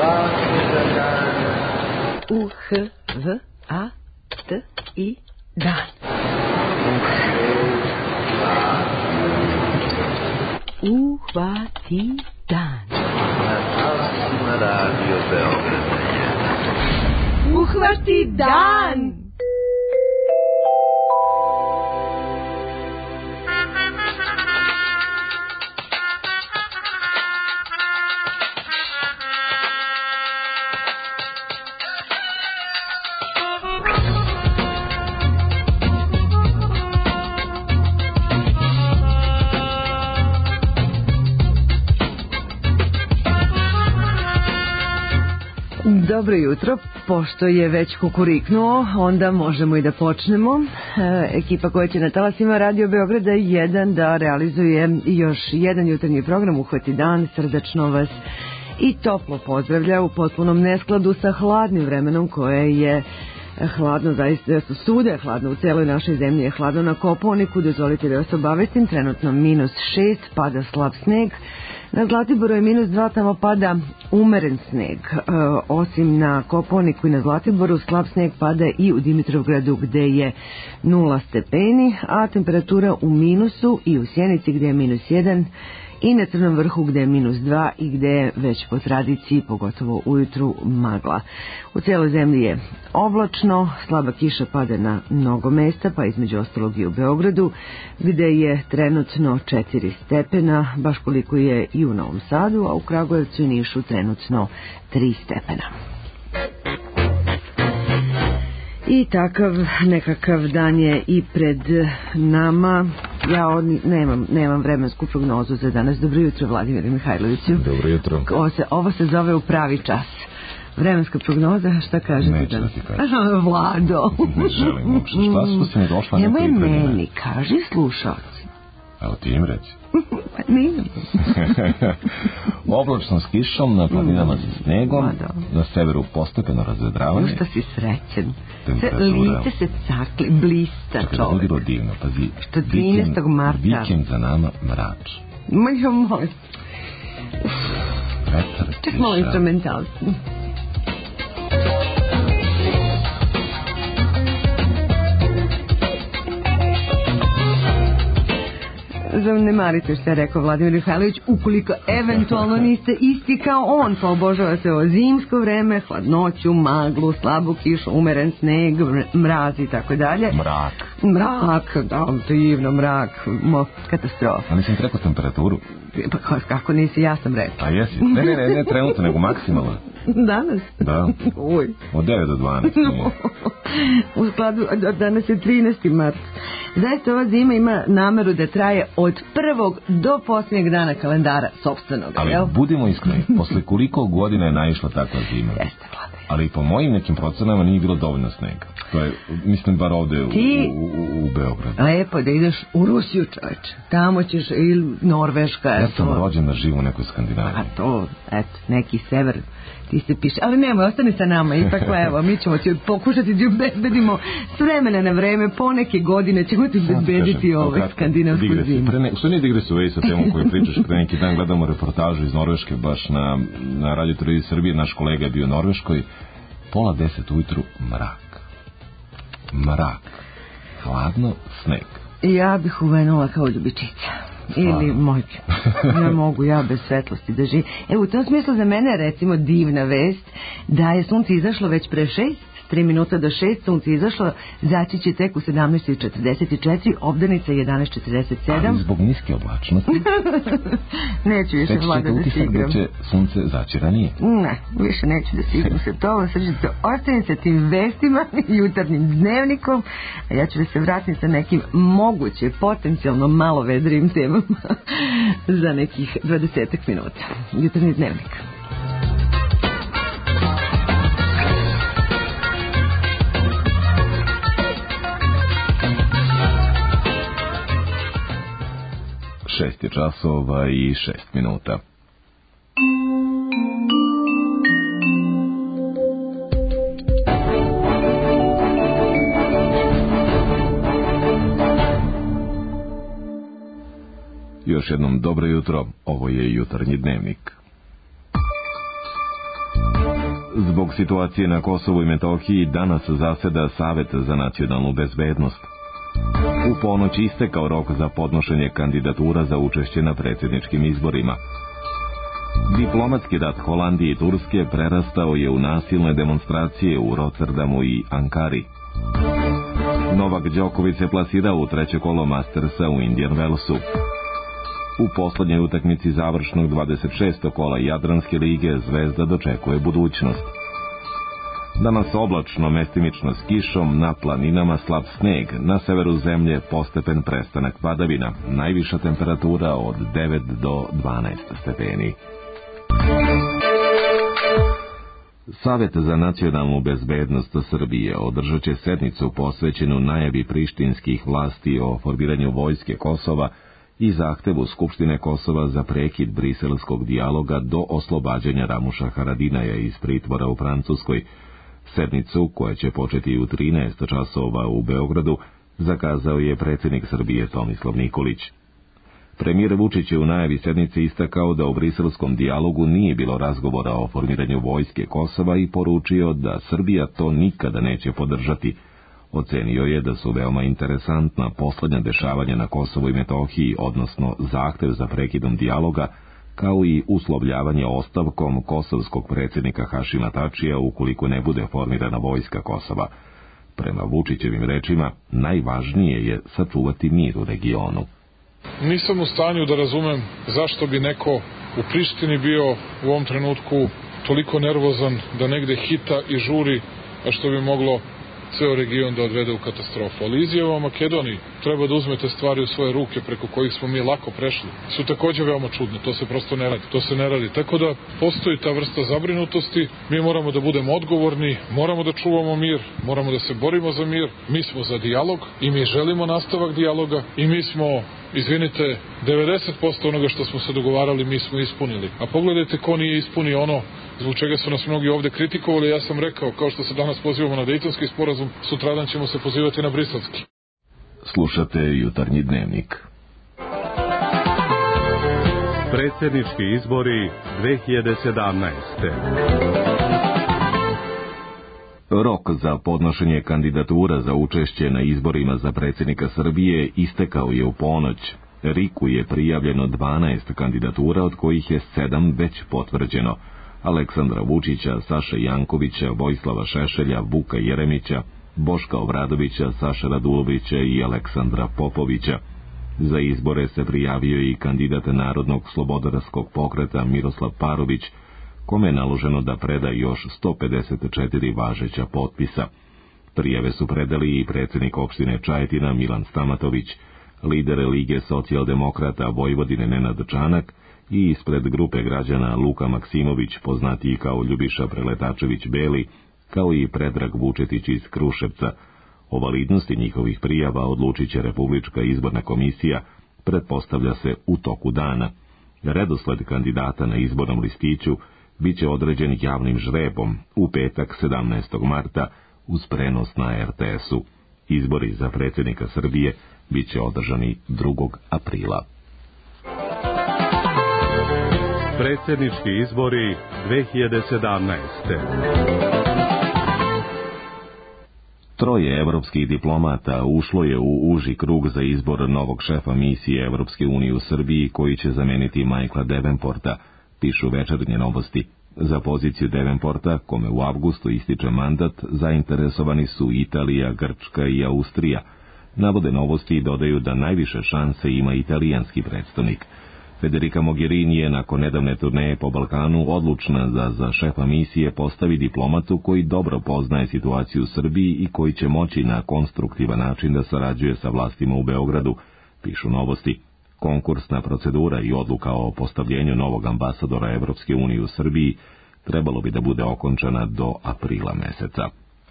U-H-V-A-T-I dan. Uhvati dan. Uhvati dan. Dobro jutro, pošto je već kukuriknuo, onda možemo i da počnemo. Ekipa koja će na talasima Radio Beograda 1 da realizuje još jedan jutarnji program Uhvati dan, srdačno vas i toplo pozdravlja u potpunom neskladu sa hladnim vremenom koje je hladno, zaista svuda je hladno, u celoj našoj zemlji je hladno. Na Kopaoniku, dozvolite da vas obavestim, trenutno -6, pada slab sneg. Na Zlatiboru je -2, tamo pada umeren sneg. Osim na Kopaoniku i na Zlatiboru, slab sneg pada i u Dimitrovgradu gde je 0 stepeni, a temperatura u minusu i u Sjenici gde je -1 i na Crnom vrhu gde je -2 i gde je već po tradiciji, pogotovo ujutru, magla. U cijeloj zemlji je oblačno, slaba kiša pada na mnogo mesta, pa između ostalog i u Beogradu, gde je trenutno 4 stepena, baš koliko je i u Novom Sadu, a u Kragujevcu i Nišu trenutno 3 stepena. I takav nekakav dan je i pred nama. Ja nemam vremensku prognozu za danas. Dobro jutro, Vladimir Mihajloviću. Dobro jutro. Ovo se zove u pravi čas. Vremenska prognoza, šta kažete? Neće da ti kažeš. Vlado. Ne želim uopšte. Šta su si mi došla? Nemoj meni, kaži slušalci. Evo ti im reći. Nije. Oblačno s kišom, na planinama sa snegom, na severu postepeno razvedravanje. Što si srećen. Lice se cakli, blista čovek. Čekaj, da bilo divno, pazi. Što 13. marta. Vikend za nama mrač. Moj. Vetar, kiša. Ček malo instrumentalci. Zanemarite što je rekao Vladimir Mihajlović, ukoliko eventualno niste isti kao on, pa obožavate ovo zimsko vreme, hladnoću, maglu, slabu kišu, umeren sneg, mraz i tako dalje. Mrak, da, divno, mrak, katastrofa. A nisam rekao temperaturu? Pa kako nisi, ja sam rekao. A jesi? Ne trenutno, nego maksimalno. Danas? Da. Uj. Od 9 do 12. U skladu, danas je 13. mart. Zaista ova zima ima nameru da traje od prvog do posljednjeg dana kalendara sopstvenog. Ali budimo iskreni, posle koliko godina je naišla takva zima? Jeste, Vlada. Ali po mojim nekim procenama nije bilo dovoljno snega. To je, mislim, bar ovde u Beogradu. Lepo da ideš u Rusiju, čoveče. Tamo ćeš, ili Norveška. Ja sam rođen da živim u nekoj Skandinaviji. A to, eto, neki sever ti se piše. Ali nemoj, ostani sa nama. Ipak, evo, mi ćemo ti pokušati da obezbedimo s vremena na vreme, poneke godine ćemo ti obezbediti skandinavsku zimu. Što nije digre su sa temom koju pričaš, pre neki dan gledamo reportažu iz Norveške, baš na Radio Televiziji Srbije, naš kolega je bio u Norveškoj, 9:30 ujutru, mrak, hladno, sneg. Ja bih uvenula kao ljubičica. Ili mojke. Ne mogu ja bez svetlosti da živim. Evo, u tom smislu za mene je recimo divna vest da je sunce izašlo već pre 6, 3 minuta do 6, sunce izašlo, zaći će tek u 17:44, obdanica 11:47. Ali zbog niske oblačnosti. Neću više, Vlada, da se igram. Da će sunce zaći ranije. Ne, više neću da se igram se to, srđite, ostavim sa tim vestima, jutarnjim dnevnikom, a ja ću da se vratim sa nekim moguće, potencijalno malo vedrim temama za nekih 20 minuta. Jutarnji dnevnik. Šest je časova i 6 minuta. Još jednom dobro jutro, ovo je jutarnji dnevnik. Zbog situacije na Kosovu i Metohiji danas zaseda Savet za nacionalnu bezbednost. U ponoć istekao rok za podnošenje kandidatura za učešće na predsjedničkim izborima. Diplomatski rat Holandije i Turske prerastao je u nasilne demonstracije u Rotterdamu i Ankari. Novak Đoković se plasirao u treće kolo Mastersa u Indian Wellsu. U posljednjoj utakmici završnog 26. kola Jadranske lige Zvezda dočekuje budućnost. Danas oblačno, mestimično s kišom, na planinama slab sneg, na severu zemlje postepen prestanak padavina, najviša temperatura od 9 do 12 stepeni. Savet za nacionalnu bezbednost Srbije održat će sednicu posvećenu najavi prištinskih vlasti o formiranju vojske Kosova i zahtevu Skupštine Kosova za prekid briselskog dijaloga do oslobađanja Ramuša Haradinaja iz pritvora u Francuskoj. Sednicu, koja će početi u 13 časova u Beogradu, zakazao je predsjednik Srbije Tomislav Nikolić. Premijer Vučić je u najavi sednice istakao da u briselskom dijalogu nije bilo razgovora o formiranju vojske Kosova i poručio da Srbija to nikada neće podržati. Ocenio je da su veoma interesantna posljednja dešavanja na Kosovu i Metohiji, odnosno zahtev za prekidom dijaloga, kao i uslovljavanje ostavkom kosovskog predsjednika Hašima Tačija ukoliko ne bude formirana vojska Kosova. Prema Vučićevim rečima, najvažnije je sačuvati mir u regionu. Nisam u stanju da razumem zašto bi neko u Prištini bio u ovom trenutku toliko nervozan da negde hita i žuri, a što bi moglo ceo region da odvede u katastrofu. Ali izjava o Makedoniji, treba da uzmete stvari u svoje ruke preko kojih smo mi lako prešli, su takođe veoma čudne. To se prosto ne radi. To se ne radi. Tako da postoji ta vrsta zabrinutosti. Mi moramo da budemo odgovorni, moramo da čuvamo mir, moramo da se borimo za mir. Mi smo za dijalog i mi želimo nastavak dijaloga i mi smo, izvinite, 90% onoga što smo se dogovarali mi smo ispunili. A pogledajte ko nije ispunio ono zbog čega su nas mnogi ovde kritikovali. Ja sam rekao, kao što se danas pozivamo na Dejtonski sporazum, sutradan ćemo se pozivati na Briselski. Slušate Jutarnji dnevnik. Predsjednički izbori 2017. Rok za podnošenje kandidatura za učešće na izborima za predsjednika Srbije istekao je u ponoć. RIK-u je prijavljeno 12 kandidatura, od kojih je 7 već potvrđeno. Aleksandra Vučića, Saše Jankovića, Vojislava Šešelja, Vuka Jeremića, Boška Obradovića, Saše Radulovića i Aleksandra Popovića. Za izbore se prijavio i kandidat Narodnog slobodarskog pokreta Miroslav Parović, kome je naloženo da preda još 154 važeća potpisa. Prijave su predali i predsjednik opštine Čajetina Milan Stamatović, lider Lige socijaldemokrata Vojvodine Nenad Čanak i ispred grupe građana Luka Maksimović, poznatiji kao Ljubiša Preletačević Beli, kao i Predrag Vučetić iz Kruševca. O validnosti njihovih prijava odlučit će Republička izborna komisija, pretpostavlja se u toku dana. Redosled kandidata na izbornom listiću bit će određen javnim žrebom u petak 17. marta uz prenos na RTS-u. Izbori za predsjednika Srbije bit će održani 2. aprila. Predsjednički izbori 2017. Troje evropskih diplomata ušlo je u uži krug za izbor novog šefa misije Evropske unije u Srbiji, koji će zameniti Michaela Davenporta, pišu Večernje novosti. Za poziciju Davenporta, kome u avgustu ističe mandat, zainteresovani su Italija, Grčka i Austrija. Navode novosti i dodaju da najviše šanse ima italijanski predstavnik. Federica Mogherini je nakon nedavne turneje po Balkanu odlučna da za šefa misije postavi diplomatu koji dobro poznaje situaciju u Srbiji i koji će moći na konstruktivan način da sarađuje sa vlastima u Beogradu, pišu novosti. Konkursna procedura i odluka o postavljenju novog ambasadora Evropske unije u Srbiji trebalo bi da bude okončana do aprila meseca.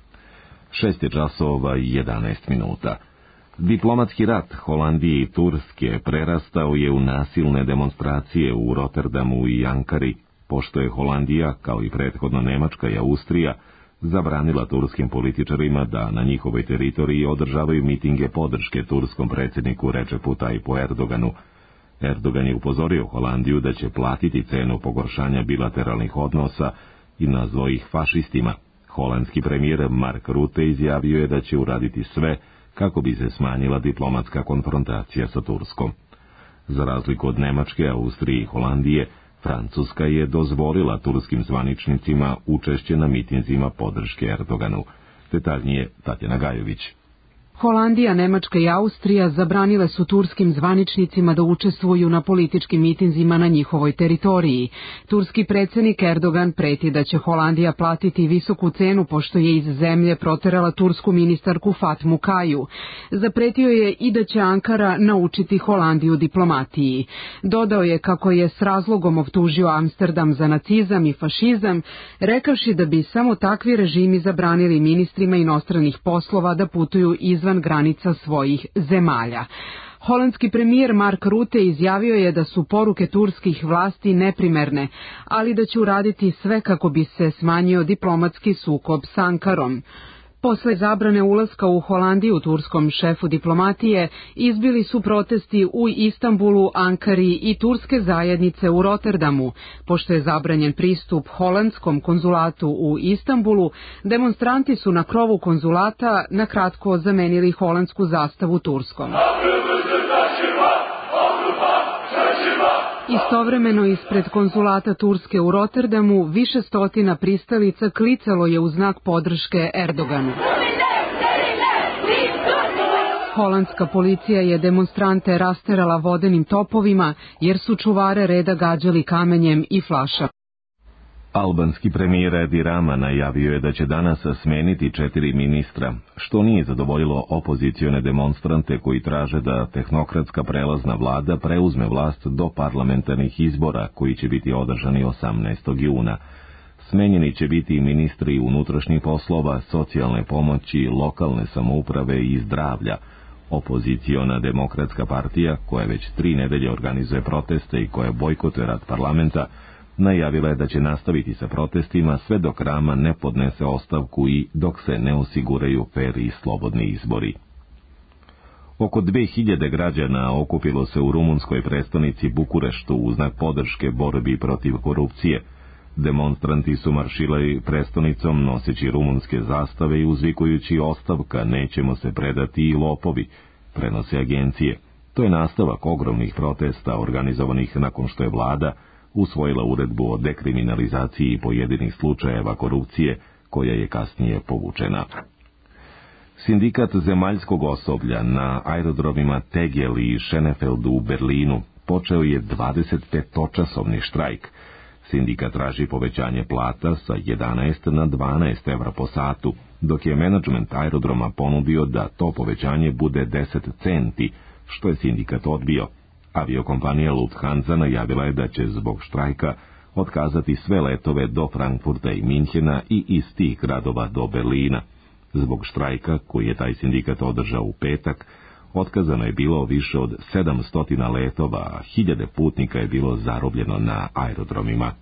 6:11. Diplomatski rat Holandije i Turske prerastao je u nasilne demonstracije u Rotterdamu i Ankari, pošto je Holandija, kao i prethodno Nemačka i Austrija, zabranila turskim političarima da na njihovoj teritoriji održavaju mitinge podrške turskom predsjedniku Recepu Tayyipu Erdoganu. Erdogan je upozorio Holandiju da će platiti cenu pogoršanja bilateralnih odnosa i nazvao ih fašistima. Holandski premijer Mark Rutte izjavio je da će uraditi sve kako bi se smanjila diplomatska konfrontacija sa Turskom. Za razliku od Nemačke, Austrije i Holandije, Francuska je dozvolila turskim zvaničnicima učešće na mitinzima podrške Erdoganu. Detaljnije Tatjana Gajović. Holandija, Nemačka i Austrija zabranile su turskim zvaničnicima da učestvuju na političkim mitinzima na njihovoj teritoriji. Turski predsjednik Erdogan preti da će Holandija platiti visoku cenu pošto je iz zemlje proterala tursku ministarku Fatmu Kaju. Zapretio je i da će Ankara naučiti Holandiju diplomatiji. Dodao je kako je s razlogom optužio Amsterdam za nacizam i fašizam, rekavši da bi samo takvi režimi zabranili ministrima inostranih poslova da putuju izvan granica svojih zemalja. Holandski premijer Mark Rutte izjavio je da su poruke turskih vlasti neprimerne, ali da će uraditi sve kako bi se smanjio diplomatski sukob s Ankarom. Posle zabrane ulaska u Holandiju turskom šefu diplomatije izbili su protesti u Istanbulu, Ankari i turske zajednice u Rotterdamu. Pošto je zabranjen pristup holandskom konzulatu u Istanbulu, demonstranti su na krovu konzulata nakratko zamenili holandsku zastavu turskom. Istovremeno ispred konzulata Turske u Rotterdamu više stotina pristalica klicalo je u znak podrške Erdoganu. Holandska policija je demonstrante rasterala vodenim topovima jer su čuvare reda gađali kamenjem i flašama. Albanski premijer Edi Rama najavio je da će danas smeniti 4 ministra, što nije zadovoljilo opozicione demonstrante koji traže da tehnokratska prelazna vlada preuzme vlast do parlamentarnih izbora koji će biti održani 18. juna. Smenjeni će biti ministri unutrašnjih poslova, socijalne pomoći, lokalne samouprave i zdravlja. Opoziciona demokratska partija, koja već 3 nedelje organizuje proteste i koja bojkotuje rad parlamenta, najavila je da će nastaviti sa protestima sve dok Rama ne podnese ostavku i dok se ne osiguraju fer i slobodni izbori. Oko 2000 građana okupilo se u rumunskoj prestonici Bukureštu u znak podrške borbi protiv korupcije. Demonstranti su marširali prestonicom noseći rumunske zastave i uzvikujući ostavka, nećemo se predati i lopovi, prenose agencije. To je nastavak ogromnih protesta organizovanih nakon što je vlada usvojila uredbu o dekriminalizaciji pojedinih slučajeva korupcije, koja je kasnije povučena. Sindikat zemaljskog osoblja na aerodromima Tegel i Schönefeldu u Berlinu počeo je 25-časovni štrajk. Sindikat traži povećanje plata sa 11 na 12 evra po satu, dok je menadžment aerodroma ponudio da to povećanje bude 10 centi, što je sindikat odbio. Aviokompanija Lufthansa najavila je da će zbog štrajka otkazati sve letove do Frankfurta i Minhena i iz tih gradova do Berlina. Zbog štrajka, koji je taj sindikat održao u petak, otkazano je bilo više od 700 letova, a 1000 putnika je bilo zarobljeno na aerodromima.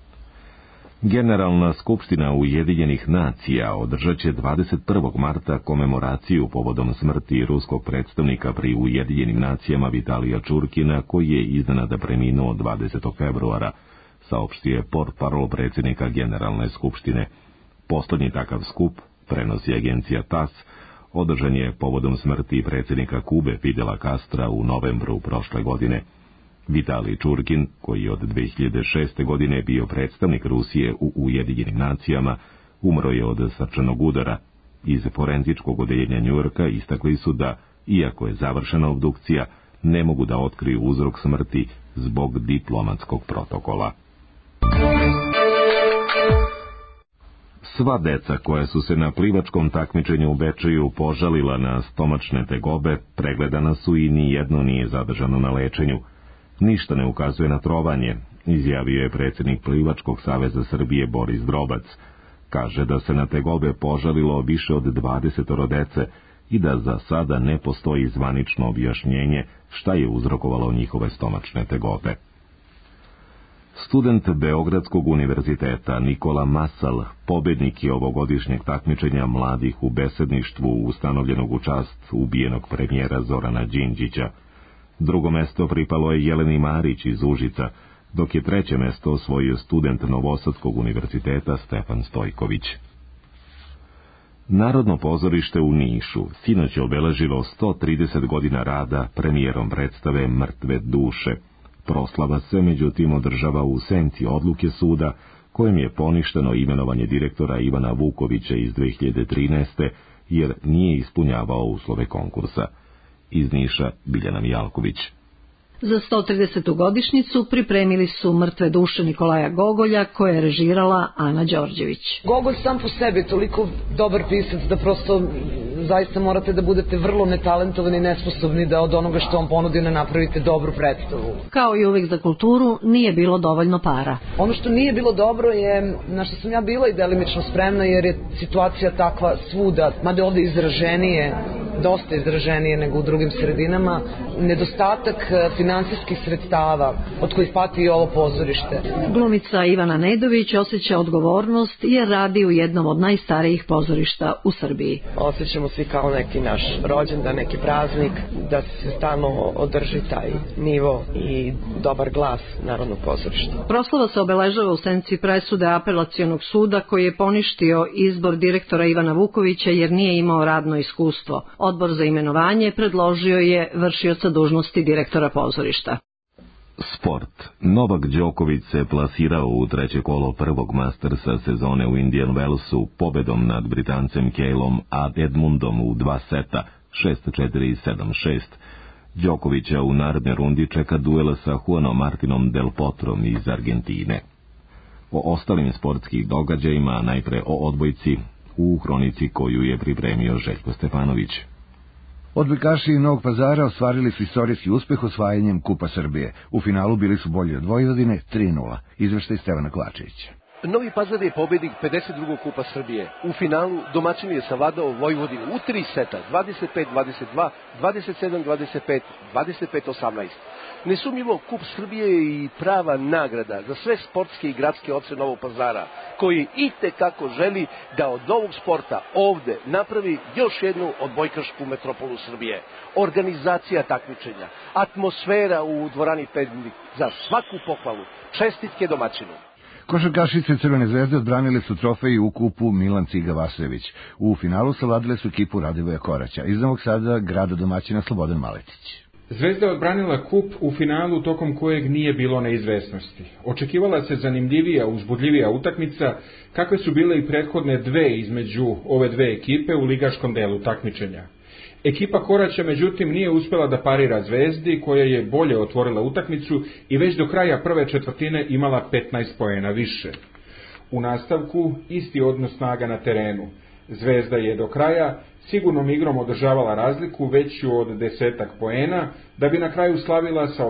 Generalna skupština Ujedinjenih nacija održat će 21. marta komemoraciju povodom smrti ruskog predstavnika pri Ujedinjenim nacijama Vitalija Čurkina, koji je iznenada preminuo 20. februara, saopštio je portparol predsjednika Generalne skupštine. Poslednji takav skup, prenosi agencija TASS, održan je povodom smrti predsjednika Kube Fidela Castra u novembru prošle godine. Vitalij Čurkin, koji je od 2006. godine bio predstavnik Rusije u Ujedinjenim nacijama, umro je od srčanog udara. Iz forenzičkog odeljenja Njujorka istakli su da, iako je završena obdukcija, ne mogu da otkriju uzrok smrti zbog diplomatskog protokola. Sva deca koja su se na plivačkom takmičenju u Bečeju požalila na stomačne tegobe pregledana su i nijedno nije zadržano na lečenju. Ništa ne ukazuje na trovanje, izjavio je predsjednik Plivačkog saveza Srbije Boris Drobac. Kaže da se na tegobe požalilo više od 20 dece i da za sada ne postoji zvanično objašnjenje šta je uzrokovalo njihove stomačne tegobe. Student Beogradskog univerziteta Nikola Masal, pobednik je ovogodišnjeg takmičenja mladih u besedništvu ustanovljenog u čast ubijenog premijera Zorana Đinđića. Drugo mesto pripalo je Jeleni Marić iz Užica, dok je treće mesto osvojio student Novosadskog univerziteta Stefan Stojković. Narodno pozorište u Nišu sinoć je obeležilo 130 godina rada premijerom predstave Mrtve duše. Proslava se međutim održava u senci odluke suda kojem je poništeno imenovanje direktora Ivana Vukovića iz 2013. jer nije ispunjavao uslove konkursa. Iz Niša Biljana Mijalković. Za 130. godišnjicu pripremili su Mrtve duše Nikolaja Gogolja, koje je režirala Ana Đorđević. Gogolj sam po sebi je toliko dobar pisac da prosto zaista morate da budete vrlo netalentovani i nesposobni da od onoga što vam ponudi ne napravite dobru predstavu. Kao i uvijek za kulturu, nije bilo dovoljno para. Ono što nije bilo dobro je, na što sam ja bila i delimično spremna, jer je situacija takva svuda, mada ovde izraženije, dosta izraženije nego u drugim sredinama, nedostatak finansijskih sredstava od kojih pati i ovo pozorište. Glumica Ivana Nedović osjeća odgovornost jer radi u jednom od najstarijih pozorišta u Srbiji. Osjećamo svi kao neki naš rođendan, neki praznik, da se stalno održi taj nivo i dobar glas Narodnog pozorišta. Proslava se obeležava u senci presude Apelacionog suda koji je poništio izbor direktora Ivana Vukovića jer nije imao radno iskustvo. Odbor za imenovanje predložio je vršioca dužnosti direktora pozorišta. Sport. Novak Đoković se plasirao u treće kolo prvog Mastersa sezone u Indian Wellsu pobedom nad Britancem Keylom Edmundom u 2 seta, 6-4 i 7-6. Đokovića u narednoj rundi čeka duel sa Juanom Martinom Del Potrom iz Argentine. O ostalim sportskih događajima, najpre o odbojci, u hronici koju je pripremio Željko Stefanović. Odbojkaši Novog Pazara ostvarili su istorijski uspeh osvajanjem Kupa Srbije. U finalu bili su bolji od Vojvodine 3:0. Izveštaj Stevana Klačevića. Novi Pazar je pobednik 52. Kupa Srbije. U finalu domaćin je savladao Vojvodinu u 3 seta, 25-22, 27-25, 25-18. Nesumnjivo, Kup Srbije je i prava nagrada za sve sportske i gradske oce Novog Pazara, koji itekako želi da od ovog sporta ovde napravi još jednu odbojkašku metropolu Srbije. Organizacija takmičenja, atmosfera u dvorani Pednik, za svaku pohvalu. Čestitke domaćinu. Košarkašice Crvene zvezde odbranile su trofej u kupu Milan Ciga Vasojević. U finalu savladile su ekipu Radivoja Koraća. Iz Novog Sada grada domaćina Slobodan Maletić. Zvezda je odbranila kup u finalu tokom kojeg nije bilo neizvesnosti. Očekivala se zanimljivija, uzbudljivija utakmica, kakve su bile i prethodne dve između ove dve ekipe u ligaškom delu takmičenja. Ekipa Koraća međutim nije uspjela da parira Zvezdi, koja je bolje otvorila utakmicu i već do kraja prve četvrtine imala 15 poena više. U nastavku isti odnos snaga na terenu. Zvezda je do kraja sigurnom igrom održavala razliku veću od 10 poena, da bi na kraju slavila sa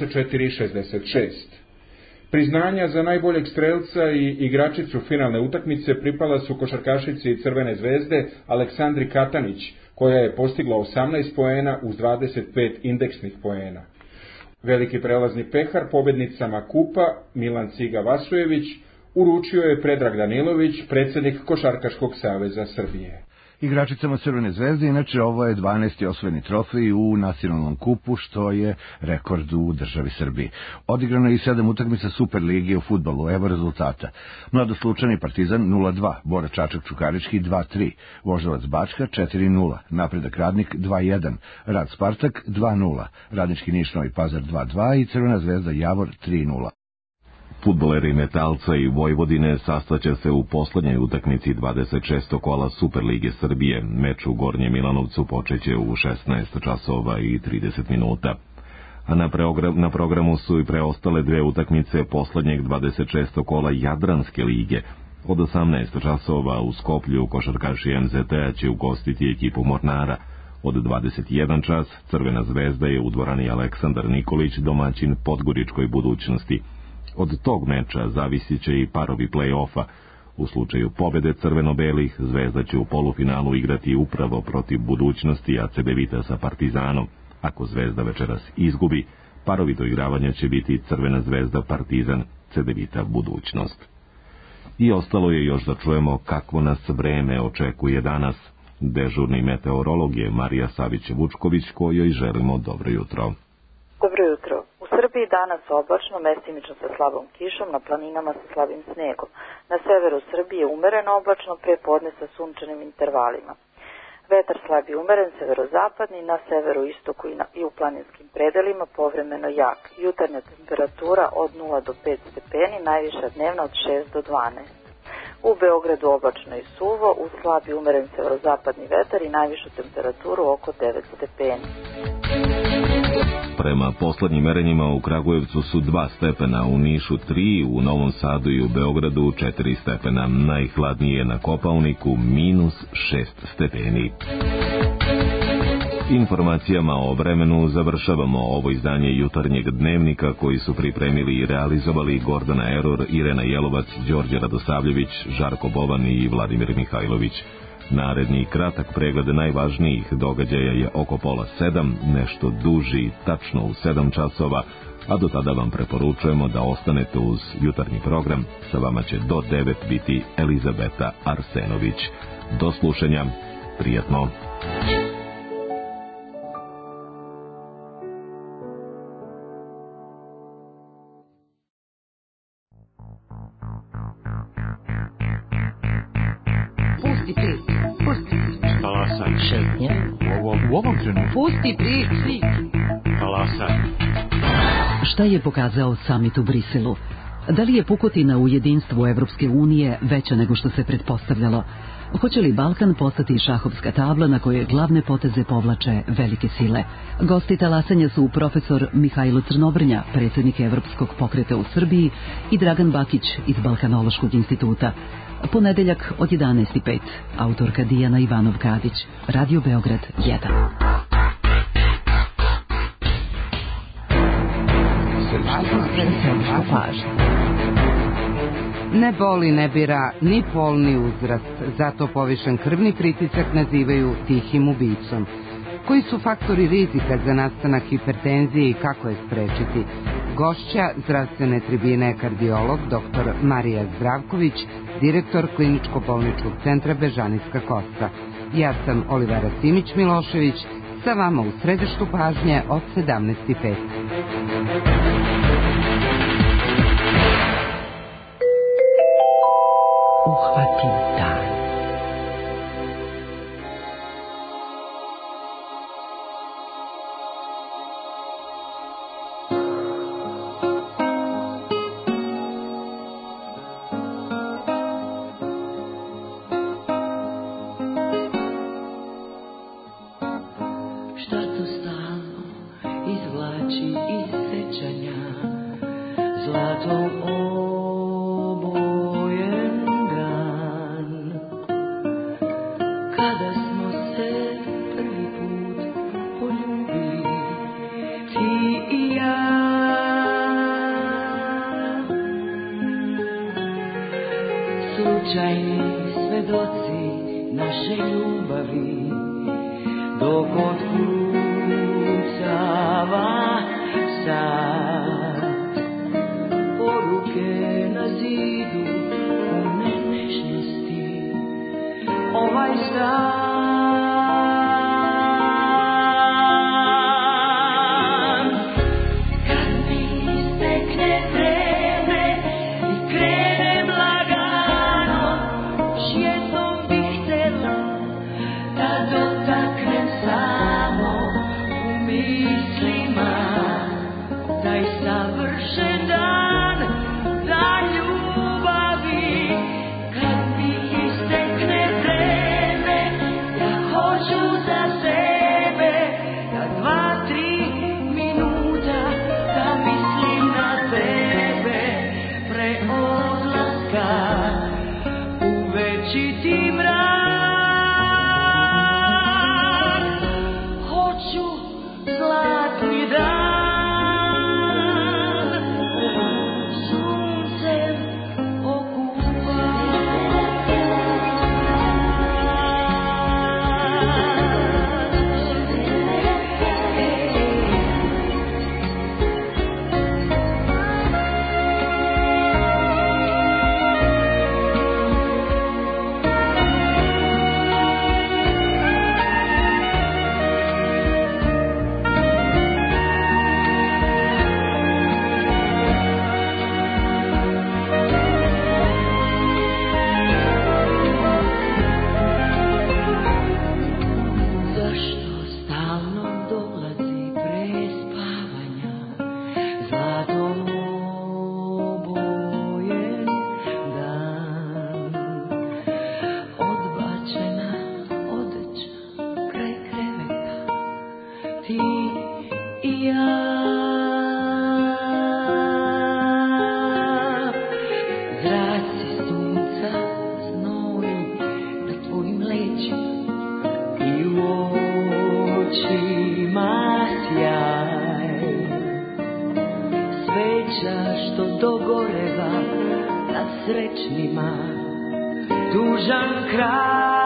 84-66. Priznanja za najboljeg strelca i igračicu finalne utakmice pripala su košarkašici Crvene zvezde Aleksandri Katanić, koja je postigla 18 poena uz 25 indeksnih poena. Veliki prelazni pehar pobednicama kupa Milan Ciga Vasojević uručio je Predrag Danilović, predsjednik Košarkaškog saveza Srbije. Igračicama Crvene zvezde, inače ovo je 12. osvojeni trofej u nacionalnom kupu, što je rekord u državi Srbiji. Odigrano je i 7 utakmica Super lige u fudbalu, evo rezultata. Mlado Slučani Partizan 0:2, Bora Čačak Čukarički 2:3, Voždovac Bačka 4:0, Napredak Radnik 2:1, Rad Spartak 2:0, Radnički Niš Novi Pazar 2:2 i Crvena zvezda Javor 3:0. Fudbaleri Metalca i Vojvodine sastaće se u poslednjoj utakmici 26. kola Super lige Srbije. Meč u Gornjem Milanovcu počeće u 16 časova i 30 minuta. A na programu su i preostale dve utakmice poslednjeg 26. kola Jadranske lige. Od 18 časova u Skoplju košarkaši MZT će ugostiti ekipu Mornara. Od 21 čas Crvena zvezda je u dvorani Aleksandar Nikolić domaćin Podgoričkoj Budućnosti. Od tog meča zavisit će i parovi play-offa. U slučaju pobede crveno-belih, Zvezda će u polufinalu igrati upravo protiv Budućnosti ACB-Vita sa Partizanom. Ako Zvezda večeras izgubi, parovi doigravanja će biti Crvena zvezda Partizan, CDVita Budućnost. I ostalo je još da čujemo kakvo nas vreme očekuje danas. Dežurni meteorolog je Marija Savić-Vučković, kojoj želimo dobro jutro. Dobro jutro. U Srbiji Srbiji danas oblačno, mestimično sa slabom kišom, na planinama sa slabim snegom. Na severu Srbije umereno oblačno, pre podne sa sunčanim intervalima. Vetar slab i umeren, severozapadni, na severu, istoku i u planinskim predelima povremeno jak. Jutarnja temperatura od 0 do 5 stepeni, najviša dnevna od 6 do 12. U Beogradu oblačno i suvo, uz slab i umeren severozapadni vetar i najvišu temperaturu oko 9 stepeni. Prema poslednjim merenjima u Kragujevcu su 2 stepena, u Nišu 3, u Novom Sadu i u Beogradu 4 stepena. Najhladnije na Kopaoniku -6 stepeni. Informacijama o vremenu završavamo ovo izdanje jutarnjeg dnevnika koji su pripremili i realizovali Gordana Eror, Irena Jelovac, Đorđe Radosavljević, Žarko Boban i Vladimir Mihajlović. Naredni kratak pregled najvažnijih događaja je oko 6:30, nešto duži, tačno u 7 časova, a do tada vam preporučujemo da ostanete uz jutarnji program. Sa vama će do 9 biti Elizabeta Arsenović. Do slušanja, prijatno. U ovom trenutku. Pusti priči. Talasaj. Šta je pokazao samit u Briselu? Da li je pukotina u jedinstvu Evropske unije veća nego što se pretpostavljalo? Hoće li Balkan postati šahovska tabla na kojoj glavne poteze povlače velike sile? Gosti talasanja su profesor Mihajlo Crnobrnja, predsjednik Evropskog pokreta u Srbiji, i Dragan Bakić iz Balkanološkog instituta. Ponedeljak od 11:05. Autorka Dijana Ivanov-Kadić. Radio Beograd 1. Ne boli, ne bira ni pol ni uzrast, zato povišen krvni pritisak nazivaju tihim ubicom. Koji su faktori rizika za nastanak hipertenzije i kako je sprečiti? Gošća zdravstvene tribine kardiolog dr. Marija Zdravković, direktor Kliničko-bolničkog centra Bežanijska Kosta. Ja sam Olivera Simić-Milošević, sa vama u središtu pažnje od 17:05. Uhvatim dan. nesrećnima tužan kraj.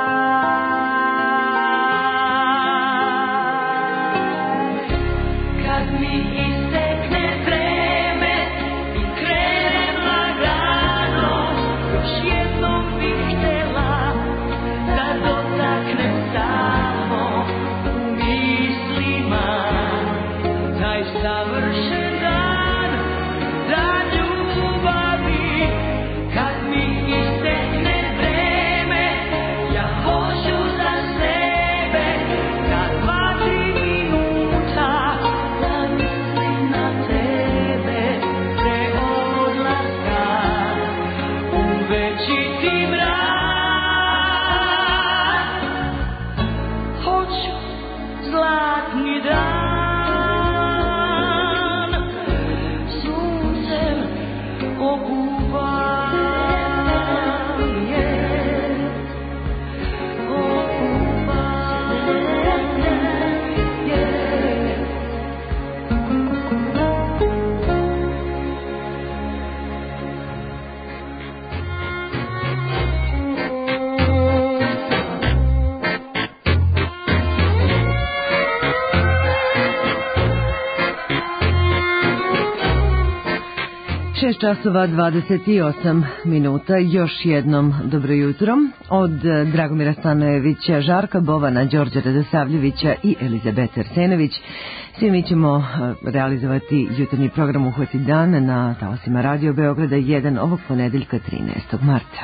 Kad mi istekne vreme i krenem lagano, još jednom bih htjela da dotaknem samo u mislima taj savršen dan, dan ljubavi. Kad mi istekne vreme, ja hoću za sebe na 2-3 minuta da mislim na tebe pre odlaska u večiti mrak. Hoću zlatni dan, suncem okupan je, okupan je. Šest časova 28 minuta, još jednom dobro jutro od Dragomira Stanojevića, Žarka Bovana, Đorđa Radosavljevića i Elizabete Arsenović. Svi mi ćemo realizovati jutarnji program Uhvati dan na talasima Radio Beograda 1 ovog ponedeljka 13. marta.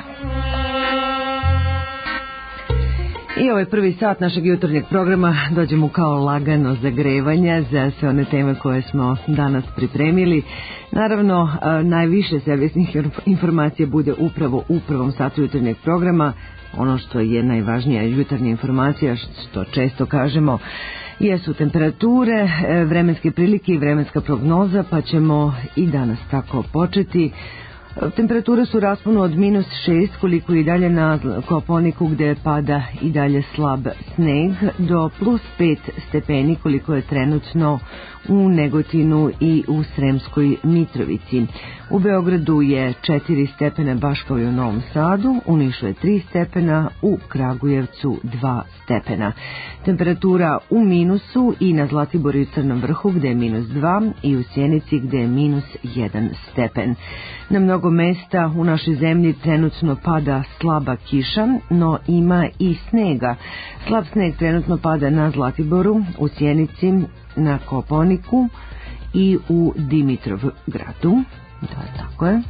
I ovaj prvi sat našeg jutarnjeg programa dođemo kao lagano zagrevanja za sve one teme koje smo danas pripremili. Naravno, najviše servisnih informacija bude upravo u prvom satu jutarnjeg programa. Ono što je najvažnija jutarnja informacija, što često kažemo, jesu temperature, vremenske prilike i vremenska prognoza, pa ćemo i danas tako početi. Temperature su u rasponu od -6, koliko i dalje na Kopaoniku gde pada i dalje slab sneg, do +5 stepeni koliko je trenutno u Negotinu i u Sremskoj Mitrovici. U Beogradu je 4 stepena baš kao i u Novom Sadu, u Nišu je 3 stepena, u Kragujevcu 2 stepena. Temperatura u minusu i na Zlatiboru i Crnom Vrhu gde je -2 i u Sjenici gde je -1 stepen. Na mnogo mesta u našoj zemlji trenutno pada slaba kiša, no ima i snega. Slab sneg trenutno pada na Zlatiboru, u Sjenici, na Kopaoniku i u Dimitrovgradu. Tako je.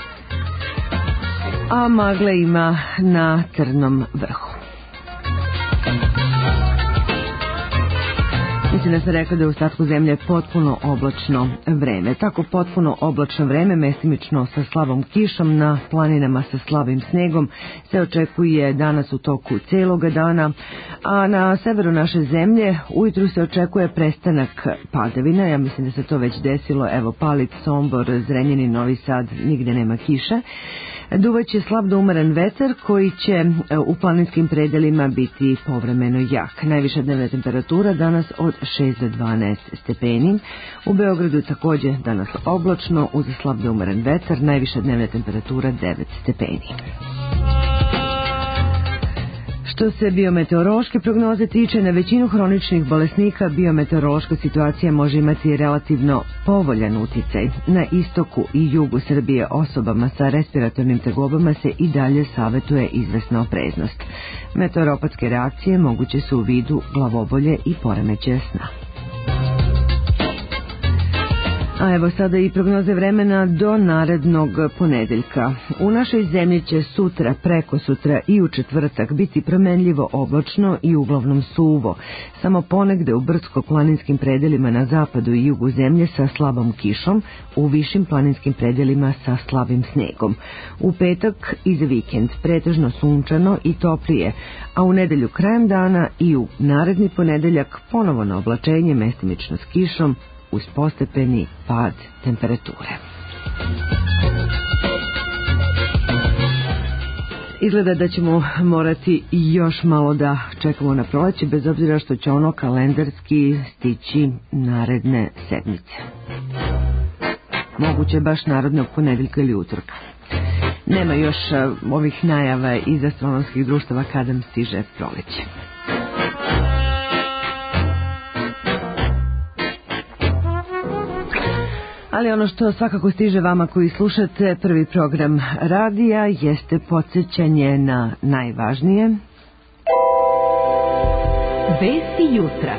A magle ima na Crnom Vrhu. Mislim da sam rekla da je u ostatku zemlje potpuno oblačno vreme. Tako potpuno oblačno vreme, mestimično sa slabom kišom, na planinama sa slabim snegom, se očekuje danas u toku celoga dana, a na severu naše zemlje ujutru se očekuje prestanak padavina. Ja mislim da se to već desilo. Evo, Palić, Sombor, Zrenjanin, Novi Sad, nigde nema kiše. Duvaće slab do umeren vetar koji će u planinskim predelima biti povremeno jak. Najviša dnevna temperatura danas od 6 do 12 stepeni. U Beogradu također danas oblačno uz slab do umeren vetar, najviša dnevna temperatura 9 stepeni. Što se biometeorološke prognoze tiče, na većinu hroničnih bolesnika biometeorološka situacija može imati relativno povoljan uticaj. Na istoku i jugu Srbije osobama sa respiratornim tegobama se i dalje savetuje izvesna opreznost. Meteoropatske reakcije moguće su u vidu glavobolje i poremećaja sna. A evo sada i prognoze vremena do narednog ponedeljka. U našoj zemlji će sutra, prekosutra i u četvrtak biti promenljivo oblačno i uglavnom suvo. Samo ponegde u brdsko-planinskim predelima na zapadu i jugu zemlje sa slabom kišom, u višim planinskim predelima sa slabim snegom. U petak i za vikend pretežno sunčano i toplije, a u nedelju krajem dana i u naredni ponedeljak ponovo na oblačenje mestimično s kišom, uz postepeni pad temperature. Izgleda da ćemo morati još malo da čekamo na proleće, bez obzira što će ono kalendarski stići naredne sedmice. Moguće baš narednog ponedeljka ili utorka. Nema još ovih najava iz astronomskih društava kada stiže proleće. Ali ono što svakako stiže vama koji slušate prvi program radija jeste podsjećanje na najvažnije. Vesti jutra.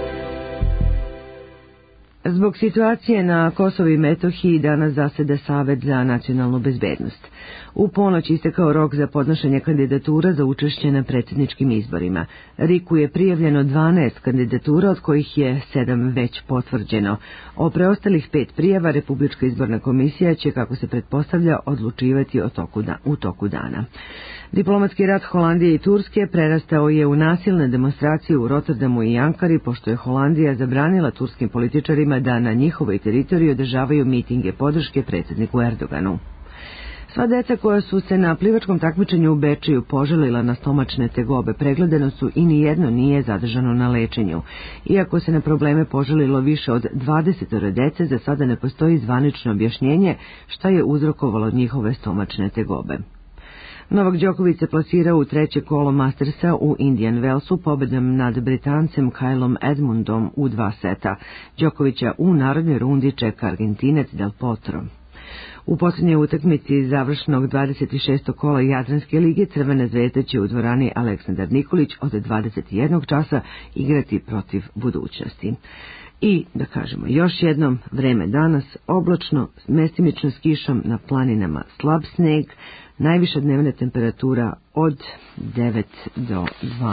Zbog situacije na Kosovu i Metohiji danas zaseda Savet za nacionalnu bezbednost. U ponoć istekao rok za podnošenje kandidatura za učešće na predsjedničkim izborima. RIK-u je prijavljeno 12 kandidatura, od kojih je 7 već potvrđeno. O preostalih 5 prijava Republička izborna komisija će, kako se pretpostavlja, odlučivati u toku dana. Diplomatski rat Holandije i Turske prerastao je u nasilne demonstracije u Rotterdamu i Ankari, pošto je Holandija zabranila turskim političarima da na njihovoj teritoriji održavaju mitinge podrške predsjedniku Erdoganu. Sva deca koja su se na plivačkom takmičenju u Bečeju poželila na stomačne tegobe pregledano su i nijedno nije zadržano na lečenju. Iako se na probleme poželilo više od 20 dece, za sada ne postoji zvanično objašnjenje šta je uzrokovalo njihove stomačne tegobe. Novak Đoković se plasirao u treće kolo Mastersa u Indian Wellsu pobedom nad Britancem Kylom Edmundom u 2 seta. Đokovića u narodnoj rundi čeka Argentinec Del Potro. U posljednjoj utakmici završnog 26. kola Jadranske lige Crvena Zvezda će u dvorani Aleksandar Nikolić od 21 časa igrati protiv Budućnosti. I, da kažemo još jednom, vreme danas oblačno, mestimično s kišom, na planinama slab sneg, najviša dnevna temperatura od 6 do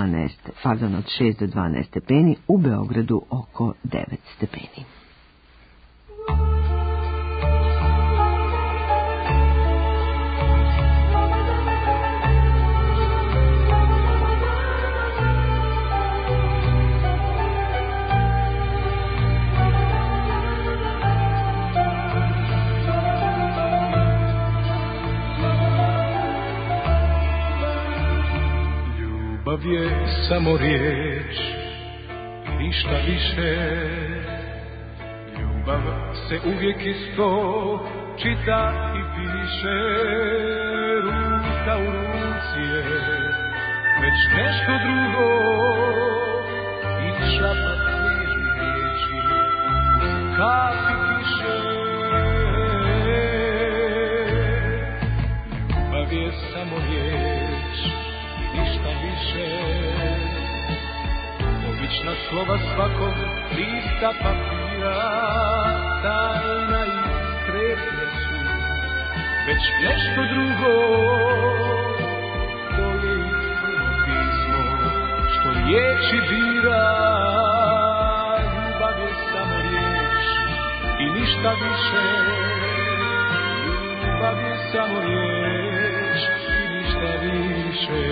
12 stepeni, u Beogradu oko 9 stepeni. Ljubav je samo riječ, ništa više. Ljubav se uvijek isto čita i piše. Ruka u ruci je već nešto drugo i šapat nježnih riječi uz kapi kiše. Ljubav je samo riječ, ništa više. Obična slova svakog lista papira, tajna i skretne su već nešto drugo. To je iskreno pismo što riječi bira. Ljubav je samo riječ i ništa više. Ljubav je samo riječ i ništa više.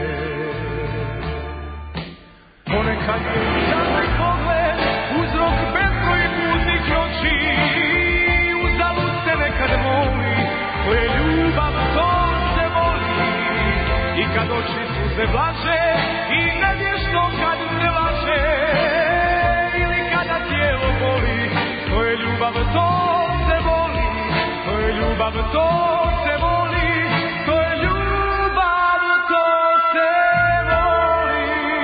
Ponekad je samo pogled uzrok bezbroj putnih noći. Uzalud se nekad moli, ko je ljubav to se voli. I kad oči suze vlaže i nevješto kad se laže. Ili kada tijelo boli, ko je ljubav to se voli. Ko je ljubav to se voli. Ko je ljubav to se voli.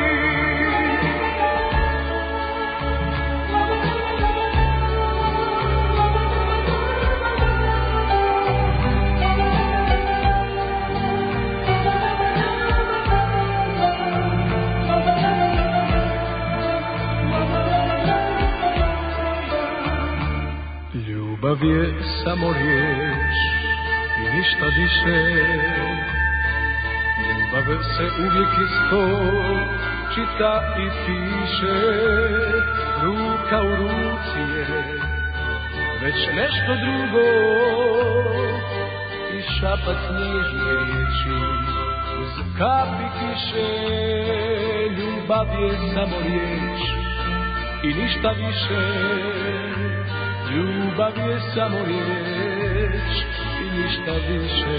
Ljubav je samo riječ i ništa više. Ljubav se uvijek isto čita i piše. Ruka u ruci je već nešto drugo i šapat nježne riječi uz kapi kiše. Ljubav je samo riječ i ništa više. Ljubav je samo riječ i ništa više.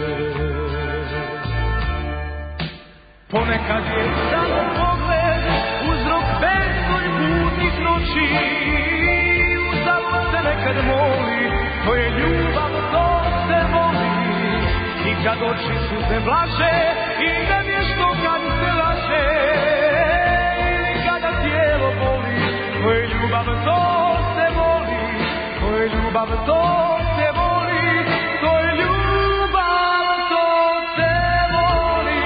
Ponekad je samo pogled uzrok bezbroj putnih noći. Uzalud se nekad moli, to je ljubav, to se voli. I kad oči suze vlaže i nevješto kad se laže, ili kada tijelo boli, to je ljubav, to se voli, to je ljubav, to se voli, to je ljubav, to se voli.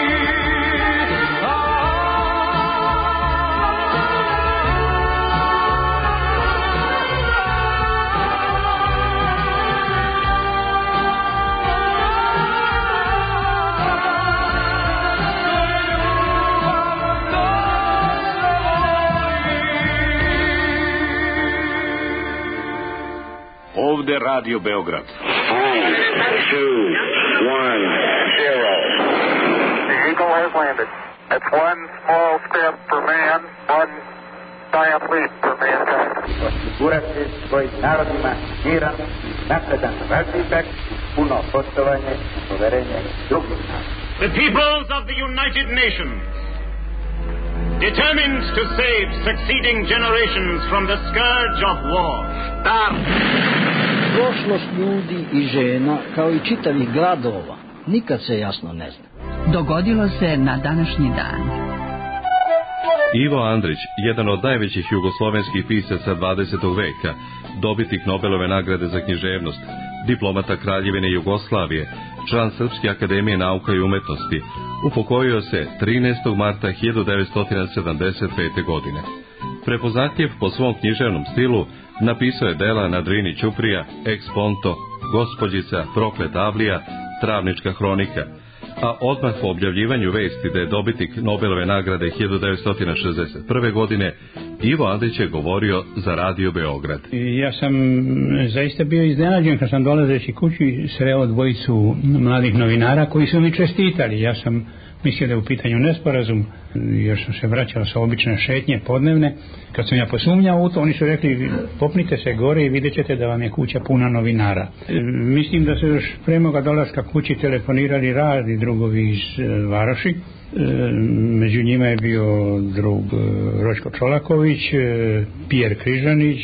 Ovde Radio Beograd. 3, 2, 1, 0. The Eagle has landed. That's one small step for man, one giant leap for mankind. Osigurati svojim narodima miran, napredan razvitak, puno poštovanje, poverenje drugih naroda. The peoples of the United Nations, determined to save succeeding generations from the scourge of war, start. Prošlost ljudi i žena, kao i čitavih gradova, nikad se jasno ne zna. Dogodilo se na današnji dan. Ivo Andrić, jedan od najvećih jugoslovenskih pisaca 20. veka, dobitnik Nobelove nagrade za književnost, diplomata Kraljevine Jugoslavije, član Srpske akademije nauka i umetnosti, upokojio se 13. marta 1975. godine. Prepoznatljiv po svom književnom stilu, napisao je dela na Drini Ćuprija, Ex Ponto, Gospođica, Prokleta Avlija, Travnička hronika, a odmah po objavljivanju vesti da je dobitnik Nobelove nagrade 1961. godine, Ivo Andrić je govorio za Radio Beograd. Ja sam zaista bio iznenađen kad sam dolazeći kući sreo dvojicu mladih novinara koji su mi čestitali. Ja sam mislio da je u pitanju nesporazum, jer sam se vraćao sa obične šetnje podnevne. Kad sam ja posumnjao u to, oni su rekli popnite se gore i vidjet ćete da vam je kuća puna novinara. Mislim da su još pre moga dolaska kući telefonirali razni drugovi iz Varoši. Među njima je bio drug Ročko Čolaković, Pijer Križanić,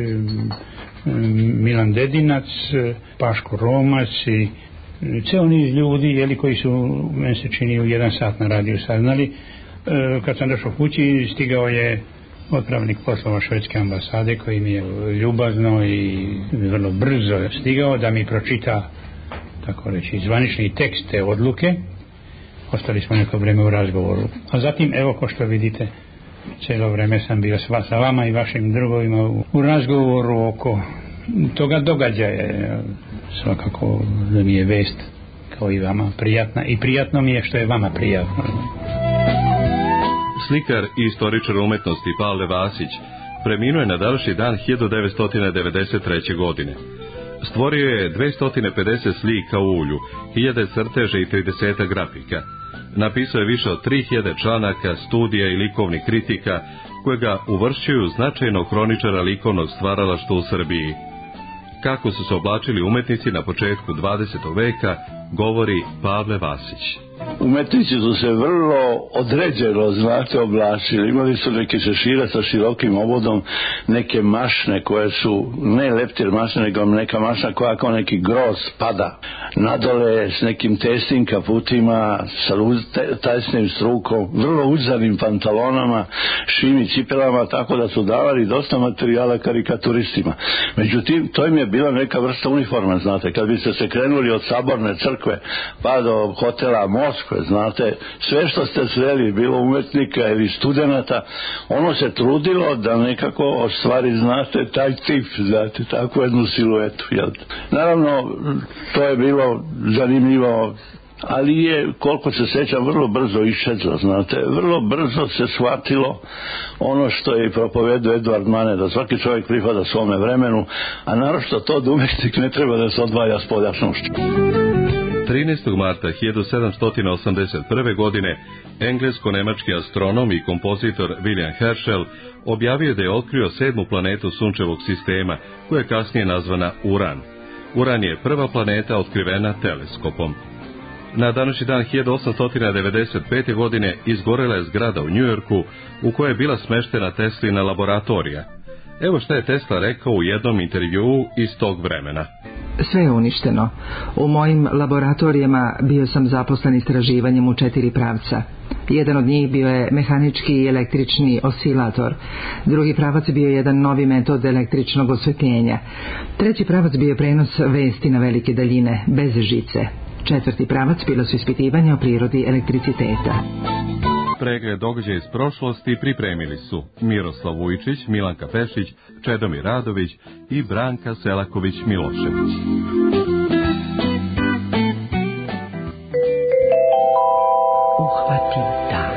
Milan Dedinac, Paško Romac i ceo niz ljudi koji su, meni se čini, u 1 sat na radiju saznali. Kad sam došao kući, stigao je otpravnik poslova švedske ambasade koji mi je ljubazno i vrlo brzo stigao da mi pročita, tako reći, zvanični tekst te odluke. Ostali smo neko vreme u razgovoru. A zatim, evo, ko što vidite, cijelo vreme sam bio sa vama i vašim drugovima u razgovoru oko toga događaja. Svakako da mi je vest, kao i vama, prijatna i prijatno mi je što je vama prijatno. Slikar i istoričar umetnosti Pavle Vasić preminuo je na današnji dan 1993. godine. Stvorio je 250 slika u ulju, 1000 crteža i 30 grafika. Napisao je više od 3000 članaka, studija i likovnih kritika, koje ga uvršćuju značajno hroničara likovnog stvaralaštva u Srbiji. Kako su se oblačili umetnici na početku 20. veka, govori Pavle Vasić. Umetnici su se vrlo određeno, oblačili. Imali su neke šešire sa širokim obodom, neke mašne koje su, ne leptir mašne, nego neka mašna koja kao neki groz pada. Nadole s nekim tesnim kaputima, sa tajsnim strukom, vrlo uzanim pantalonama, šimi cipelama, tako da su davali dosta materijala karikaturistima. Međutim, to im je bila neka vrsta uniforma, znate. Kad biste se krenuli od Saborne crkve pa do hotela Moskve, znate, sve što ste sreli, bilo umetnika ili studenata, ono se trudilo da nekako ostvari, znate, taj tip, znate, takvu jednu siluetu. Jel? Naravno, to je bilo zanimljivo, ali je, koliko se sećam, vrlo brzo iščezlo, znate, vrlo brzo se shvatilo ono što je propovedao Eduard Manet, da svaki čovjek pripada svome vremenu, a naročito to da umetnik ne treba da se odvaja s poljašnošću. 13. marta 1781. godine englesko-nemački astronom i kompozitor William Herschel objavio da je otkrio 7. planetu sunčevog sistema, koja je kasnije nazvana Uran. Uran je prva planeta otkrivena teleskopom. Na današnji dan 1895. godine izgorela je zgrada u Njujorku u kojoj je bila smeštena Teslina laboratorija. Evo šta je Tesla rekao u jednom intervjuu iz tog vremena. Sve je uništeno. U mojim laboratorijama bio sam zaposlen istraživanjem u 4 pravca. Jedan od njih bio je mehanički i električni oscilator. Drugi pravac bio je jedan novi metod električnog osvetljenja. Treći pravac bio je prenos vesti na velike daljine, bez žice. Četvrti pravac bilo su ispitivanja o prirodi elektriciteta. Pregled događaja iz prošlosti pripremili su Miroslav Vujčić, Milanka Pešić, Čedomir Radović i Branka Selaković-Milošević. Uhvati dan.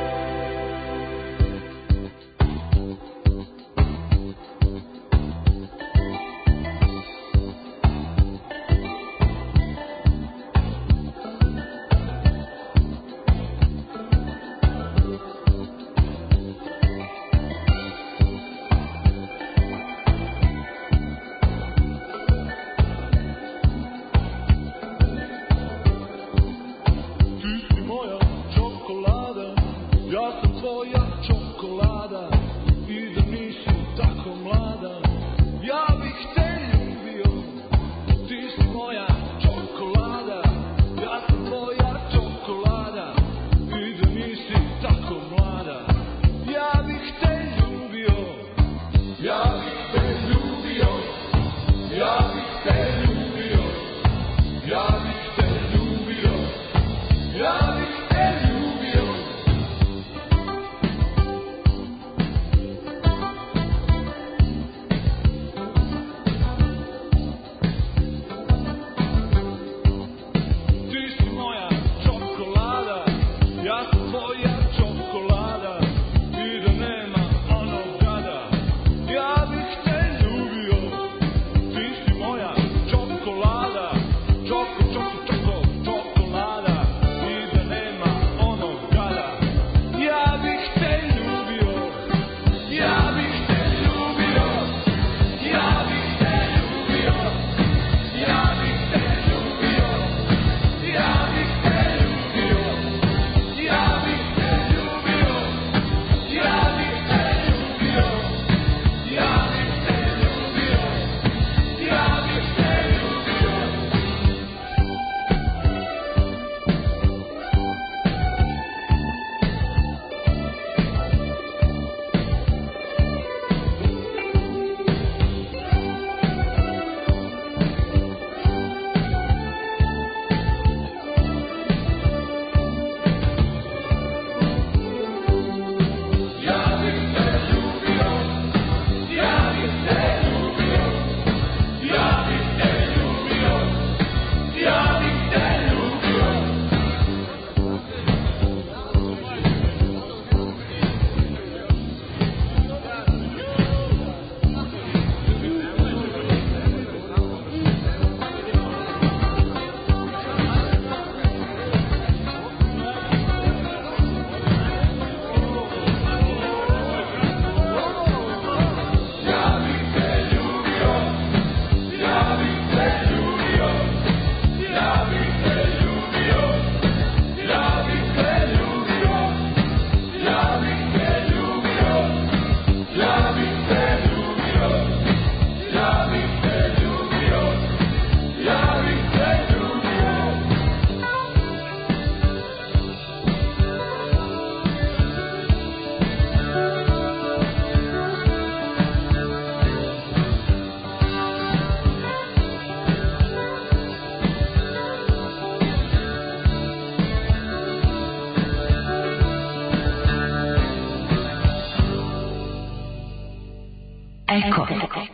Eko.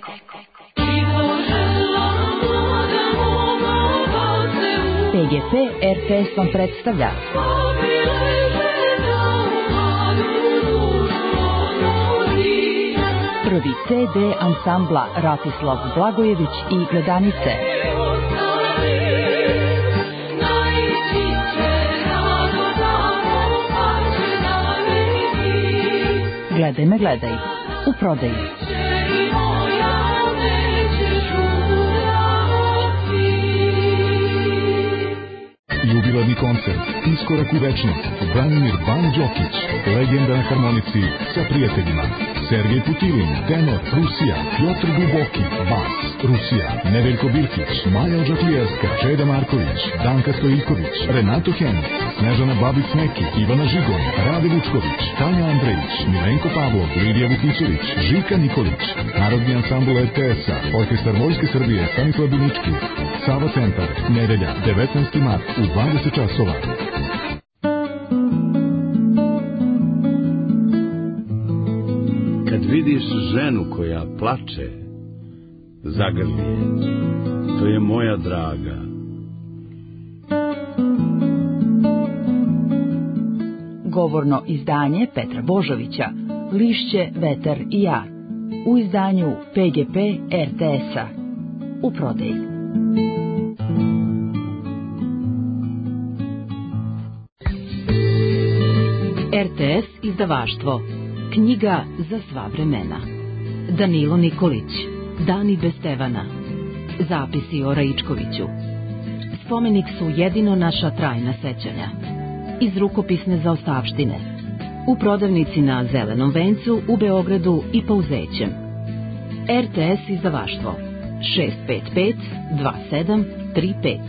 PGP RTS vam predstavlja prvi CD ansambla Ratislav Blagojević i Gledanice. Gledaj me, gledaj. U prodaji. Jubilarni koncert, iskorak u večnost, Branimir Ban Đokić, legenda na harmonici sa prijateljima. Sergej Putilin, tenor, Rusija, Piotr Duboki, bas, Rusija, Nedeljko Birkić, Maja Džaklijerska, Čeda Marković, Danka Stojiković, Renato Henk, Snežana Babić-Neki, Ivana Žigon, Rade Vučković, Tanja Andrejić, Milenko Pavlov, Lidija Vukićević, Žika Nikolić, Narodni ansambl RTS-a, Orkestar Vojske Srbije, Stanislav Binički, Sava Centar, nedelja, 19. mart u 20 časova. Kad vidiš ženu koja plače, zagrli je, to je moja draga. Govorno izdanje Petra Božovića, Lišće, vetar i ja, u izdanju PGP RTS-a, u prodaji. RTS izdavaštvo. Knjiga za sva vremena. Danilo Nikolić. Dani bez Stevana. Zapisi o Raičkoviću. Spomenik su jedino naša trajna sećanja. Iz rukopisne zaostavštine. U prodavnici na Zelenom vencu u Beogradu i Pauzećem. RTS izdavaštvo. 655 2735.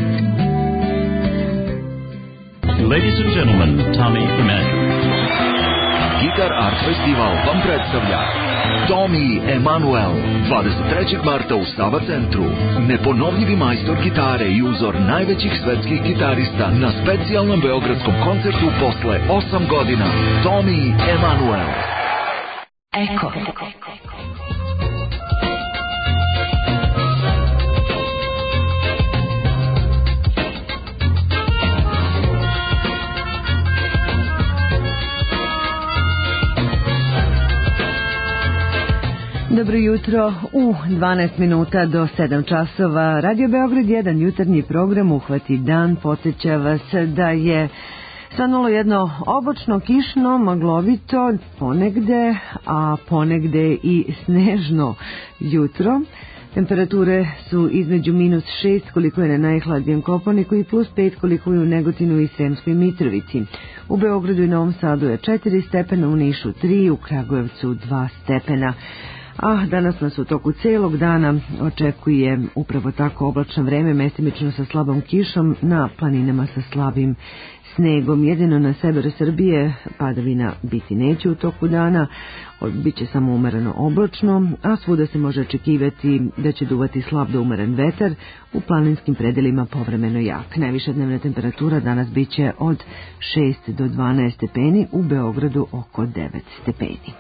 Ladies and gentlemen, Tommy Emmanuel. Gitar Art Festival vam predstavlja Tommy Emmanuel, 23. marta u Sava centru. Neponovljivi majstor gitare i uzor najvećih svetskih gitarista na specijalnom beogradskom koncertu posle 8 godina. Tommy Emmanuel. Eko. Dobro jutro, u 12 minuta do 7 časova. Radio Beograd 1 jutarnji program Uhvati dan podsjeća vas da je svanulo jedno oblačno, kišno, maglovito ponegde, a ponegde i snežno jutro. Temperature su između -6 koliko je na najhladijem Kopaoniku i +5 koliko je u Negotinu i Sremskoj Mitrovici. U Beogradu i Novom Sadu je 4 stepena, u Nišu 3, u Kragujevcu 2 stepena. A danas nas u toku celog dana očekuje upravo tako oblačno vreme, mestimično sa slabom kišom, na planinama sa slabim snegom. Jedino na severu Srbije padavina biti neće u toku dana, biće samo umereno oblačno, a svuda se može očekivati da će duvati slab do umeren vetar, u planinskim predelima povremeno jak. Najviša dnevna temperatura danas biće od 6 do 12 stepeni, u Beogradu oko 9 stepeni.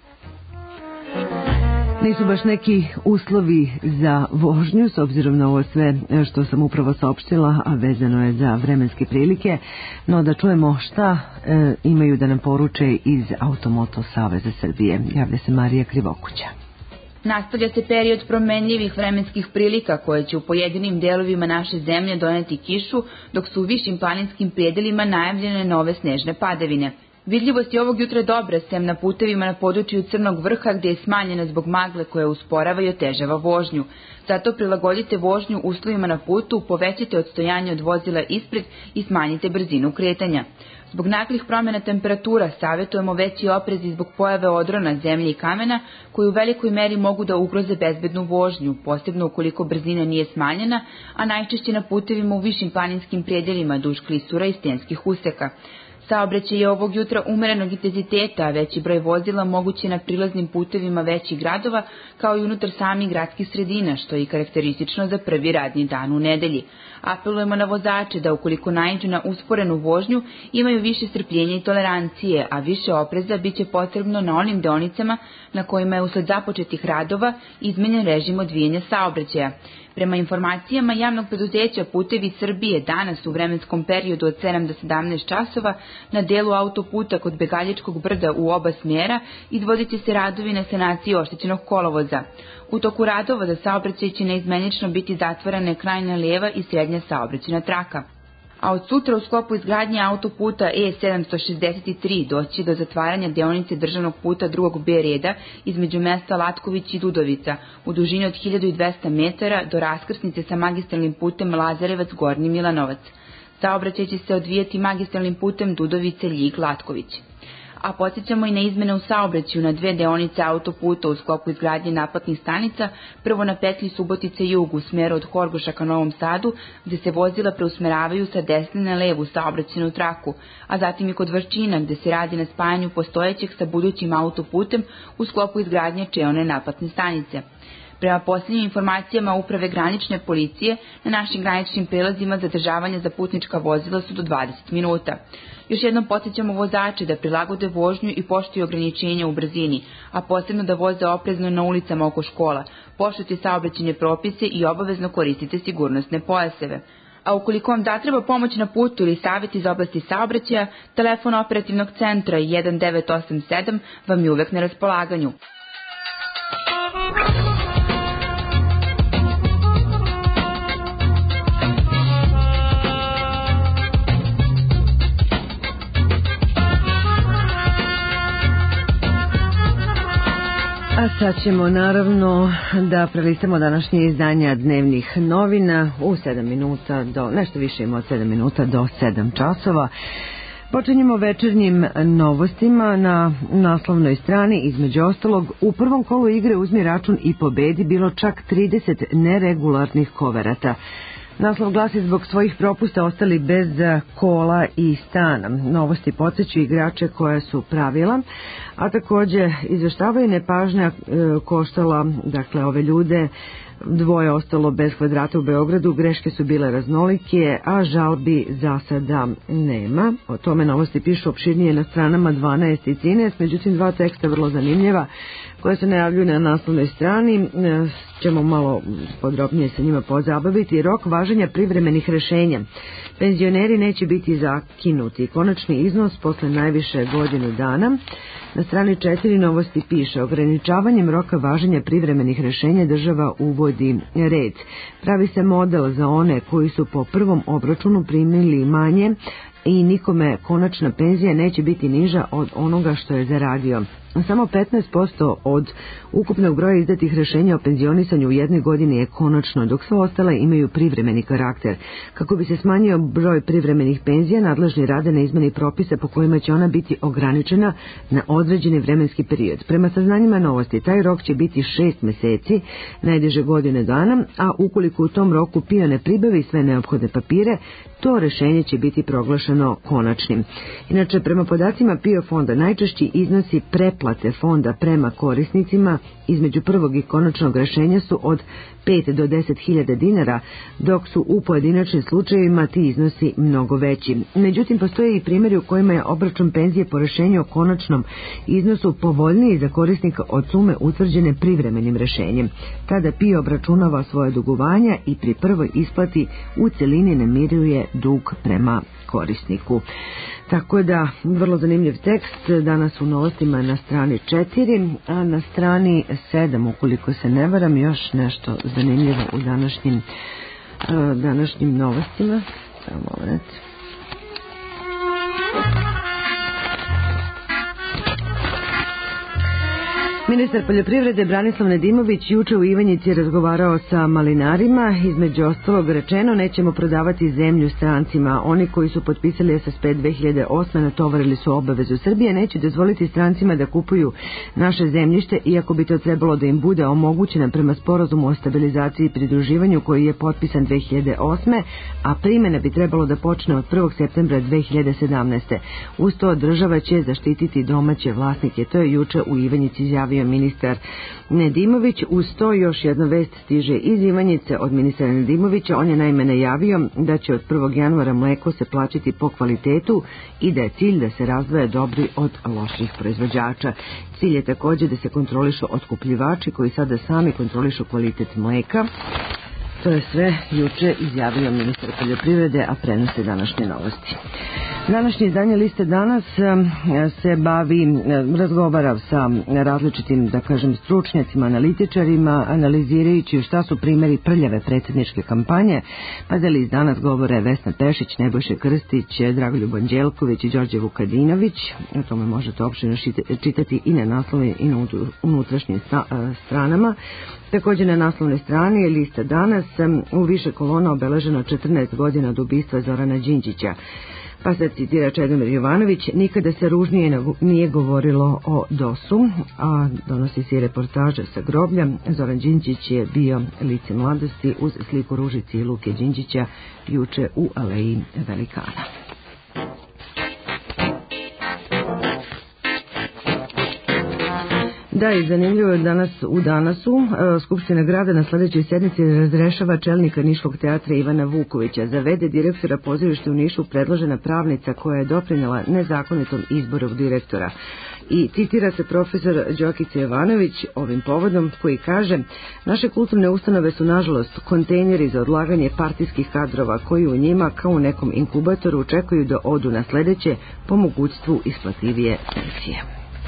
Nisu baš neki uslovi za vožnju, s obzirom na ovo sve što sam upravo saopštila, a vezano je za vremenske prilike, no da čujemo šta imaju da nam poruče iz Automoto Saveza Srbije. Javlja se Marija Krivokuća. Nastavlja se period promenljivih vremenskih prilika koje će u pojedinim delovima naše zemlje doneti kišu, dok su u višim planinskim predelima najavljene nove snežne padavine. Vidljivost je ovog jutra dobra, sem na putevima na području Crnog vrha gdje je smanjena zbog magle koja usporava i otežava vožnju. Zato prilagodite vožnju uslovima na putu, povećajte odstojanje od vozila ispred i smanjite brzinu kretanja. Zbog naglih promjena temperatura savjetujemo veći oprez i zbog pojave odrona, zemlje i kamena koji u velikoj meri mogu da ugroze bezbednu vožnju, posebno ukoliko brzina nije smanjena, a najčešće na putevima u višim planinskim predjelima duž klisura i stenskih useka. Saobraćaj je ovog jutra umerenog intenziteta, a veći broj vozila moguće na prilaznim putevima većih gradova, kao i unutar samih gradskih sredina, što je i karakteristično za prvi radni dan u nedelji. Apelujemo na vozače da ukoliko naiđu na usporenu vožnju, imaju više strpljenja i tolerancije, a više opreza biće potrebno na onim deonicama na kojima je usled započetih radova izmenjen režim odvijanja saobraćaja. Prema informacijama javnog preduzeća Putevi Srbije danas u vremenskom periodu od 7 do 17 časova na delu autoputa kod Begaljičkog brda u oba smjera izvodit će se radovi na sanaciji oštećenog kolovoza. U toku radova za saobraćaj će neizmenično biti zatvorene krajnja lijeva i srednja saobraćajna traka. A od sutra u sklopu izgradnje autoputa E763 doći do zatvaranja deonice državnog puta drugog B reda između mesta Latković i Dudovica u dužini od 1200 metara do raskrsnice sa magistralnim putem Lazarevac-Gornji Milanovac. Saobraćaj će se odvijati magistralnim putem Dudovice-Ljig-Latković. A podsjećamo i na izmene u saobraćaju na 2 deonice autoputa u sklopu izgradnje naplatnih stanica, prvo na petlji Subotice jug u smeru od Horgoša ka Novom Sadu, gde se vozila preusmeravaju sa desne na levu saobraćajnu traku, a zatim i kod Vrčina, gde se radi na spajanju postojećeg sa budućim autoputem u sklopu izgradnje čeone naplatne stanice. Prema posljednjim informacijama Uprave granične policije, na našim graničnim prelazima zadržavanja za putnička vozila su do 20 minuta. Još jednom podsjećamo vozače da prilagode vožnju i poštuju ograničenja u brzini, a posebno da voze oprezno na ulicama oko škola, poštujte saobraćajne propise i obavezno koristite sigurnosne pojaseve. A ukoliko vam zatreba pomoć na putu ili savjet iz oblasti saobraćaja, telefon operativnog centra 1987 vam je uvek na raspolaganju. A sad ćemo naravno da prelistamo današnje izdanja dnevnih novina u 7 minuta do, nešto više ima od 7 minuta do 7 časova. Počinjemo večernjim novostima na naslovnoj strani. Između ostalog, u prvom kolu igre Uzmi račun i pobedi bilo čak 30 neregularnih koverata. Naslov glasi: zbog svojih propusta ostali bez kola i stana. Novosti podsjeću igrače koja su pravila, a također izveštavaju nepažnja koštala, dakle, ove ljude. 2 ostalo bez kvadrata u Beogradu, greške su bile raznolike, a žalbi za sada nema. O tome novosti pišu opširnije na stranama 12 i 13, međutim 2 teksta vrlo zanimljiva koje se najavljuju na naslovnoj strani. Ćemo malo podrobnije sa njima pozabaviti. Rok važenja privremenih rešenja. Penzioneri neće biti zakinuti. Konačni iznos posle najviše godinu dana. Na strani 4 novosti piše: ograničavanjem roka važenja privremenih rešenja država uvodi red. Pravi se model za one koji su po prvom obračunu primili manje i nikome konačna penzija neće biti niža od onoga što je zaradio. Samo 15% od ukupnog broja izdatih rešenja o penzionisanju u jednoj godini je konačno, dok sve ostale imaju privremeni karakter. Kako bi se smanjio broj privremenih penzija, nadležni rade na izmeni propisa po kojima će ona biti ograničena na određeni vremenski period. Prema saznanjima novosti, taj rok će biti 6 meseci, najduže godine dana, a ukoliko u tom roku PIO ne pribavi sve neophodne papire, to rešenje će biti proglašeno konačnim. Inače, prema podacima PIO fonda, najčešći iznosi preplate fonda prema korisnicima između prvog i konačnog rešenja su od 5 do 10.000 dinara, dok su u pojedinačnim slučajevima ti iznosi mnogo veći. Međutim, postoje i primjeri u kojima je obračun penzije po rešenju o konačnom iznosu povoljniji za korisnika od sume utvrđene privremenim rešenjem. Tada PIO obračunava svoje dugovanja i pri prvoj isplati u celini namiruje dug prema korisniku. Tako da, vrlo zanimljiv tekst danas u novostima na strani 4, a na strani 7, ukoliko se ne varam, još nešto zanimljivo u današnjim novostima. Samo moment. Ministar poljoprivrede Branislav Nedimović juče u Ivanjici razgovarao sa malinarima. Između ostalog rečeno, nećemo prodavati zemlju strancima. Oni koji su potpisali SSP 2008. natovarili su obavezu. Srbije neće dozvoliti strancima da kupuju naše zemljište, iako bi to trebalo da im bude omogućeno prema sporazumu o stabilizaciji i pridruživanju koji je potpisan 2008. a primjena bi trebalo da počne od 1. septembra 2017. Uz to država će zaštititi domaće vlasnike. To je juče u Ivanjici izjavio ministar Nedimović. Uz to još jedna vest stiže iz Ivanjice od ministra Nedimovića. On je naime najavio da će od 1. januara mleko se plaćati po kvalitetu i da je cilj da se razdvaja dobri od loših proizvođača. Cilj je također da se kontrolišu otkupljivači koji sada sami kontrolišu kvalitet mleka. To je sve juče izjavio ministar poljoprivrede, a prenose današnje novosti. Današnje izdanje Liste danas se razgovara sa različitim, da kažem, stručnjacima, analitičarima, analizirajući šta su primjeri prljave predsjedničke kampanje. Pa da List danas govore Vesna Pešić, Nebojša Krstić, Dragoljub Anđelković i Đorđe Vukadinović. O tome možete opširno čitati i na naslovi i na unutrašnjim stranama. Također na naslovnoj strani je Lista danas u više kolona obeleženo 14 godina od ubistva Zorana Đinđića. Pa sad citira Čedomir Jovanović, nikada se ružnije nije govorilo o DOS-u, a donosi se i reportaža sa groblja. Zoran Đinđić je bio lice mladosti uz sliku Ružice i Luke Đinđića juče u Aleji Velikana. Da, i zanimljivo je danas u Danasu. Skupština grada na sledećoj sednici razrešava čelnika Niškog teatra Ivana Vukovića. Za v.d. direktora pozorišta u Nišu predložena pravnica koja je doprinela nezakonitom izboru direktora. I citira se profesor Đokica Jovanović ovim povodom koji kaže: naše kulturne ustanove su nažalost kontejneri za odlaganje partijskih kadrova koji u njima kao u nekom inkubatoru čekaju da odu na sledeće po mogućstvu isplativije pensije.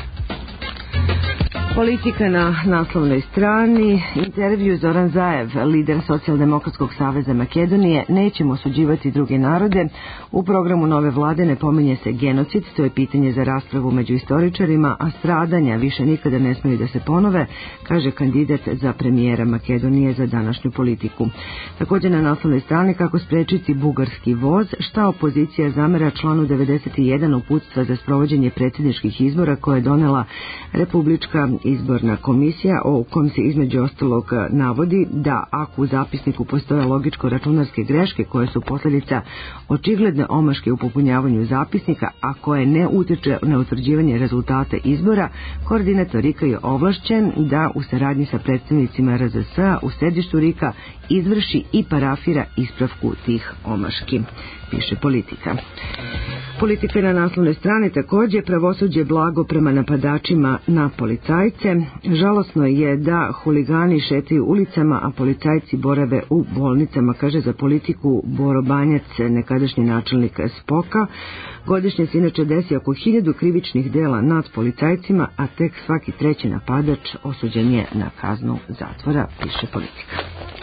Politika na naslovnoj strani. Intervju Zoran Zaev, lider Socijaldemokratskog saveza Makedonije, nećemo osuđivati druge narode. U programu nove vlade ne pominje se genocid, to je pitanje za raspravu među istoričarima, a stradanja više nikada ne smiju da se ponove, kaže kandidat za premijera Makedonije za današnju politiku. Također na naslovnoj strani kako sprečiti bugarski voz, šta opozicija zamera članu 91 uputstva za sprovođenje predsjedničkih izbora koje je donela Republička izborna komisija, o kojem se između ostalog navodi da ako u zapisniku postoje logičko-računarske greške koje su posljedica očigledne omaške u popunjavanju zapisnika, a koje ne utiče na utvrđivanje rezultata izbora, koordinator RIK-a je ovlašćen da u saradnji sa predstavnicima RZS-a u sedištu RIK-a izvrši i parafira ispravku tih omaški, piše Politika. Politika na naslovnoj strani također pravosuđe blago prema napadačima na policajce. Žalosno je da huligani šetaju ulicama, a policajci borave u bolnicama, kaže za Politiku Boro Banjac, nekadašnji načelnik SPOK-a. Godišnje se inače desi oko 1000 krivičnih dela nad policajcima, a tek svaki treći napadač osuđen je na kaznu zatvora, piše Politika.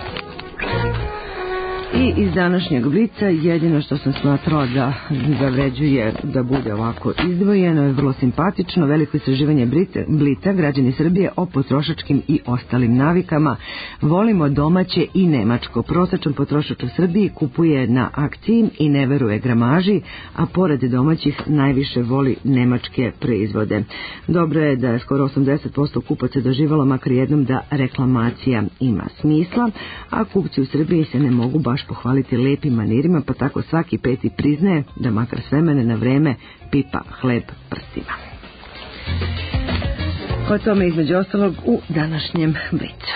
I iz današnjeg Blica jedino što sam smatrala da zavređuje da bude ovako izdvojeno je vrlo simpatično veliko istraživanje Blica, građani Srbije o potrošačkim i ostalim navikama. Volimo domaće i nemačko. Prosječan potrošač u Srbiji kupuje na akciji i ne veruje gramaži, a pored domaćih najviše voli nemačke proizvode. Dobro je da je skoro 80% kupaca doživalo makar jednom da reklamacija ima smisla, a kupci u Srbiji se ne mogu baš pohvaliti lepim manirima, pa tako svaki peti priznaje da makar s vremena na vreme pipa hleb prstima. O tome između ostalog u današnjem Blicu.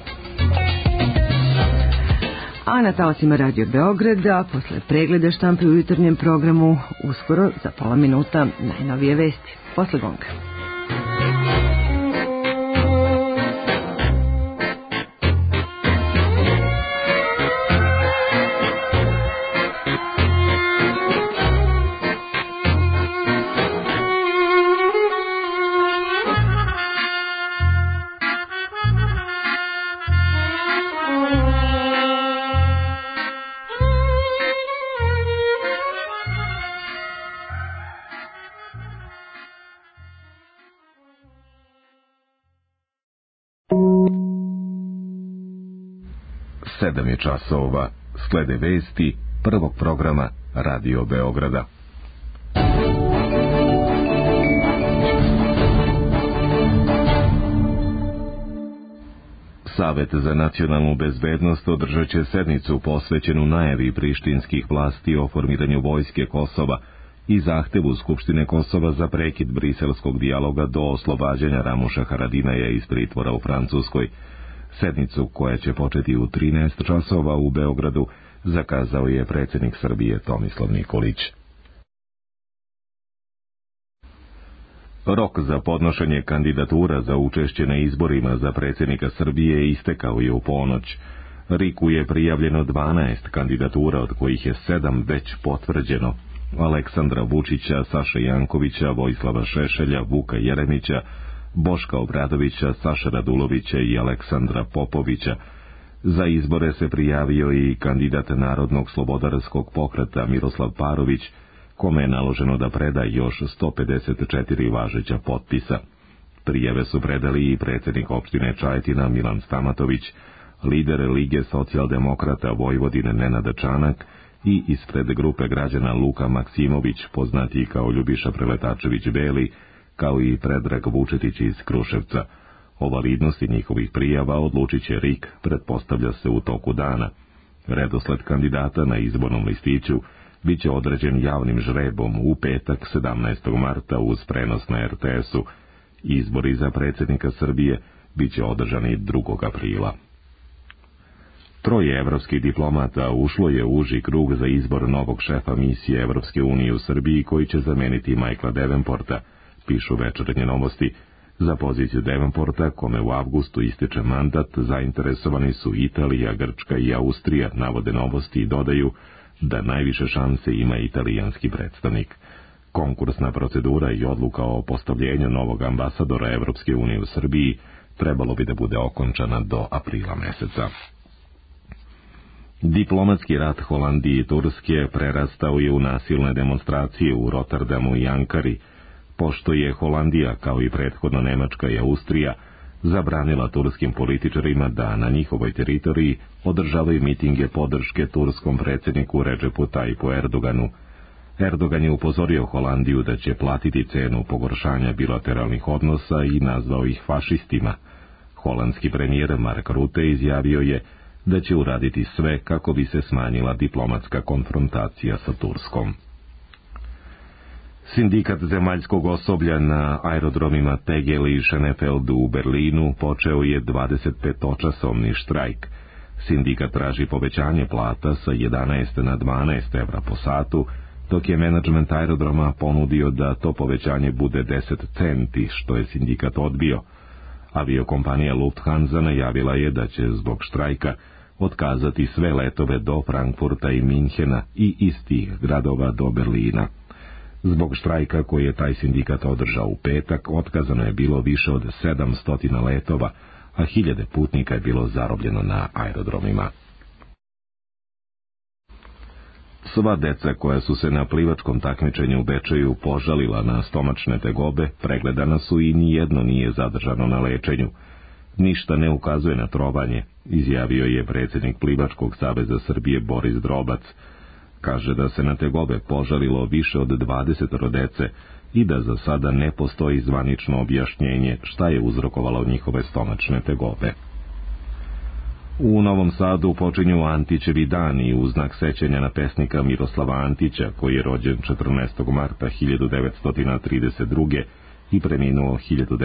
A na talasima Radio Beograda, posle pregleda štampe u jutarnjem programu, uskoro za pola minuta najnovije vesti. Posle gonga. Sedam je časova, slede vesti prvog programa Radio Beograda. Savet za nacionalnu bezbednost održat će sednicu posvećenu najavi prištinskih vlasti o formiranju vojske Kosova i zahtevu Skupštine Kosova za prekid briselskog dijaloga do oslobađanja Ramuša Haradinaja iz pritvora u Francuskoj. Sednicu, koja će početi u 13 časova u Beogradu, zakazao je predsjednik Srbije Tomislav Nikolić. Rok za podnošenje kandidatura za učešće na izborima za predsjednika Srbije istekao je u ponoć. RIK-u je prijavljeno 12 kandidatura, od kojih je 7 već potvrđeno. Aleksandra Vučića, Saše Jankovića, Vojislava Šešelja, Vuka Jeremića, Boška Obradovića, Saša Radulovića i Aleksandra Popovića. Za izbore se prijavio i kandidat Narodnog slobodarskog pokreta Miroslav Parović, kome je naloženo da preda još 154 važeća potpisa. Prijave su predali i predsjednik opštine Čajetina Milan Stamatović, lider Lige socijaldemokrata Vojvodine Nenad Čanak i ispred grupe građana Luka Maksimović, poznati kao Ljubiša Preletačević-Beli, kao i Predrag Vučetić iz Kruševca. O validnosti njihovih prijava odlučit će RIK, pretpostavlja se u toku dana. Redosled kandidata na izbornom listiću bit će određen javnim žrebom u petak 17. marta uz prenos na RTS-u. Izbori za predsjednika Srbije bit će održani 2. aprila. 3 evropskih diplomata ušlo je u uži krug za izbor novog šefa misije Evropske unije u Srbiji koji će zameniti Michaela Davenporta, pišu Večernje novosti. Za poziciju Davenporta, kome u avgustu ističe mandat, zainteresovani su Italija, Grčka i Austrija, navode novosti i dodaju da najviše šanse ima italijanski predstavnik. Konkursna procedura i odluka o postavljenju novog ambasadora Evropske unije u Srbiji trebalo bi da bude okončana do aprila meseca. Diplomatski rat Holandije i Turske prerastao je u nasilne demonstracije u Rotterdamu i Ankari, pošto je Holandija, kao i prethodno Nemačka i Austrija, zabranila turskim političarima da na njihovoj teritoriji održavaju mitinge podrške turskom predsjedniku Redžepu Tajipu Erdoganu. Erdogan je upozorio Holandiju da će platiti cenu pogoršanja bilateralnih odnosa i nazvao ih fašistima. Holandski premijer Mark Rutte izjavio je da će uraditi sve kako bi se smanjila diplomatska konfrontacija sa Turskom. Sindikat zemaljskog osoblja na aerodromima Tegel i Schönefeld u Berlinu počeo je 25-časovni štrajk. Sindikat traži povećanje plata sa 11 na 12 evra po satu, dok je menadžment aerodroma ponudio da to povećanje bude 10 centi, što je sindikat odbio. Aviokompanija Lufthansa najavila je da će zbog štrajka otkazati sve letove do Frankfurta i Minhena i iz tih gradova do Berlina. Zbog štrajka koji je taj sindikat održao u petak, otkazano je bilo više od 700 letova, a 1000 putnika je bilo zarobljeno na aerodromima. Sva deca koja su se na plivačkom takmičenju u Bečeju požalila na stomačne tegobe pregledana su i nijedno nije zadržano na lečenju. Ništa ne ukazuje na trovanje, izjavio je predsjednik Plivačkog saveza Srbije Boris Drobac. Kaže da se na tegobe požalilo više od 20 dece i da za sada ne postoji zvanično objašnjenje šta je uzrokovalo njihove stomačne tegobe. U Novom Sadu počinju Antićevi dani u znak sećanja na pesnika Miroslava Antića, koji je rođen 14. marta 1932. i preminuo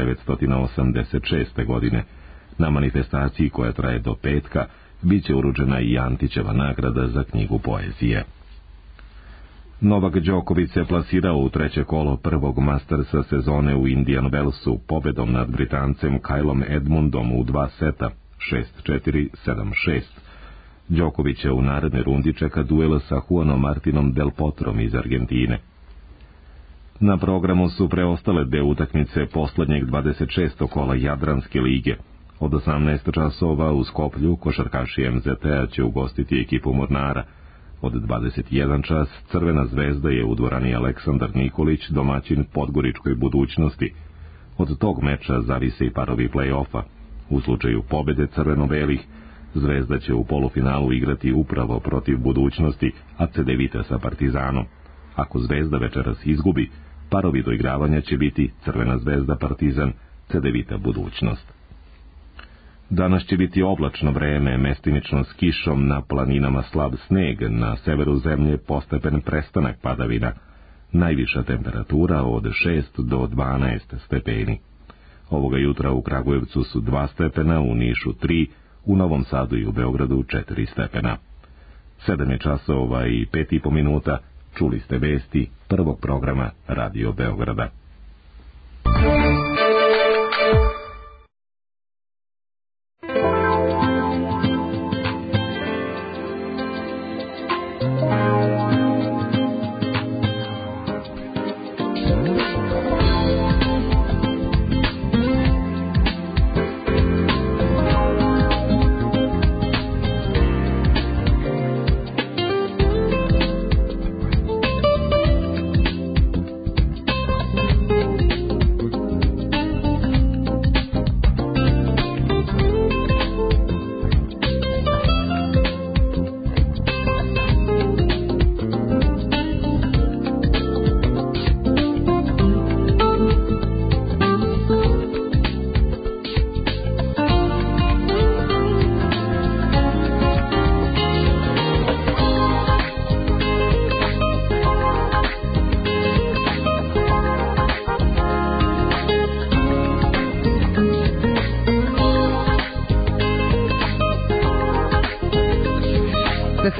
1986. godine. Na manifestaciji koja traje do petka bit će uručena i Antićeva nagrada za knjigu poezije. Novak Đoković se plasirao u 3. kolo prvog Mastersa sezone u Indian Wellsu pobedom nad Britancem Kylom Edmundom u 2 seta, 6-4, 7-6. Đoković je u narednoj rundi čeka duel sa Juanom Martinom Del Potrom iz Argentine. Na programu su preostale 2 utakmice poslednjeg 26. kola Jadranske lige. Od 18 časova u Skoplju košarkaši MZT-a će ugostiti ekipu Mornara. Od 21 čas Crvena zvezda je u dvorani Aleksandar Nikolić domaćin Podgoričkoj Budućnosti. Od tog meča zavise i parovi play-offa. U slučaju pobede crveno-belih, Zvezda će u polufinalu igrati upravo protiv Budućnosti, a Cedevita sa Partizanom. Ako Zvezda večeras izgubi, parovi doigravanja će biti Crvena zvezda Partizan, Cedevita Budućnost. Danas će biti oblačno vreme, mestimično s kišom, na planinama slab sneg, na severu zemlje postepen prestanak padavina. Najviša temperatura od 6 do 12 stepeni. Ovoga jutra u Kragujevcu su 2 stepena, u Nišu 3, u Novom Sadu i u Beogradu 4 stepena. 7 je časova i 5,5 minuta, čuli ste vesti prvog programa Radio Beograda.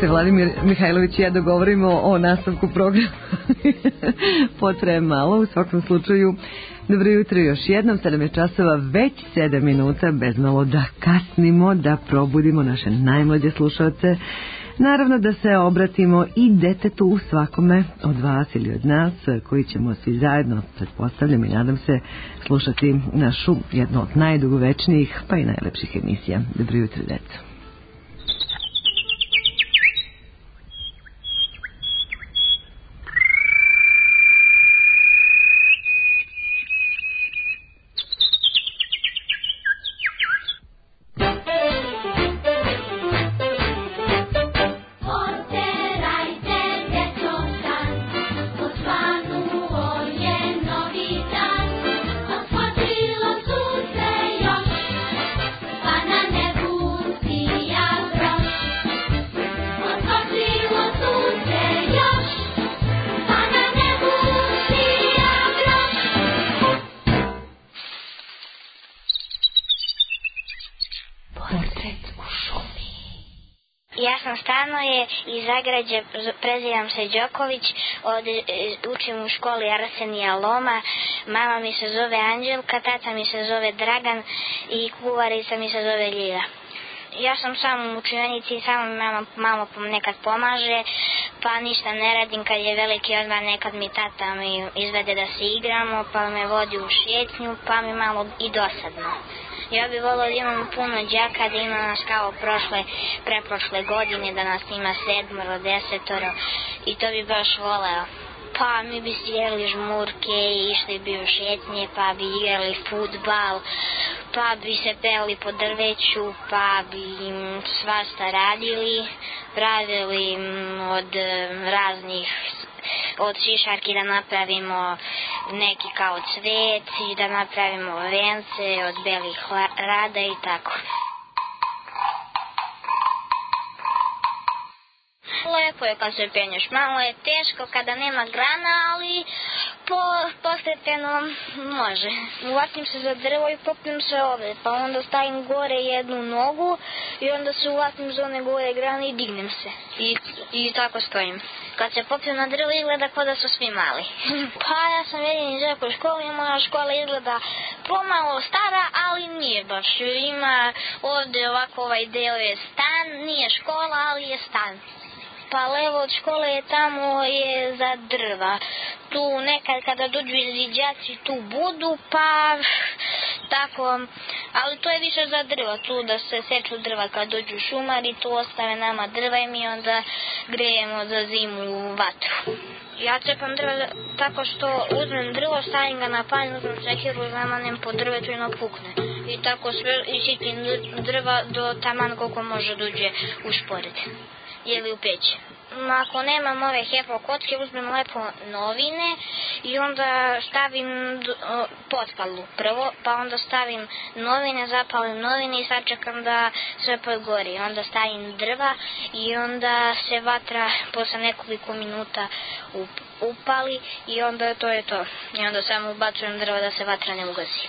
se Vladimir Mihajlović i ja dogovorimo o nastavku programa. Potraje malo, u svakom slučaju. Dobro jutro još jednom, 7 je časova, već 7 minuta, bez malo da kasnimo, da probudimo naše najmlađe slušalce. Naravno da se obratimo i detetu svakome od vas ili od nas, koji ćemo svi zajedno, pretpostavljam i nadam se, slušati našu jednu od najdugovečnijih pa i najlepših emisija. Dobro jutro, deco. Iz Zagrađa, prezivam se Đoković, učim u školi Arsenija Loma, mama mi se zove Anđelka, tata mi se zove Dragan i kuvarica mi se zove Ljilja. Ja sam samo u učionici, samo mi mama nekad pomaže, pa ništa ne radim kad je veliki odmah, nekad mi tata mi izvede da se igramo, pa me vodi u šetnju, pa mi malo i dosadno. Ja bih volio da imam puno đaka, da ima nas kao preprošle godine, da nas ima 7, 10 i to bi baš voleo. Pa mi bi jeli žmurke i išli bi u šetnje, pa bi igrali fudbal, pa bi se peli po drveću, pa bi im svašta radili, pravili od raznih, od šišarki da napravimo neki kao cvet i da napravimo vence od belih rada i tako. Lepo je kad se penješ, malo je teško kada nema grana, ali postepeno može. Uvatim se za drvo i popnem se ovde, pa onda stavim gore jednu nogu i onda se uvatim za one gore grane i dignem se. I tako stojim. Kad se popnem na drvo izgleda kao da su svi mali. Pa ja sam jedini đak u školi i moja škola izgleda pomalo stara, ali nije baš. Ima ovde ovako ovaj deo je stan, nije škola, ali je stan. Pa levo od škole tamo je za drva. Tu nekad kada dođu izviđaci tu budu, pa tako, ali to je više za drva, tu da se seču drva kad dođu šumari, tu ostave nama drva i mi onda grejemo za zimu u vatru. Ja cepam drva tako što uzmem drvo, stavim ga na panj, uzmem sekiru, zamanem po drvetu i napukne. I tako sve isitim drva do taman koliko može dođe u špored ili u peć. Ako nemam ove hefo kocke, uzmem lepo novine i onda stavim potpalu prvo, pa onda stavim novine, zapalim novine i sačekam da sve pogori. Onda stavim drva i onda se vatra posle nekoliko minuta upali i onda to je to. I onda samo ubacujem drva da se vatra ne ugasi.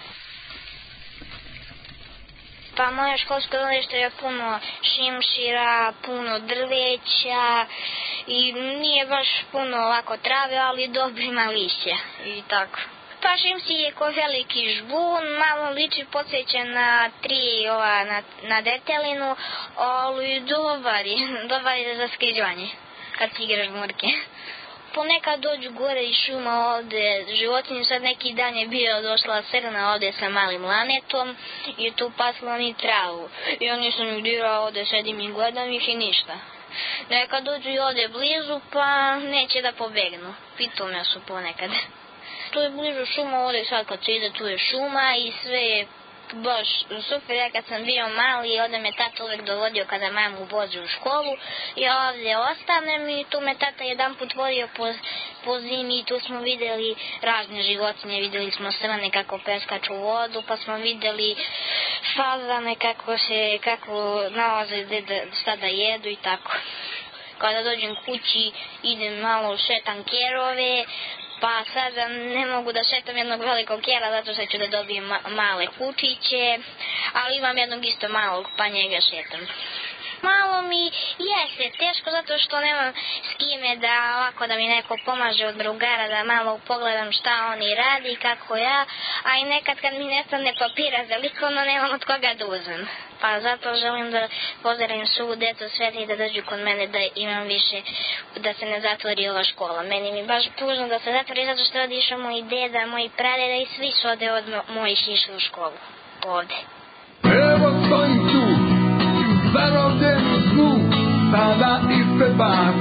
Pa moje školsko dvorište je puno šimšira, puno drveća i nije baš puno ovako trave, ali dobro ima lišća i tako. Pa šimsi je ko veliki žbun, malo liči podsjećan na na detelinu, ali dobar je za skrižvanje kad si igraš žmurke. Ponekad dođu gore iz šuma ovde životinje, sad neki dan je došla srna ovde sa malim lanetom i tu pasla oni travu. I oni su mi dirao ovde, sedim i gledam ih i ništa. Nekad dođu i ovde blizu, pa neće da pobegnu. Pitume su ponekad. Tu je blizu šuma, ovde sad kad se ide tu je šuma i sve je baš super. Ja kad sam bio mali, ovde me tata uvek dovodio kada mamu vozi u školu. Ja ovde ostanem i tu me tata jedan put vodio po zimi i tu smo videli razne životinje. Videli smo srne kako preskaču u vodu, pa smo videli fazane kako nalaze šta da jedu i tako. Kada dođem kući, idem malo šetam kerove, pa sada ne mogu da šetam jednog velikog kera zato što ću da dobijem male kučiće, ali imam jednog isto malog, pa njega šetam. Malo mi jeste teško zato što nemam s kime da ovako da mi neko pomaže od drugara, da malo pogledam šta oni radi, kako ja, a i nekad kad mi nestane papira za likovno nemam od koga da uzmem. Pa zato želim da pozdravim svu decu sveta i da dođu kod mene da imam više, da se ne zatvori ova škola. Meni mi baš tužno da se zatvori zato što je odišao moj deda, moji pradeda i svi su ode od mojih išli u školu. Ovde. Evo stojim tu, zarobljen u snu, sada ispred vas.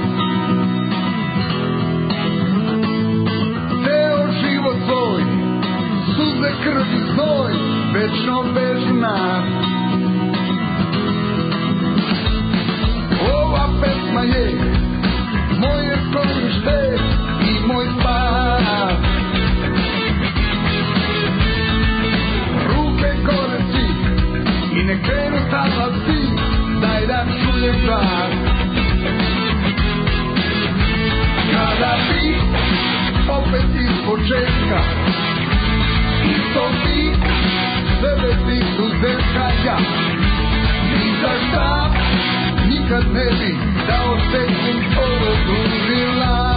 Ceo život svoj, suze, krv i znoj, večno vežu nas. Ova pesma je moje sklonište i moj spas. Ruke gore svi i ne krenu sada svi, daj da čujem glas. Kada bi opet iz početka isto bi sebe ti su zrkaja, ni za šta nikad ne bi dao sećem ovo dužila.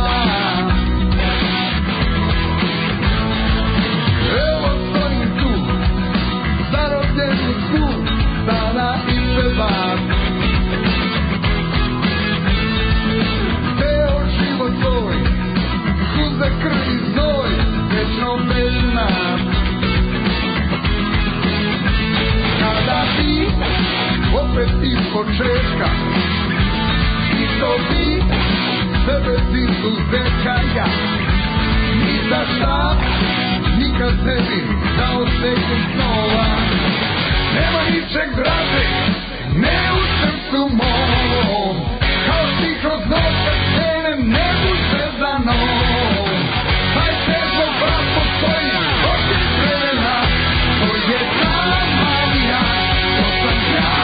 Evo stojim tu, zarobljen u snu, sada ispred vas. Ceo život svoj, suze, krv i znoj, večno među nas. Kada bi opet iz početka isto bi sebe ti su zrkaja, ni za šta nikad ne bi dao sećem snova. Nema ničeg draže, ne u srcu mom, kao ti kroz noć kad krenem nebu zvezdanom. Taj težo brat postoji od tih vremena, to je Tamarija, to sam ja.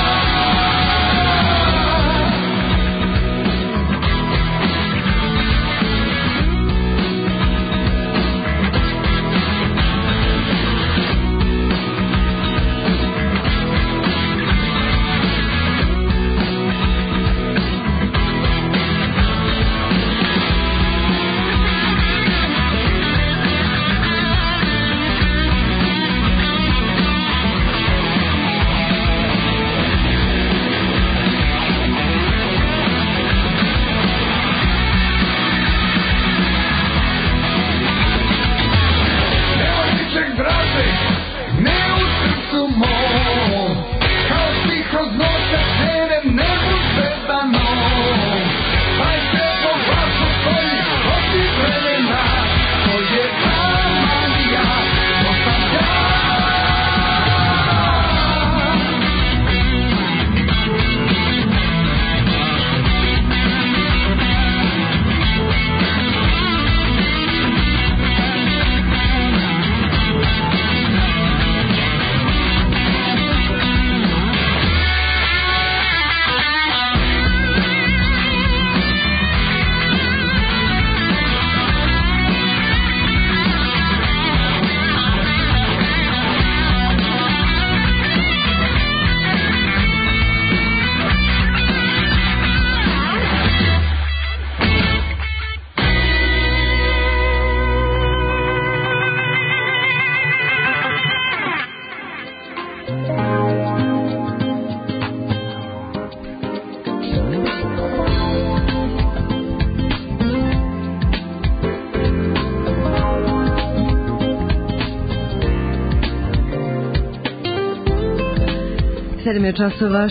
Časova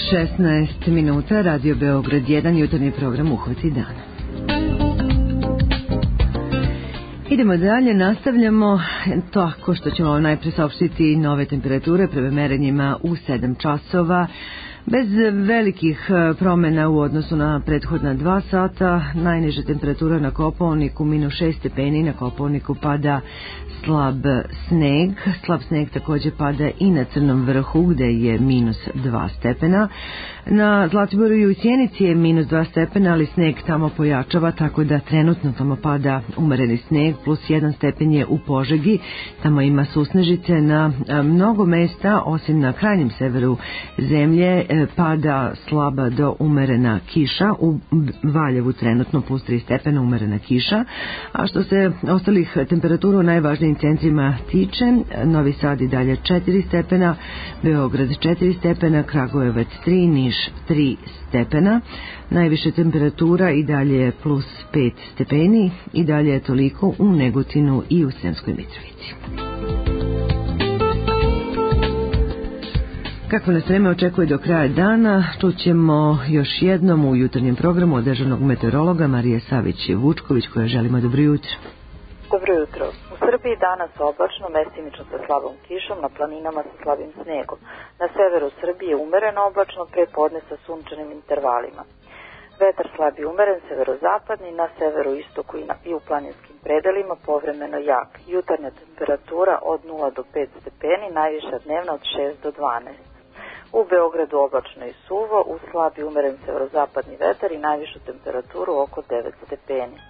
16 minuta, Radio Beograd 1, jutarnji program Uhvati dana. Idemo dalje, nastavljamo tako što ćemo najpre saopštiti nove temperature prema merenjima u 7 časova. Bez velikih promjena u odnosu na prethodna 2 sata, najniža temperatura na Kopaoniku -6 stepeni, na Kopaoniku pada slab sneg. Slab sneg također pada i na Crnom vrhu gde je -2 stepena. Na Zlatiboru i u Sjenici je -2 stepena, ali sneg tamo pojačava, tako da trenutno tamo pada umereni sneg, +1 stepen je u Požegi, tamo ima susnežice na mnogo mesta, osim na krajnjem severu zemlje, pada slaba do umerena kiša, u Valjevu trenutno plus 3 stepena umerena kiša, a što se ostalih temperatura u najvažnijim centrima tiče, Novi Sad i dalje 4 stepena, Beograd 4 stepena, Kragujevac 3, Niš 3 stepena, najviše temperatura i dalje je plus 5 stepeni, i dalje je toliko u Negotinu i u Sremskoj Mitrovici. Kako nas vreme očekuje do kraja dana, čućemo još jednom u jutarnjem programu od državnog meteorologa Marije Savić-Vučković, koja želimo dobro jutro. Dobro jutro. U Srbiji danas oblačno, mestimično sa slabom kišom, na planinama sa slabim snegom. Na severu Srbije umereno oblačno, pre podne sa sunčanim intervalima. Vetar slab i umeren, severozapadni, na severu istoku i u planinskim predelima povremeno jak. Jutarnja temperatura od 0 do 5 stepeni, najviša dnevna od 6 do 12. U Beogradu oblačno i suvo, uz slab i umeren severozapadni vetar i najvišu temperaturu oko 9 stepeni.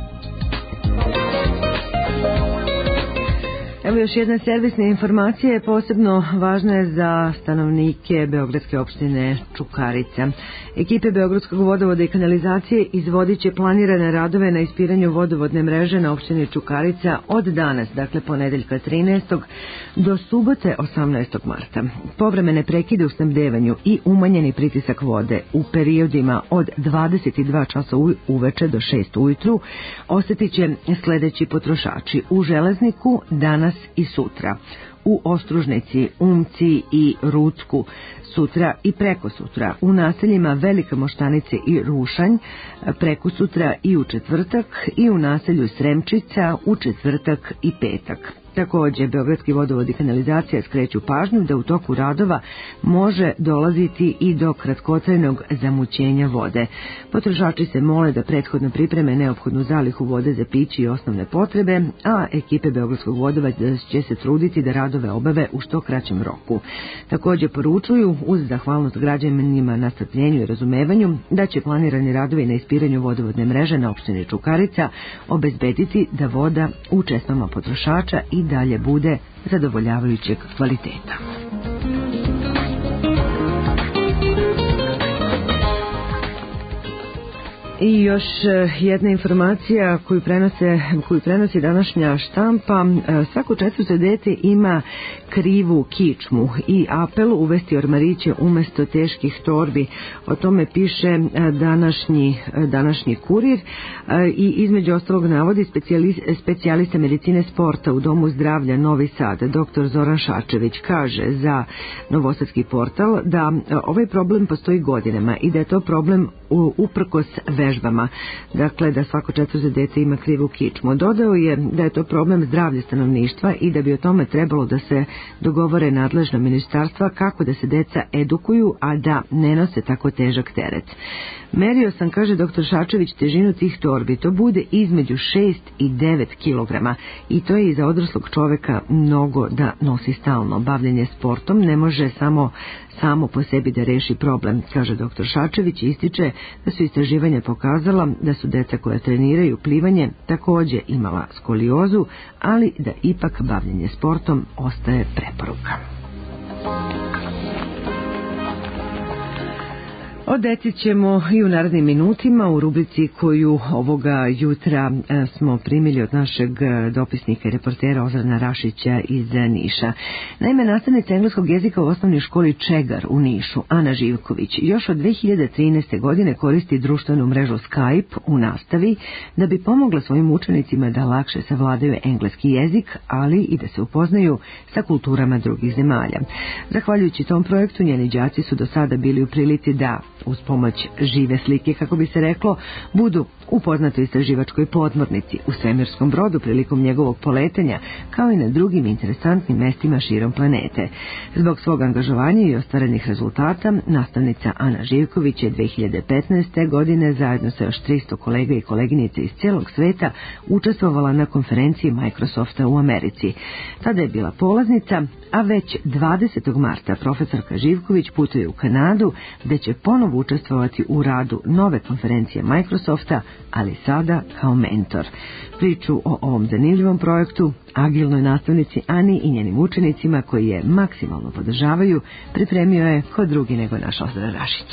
Evo još jedna servisna informacija, posebno važna je za stanovnike beogradske opštine Čukarica. Ekipe Beogradskog vodovoda i kanalizacije izvodit će planirane radove na ispiranju vodovodne mreže na opštini Čukarica od danas, dakle ponedeljka 13. do subote 18. marta. Povremene prekide u snabdevanju i umanjeni pritisak vode u periodima od 22 časa uveče do 6 ujutru osetit će sledeći potrošači: u Železniku danas i sutra, u Ostružnici, Umci i Rucku sutra i preko sutra, u naseljima Velika Moštanice i Rušanj preko sutra i u četvrtak, i u naselju Sremčica u četvrtak i petak. Takođe, Beogradski vodovod i kanalizacija skreću pažnju da u toku radova može dolaziti i do kratkotrajnog zamućenja vode. Potrošači se mole da prethodno pripreme neophodnu zalihu vode za piće i osnovne potrebe, a ekipe Beogradskog vodovoda će se truditi da radove obave u što kraćem roku. Takođe poručuju, uz zahvalnost građanima na strpljenju i razumevanju, da će planirani radovi na ispiranju vodovodne mreže na opštini Čukarica obezbediti da voda u česmama potrošača i dalje bude zadovoljavajućeg kvaliteta. I još jedna informacija koju prenosi današnja štampa. Svako četvrto dete ima krivu kičmu i apel uvesti ormariće umesto teških torbi. O tome piše današnji Kurir i između ostalog navodi specijalista medicine sporta u Domu zdravlja Novi Sad, dr. Zoran Šačević, kaže za Novosadski portal da ovaj problem postoji godinama i da je to problem uprkos vežbama, dakle da svako četvrto dete ima krivu kičmu. Dodao je da je to problem zdravlja stanovništva i da bi o tome trebalo da se dogovore nadležna ministarstva kako da se deca edukuju, a da ne nose tako težak teret. Merio sam, kaže dr. Šačević, težinu tih torbi, to bude između 6 i 9 kilograma i to je i za odraslog čoveka mnogo da nosi stalno. Bavljenje sportom ne može samo po sebi da reši problem, kaže dr. Šačević, i ističe da su istraživanja pokazala da su deca koja treniraju plivanje takođe imala skoliozu, ali da ipak bavljenje sportom ostaje preporuka. O deci ćemo i u narednim minutima u rubrici koju ovoga jutra smo primili od našeg dopisnika i reportera Ozrana Rašića iz Niša. Naime, nastavnica engleskog jezika u osnovnoj školi Čegar u Nišu, Ana Živković, još od 2013. godine koristi društvenu mrežu Skype u nastavi da bi pomogla svojim učenicima da lakše savladaju engleski jezik, ali i da se upoznaju sa kulturama drugih zemalja. Zahvaljujući tom projektu, njeni đaci su do sada bili u prilici da uz pomoć žive slike, kako bi se reklo, budu u poznatoj istraživačkoj podmornici u svemirskom brodu prilikom njegovog poletanja, kao i na drugim interesantnim mestima širom planete. Zbog svog angažovanja i ostvarenih rezultata, nastavnica Ana Živković je 2015. godine zajedno sa još 300 kolega i koleginica iz cijelog sveta učestvovala na konferenciji Microsofta u Americi. Tada je bila polaznica, a već 20. marta profesorka Živković putuje u Kanadu, gde će ponovo ponovo učestvovati u radu nove konferencije Microsofta, ali sada kao mentor. Priču o ovom zanimljivom projektu, agilnoj nastavnici Ani i njenim učenicima koji je maksimalno podržavaju, pripremio je ko drugi nego naš Ozren Rašić.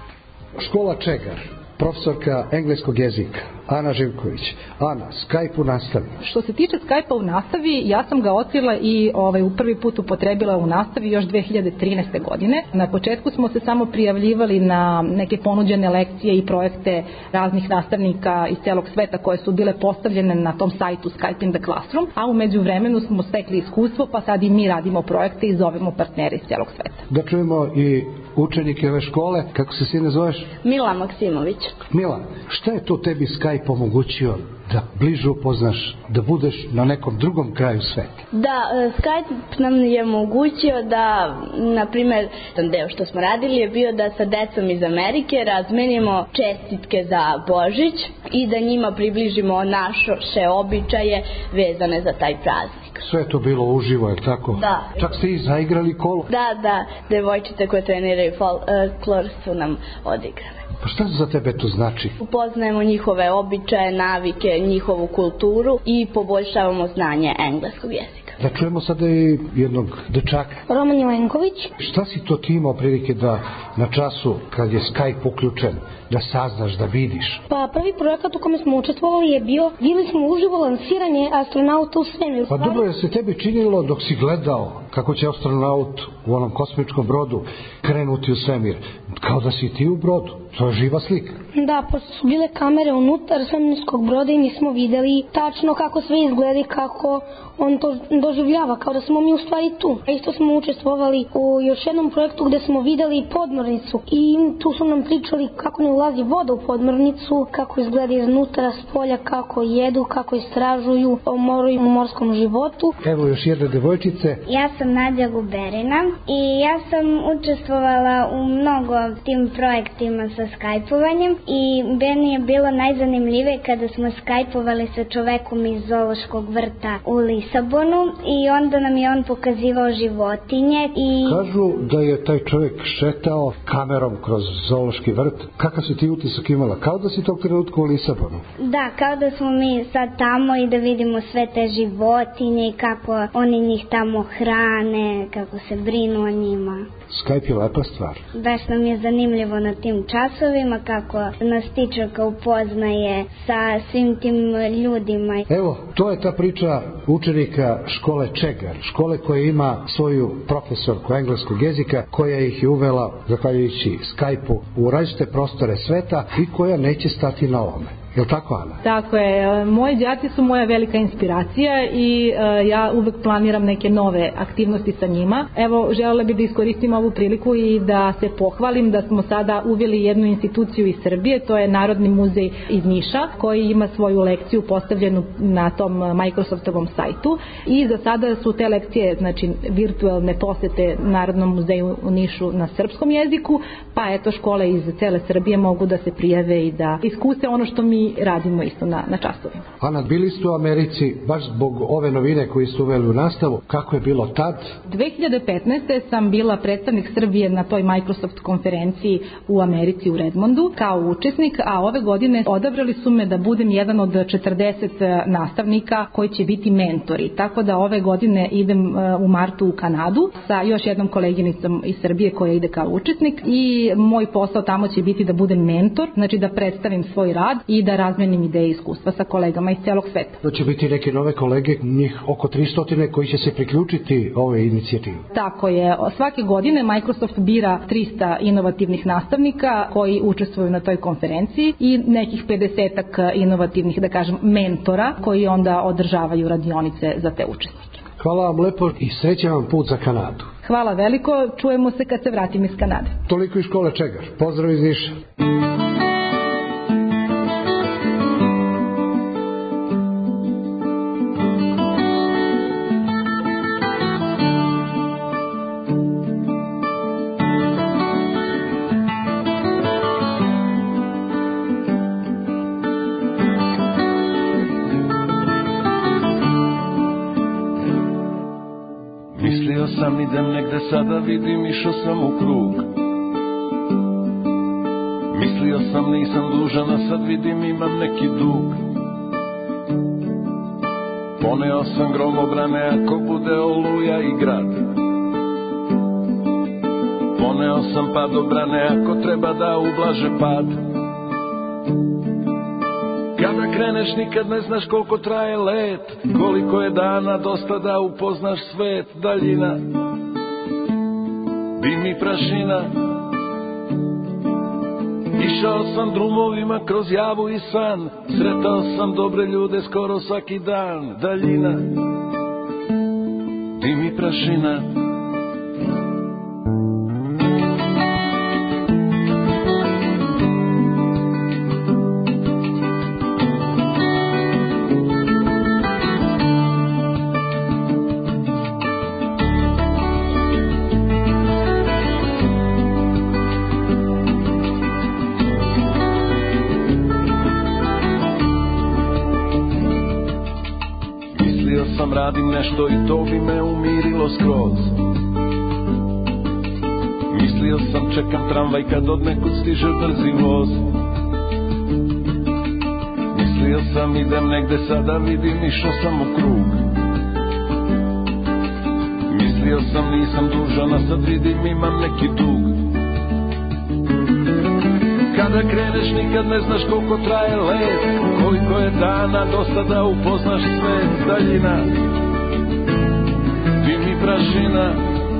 Škola Čegar, profesorka engleskog jezika, Ana Živković. Ana, Skype u nastavi. Što se tiče Skype-a u nastavi, ja sam ga otkrila i u prvi put upotrebila u nastavi još 2013. godine. Na početku smo se samo prijavljivali na neke ponuđene lekcije i projekte raznih nastavnika iz celog sveta koje su bile postavljene na tom sajtu Skype in the Classroom, a u međuvremenu smo stekli iskustvo, pa sad i mi radimo projekte i zovemo partnere iz celog sveta. Da čujemo i učenike ove škole. Kako se sine zoveš? Mila Maksimović. Mila, šta je to tebi Skype omogućio da bliže upoznaš, da budeš na nekom drugom kraju sveta? Da, Skype nam je omogućio da, na primjer, jedan deo što smo radili je bio da sa decom iz Amerike razmenimo čestitke za Božić i da njima približimo naše običaje vezane za taj praznik. Sve je to bilo uživo, je li tako? Da. Čak ste i zaigrali kolo? Da, devojčice koje treniraju folklor su nam odigrane. Pa šta za tebe to znači? Upoznajemo njihove običaje, navike, njihovu kulturu i poboljšavamo znanje engleskog jezika. Da čujemo sada i jednog dečaka. Roman Jelenković. Šta si to ti imao prilike da na času kad je Skype uključen, da saznaš, da vidiš? Pa prvi projekat u kome smo učestvovali je bio, videli smo uživo lansiranje astronauta u svemir. Pa dobro je se tebi činilo dok si gledao kako će astronaut u onom kosmičkom brodu krenuti u svemir, kao da si ti u brodu. To je živa slika. Da, pošto su bile kamere unutar svemirskog broda i mi smo videli tačno kako sve izgleda i kako on to doživljava, kao da smo mi u stvari tu. A isto smo učestvovali u još jednom projektu gde smo videli podmornicu i tu su nam pričali kako ne ulazi voda u podmornicu, kako izgleda iznutra, s polja, kako jedu, kako istražuju o moru i o morskom životu. Evo još jedna devojčice. Ja sam Nadja Guberina i ja sam učestvovala u mnogo tim projektima sa skajpovanjem i meni je bilo najzanimljivije kada smo skajpovali sa čovekom iz zoološkog vrta u Lisabonu i onda nam je on pokazivao životinje i... Kažu da je taj čovjek šetao kamerom kroz zoološki vrt. Kakav si ti utisak imala? Kao da si tog trenutka u Lisabonu? Da, kao da smo mi sad tamo i da vidimo sve te životinje i kako oni njih tamo hrane, kako se brinu o njima. Skype je lepa stvar. Baš nam je zanimljivo na tim časovima kako nas tičarka upoznaje sa svim tim ljudima. Evo, to je ta priča učenika škole Čegar, škole koja ima svoju profesorku engleskog jezika, koja ih je uvela, zahvaljujući Skype-u, u različite prostore sveta i koja neće stati na ovome. Je li tako, Ana? Tako je. Moji đaci su moja velika inspiracija i ja uvek planiram neke nove aktivnosti sa njima. Evo, želela bih da iskoristim ovu priliku i da se pohvalim da smo sada uveli jednu instituciju iz Srbije, to je Narodni muzej iz Niša, koji ima svoju lekciju postavljenu na tom Microsoftovom sajtu i za sada su te lekcije, znači virtualne posete Narodnom muzeju u Nišu na srpskom jeziku, pa eto škole iz cele Srbije mogu da se prijave i da iskuse ono što mi radimo isto na časovima. Ana, bili ste u Americi baš zbog ove novine koje ste uveli u nastavu. Kako je bilo tad? 2015. sam bila predstavnik Srbije na toj Microsoft konferenciji u Americi u Redmondu kao učesnik, a ove godine odabrali su me da budem jedan od 40 nastavnika koji će biti mentori. Tako da ove godine idem u martu u Kanadu sa još jednom koleginicom iz Srbije koja ide kao učesnik i moj posao tamo će biti da budem mentor, znači da predstavim svoj rad i da razmenim ideje i iskustva sa kolegama iz celog sveta. To će biti neke nove kolege, njih oko 300 koji će se priključiti ovoj inicijativi. Tako je. Svake godine Microsoft bira 300 inovativnih nastavnika koji učestvuju na toj konferenciji i nekih 50 inovativnih, da kažem, mentora koji onda održavaju radionice za te učesnike. Hvala vam lepo i srećan vam put za Kanadu. Hvala veliko, čujemo se kad se vratim iz Kanade. Toliko iz škole Čegar. Pozdrav iz Niša. Idem negde sada, vidim, išao sam u krug. Mislio sam nisam dužan, a sad vidim imam neki dug. Poneo sam gromobrane ako bude oluja i grad. Poneo sam padobrane ako treba da ublaže pad. Kada kreneš nikad ne znaš koliko traje let, koliko je dana dosta da upoznaš svet. Daljina, dim i prašina. Išao sam drumovima kroz javu i san, sretao sam dobre ljude skoro svaki dan. Daljina, dim i prašina. Radim nešto i to bi me umirilo skroz. Mislio sam čekam tramvaj kad od nekud stiže brzi voz. Mislio sam idem negde sada vidim išao sam u krug. Mislio sam nisam dužan, a sad vidim imam neki dug. Kada kreneš nikad ne znaš koliko traje let, koliko je dana dosta da upoznaš svet. Daljina, dim i prašina.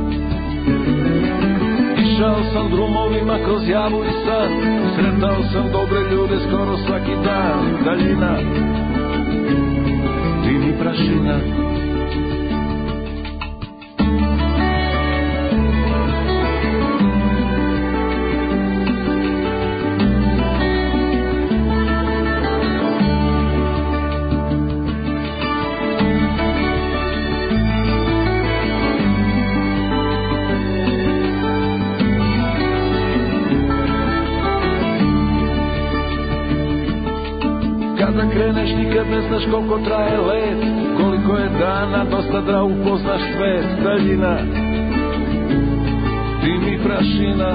Išao sam drumovima kroz javu i san, sretao sam dobre ljude skoro svaki dan. Daljina, dim i prašina. Kreneš nikad ne znaš koliko traje let, koliko je dana dosta da upoznaš svet. Daljina, dim i prašina.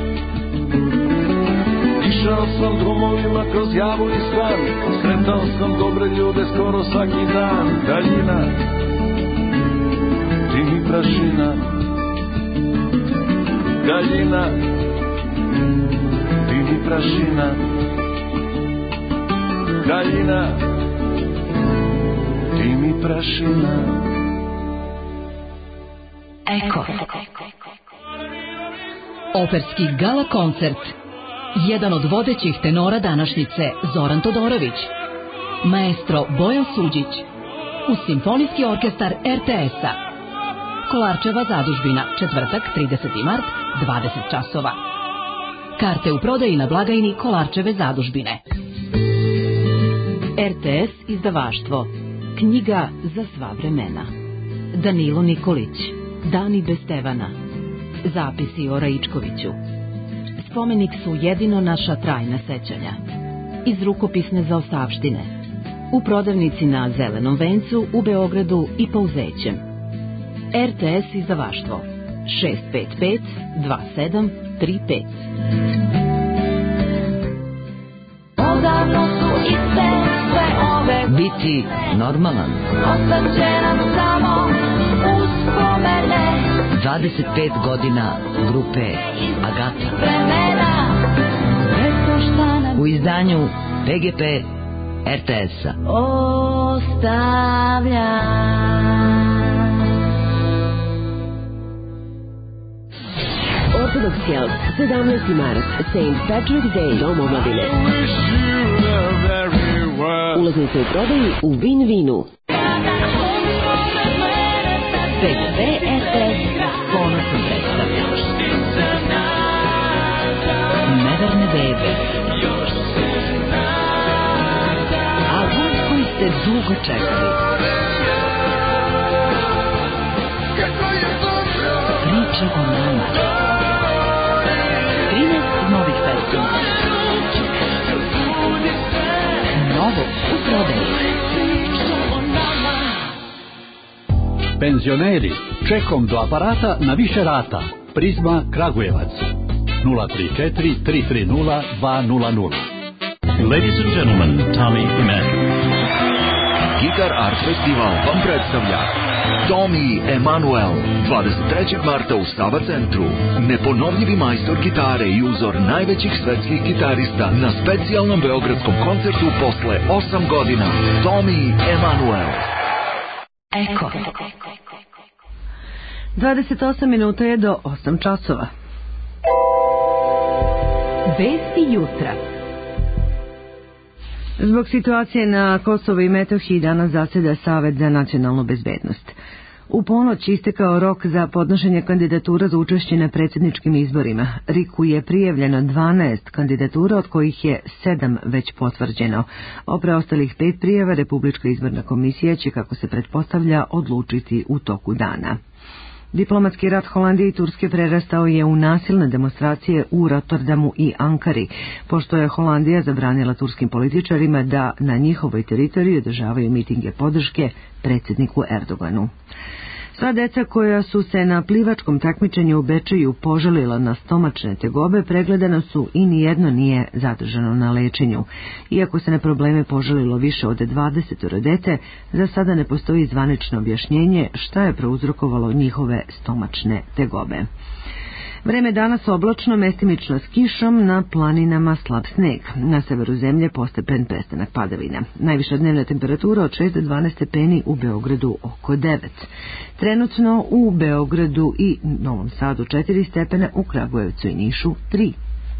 Išao sam drumovima kroz javu i san, sretao sam dobre ljude skoro svaki dan. Daljina, dim i prašina. Daljina, dim i prašina. Daljina, dim i prašina. Eko. Operski gala koncert. Jedan od vodećih tenora današnjice Zoran Todorović, maestro Bojan Suđić, uz Simfonijski orkestar RTS-a. Kolarčeva zadužbina, četvrtak 30. mart, 20 časova. Karte u prodaji na blagajni Kolarčeve zadužbine. RTS izdavaštvo. Knjiga za sva vremena. Danilo Nikolić. Dani bez Stevana. Zapisi o Raičkoviću. Spomenik su jedino naša trajna sećanja. Iz rukopisne zaostavštine. U prodavnici na Zelenom vencu u Beogradu i Pauzećem. RTS izdavaštvo. 655 2735. Odavno su iste sve ove Biti normalan. Ostaće nam samo uspomene 25 godina grupe Agata. Vremena eto šta nam U izdanju PGP RTS-a. Ostavlja. Ortodoks Kelt, 17. mart, St. Patrick's Day, Dom omladine. Ulaznice u prodaju u Vin Vinu. PGP RTS ponosno predstavlja Neverne bebe. Album koji ste dugo čekali. Priča o nama. 13 novih pesama. Novo u prodaju. Penzioneri, čekom do aparata na više rata. Prizma Kragujevac. 034 330 200. Ladies and gentlemen, Tommy Emanuel. Gitar Art Festival vam predstavlja Tommy Emanuel 23. marta u Sava centru. Neponovljivi majstor gitare i uzor najvećih svetskih gitarista na specijalnom beogradskom koncertu posle 8 godina. Tommy Emanuel. Eko. 28 minuta je do 8 časova. Vesti jutra. Zbog situacije na Kosovu i Metohiji danas zaseda Savet za nacionalnu bezbednost. U ponoć istekao rok za podnošenje kandidatura za učešće na predsjedničkim izborima. RIK-u je prijavljeno 12 kandidatura, od kojih je 7 već potvrđeno. O preostalih 5 prijava Republička izborna komisija će, kako se pretpostavlja, odlučiti u toku dana. Diplomatski rat Holandije i Turske prerastao je u nasilne demonstracije u Rotterdamu i Ankari, pošto je Holandija zabranila turskim političarima da na njihovoj teritoriji održavaju mitinge podrške predsjedniku Erdoganu. Sva deca koja su se na plivačkom takmičenju u Bečeju požalila na stomačne tegobe pregledana su i nijedno nije zadržano na lečenju. Iako se na probleme požalilo više od 20 dete, za sada ne postoji zvanično objašnjenje šta je prouzrokovalo njihove stomačne tegobe. Vreme danas oblačno, mestimično s kišom, na planinama slab sneg. Na severu zemlje postepen prestanak padavina. Najviša dnevna temperatura od 6 do 12 stepeni, u Beogradu oko 9. Trenutno u Beogradu i Novom Sadu 4 stepena, u Kragujevcu i Nišu 3.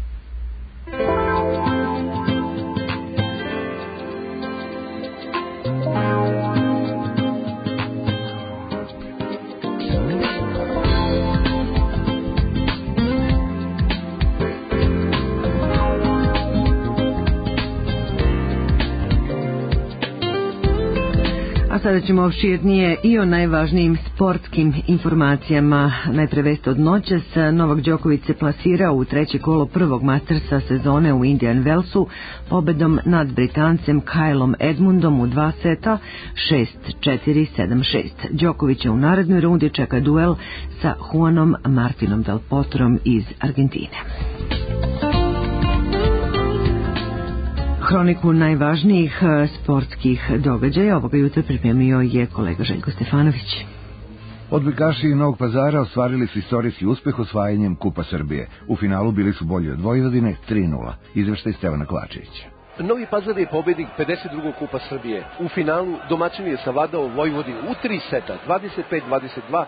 Sada ćemo opširnije i o najvažnijim sportskim informacijama. Najpre vest od noćas. Novak Đoković se plasirao u treće kolo prvog Mastersa sezone u Indian Wellsu pobedom nad Britancem Kyleom Edmundom u 2 seta 6-4, 7-6. Đokovića u narednoj rundi čeka duel sa Juanom Martinom Del Potrom iz Argentine. Hroniku najvažnijih sportskih događaja ovoga jutra pripremio je kolega Željko Stefanović. Odbojkaši Novog Pazara ostvarili su istorijski uspeh osvajanjem Kupa Srbije. U finalu bili su bolji od Vojvodine 3-0. Izveštaj Stevana Kovačevića. Novi Pazar je pobednik 52. Kupa Srbije. U finalu domaćin je savladao Vojvodinu u 3 seta, 25-22,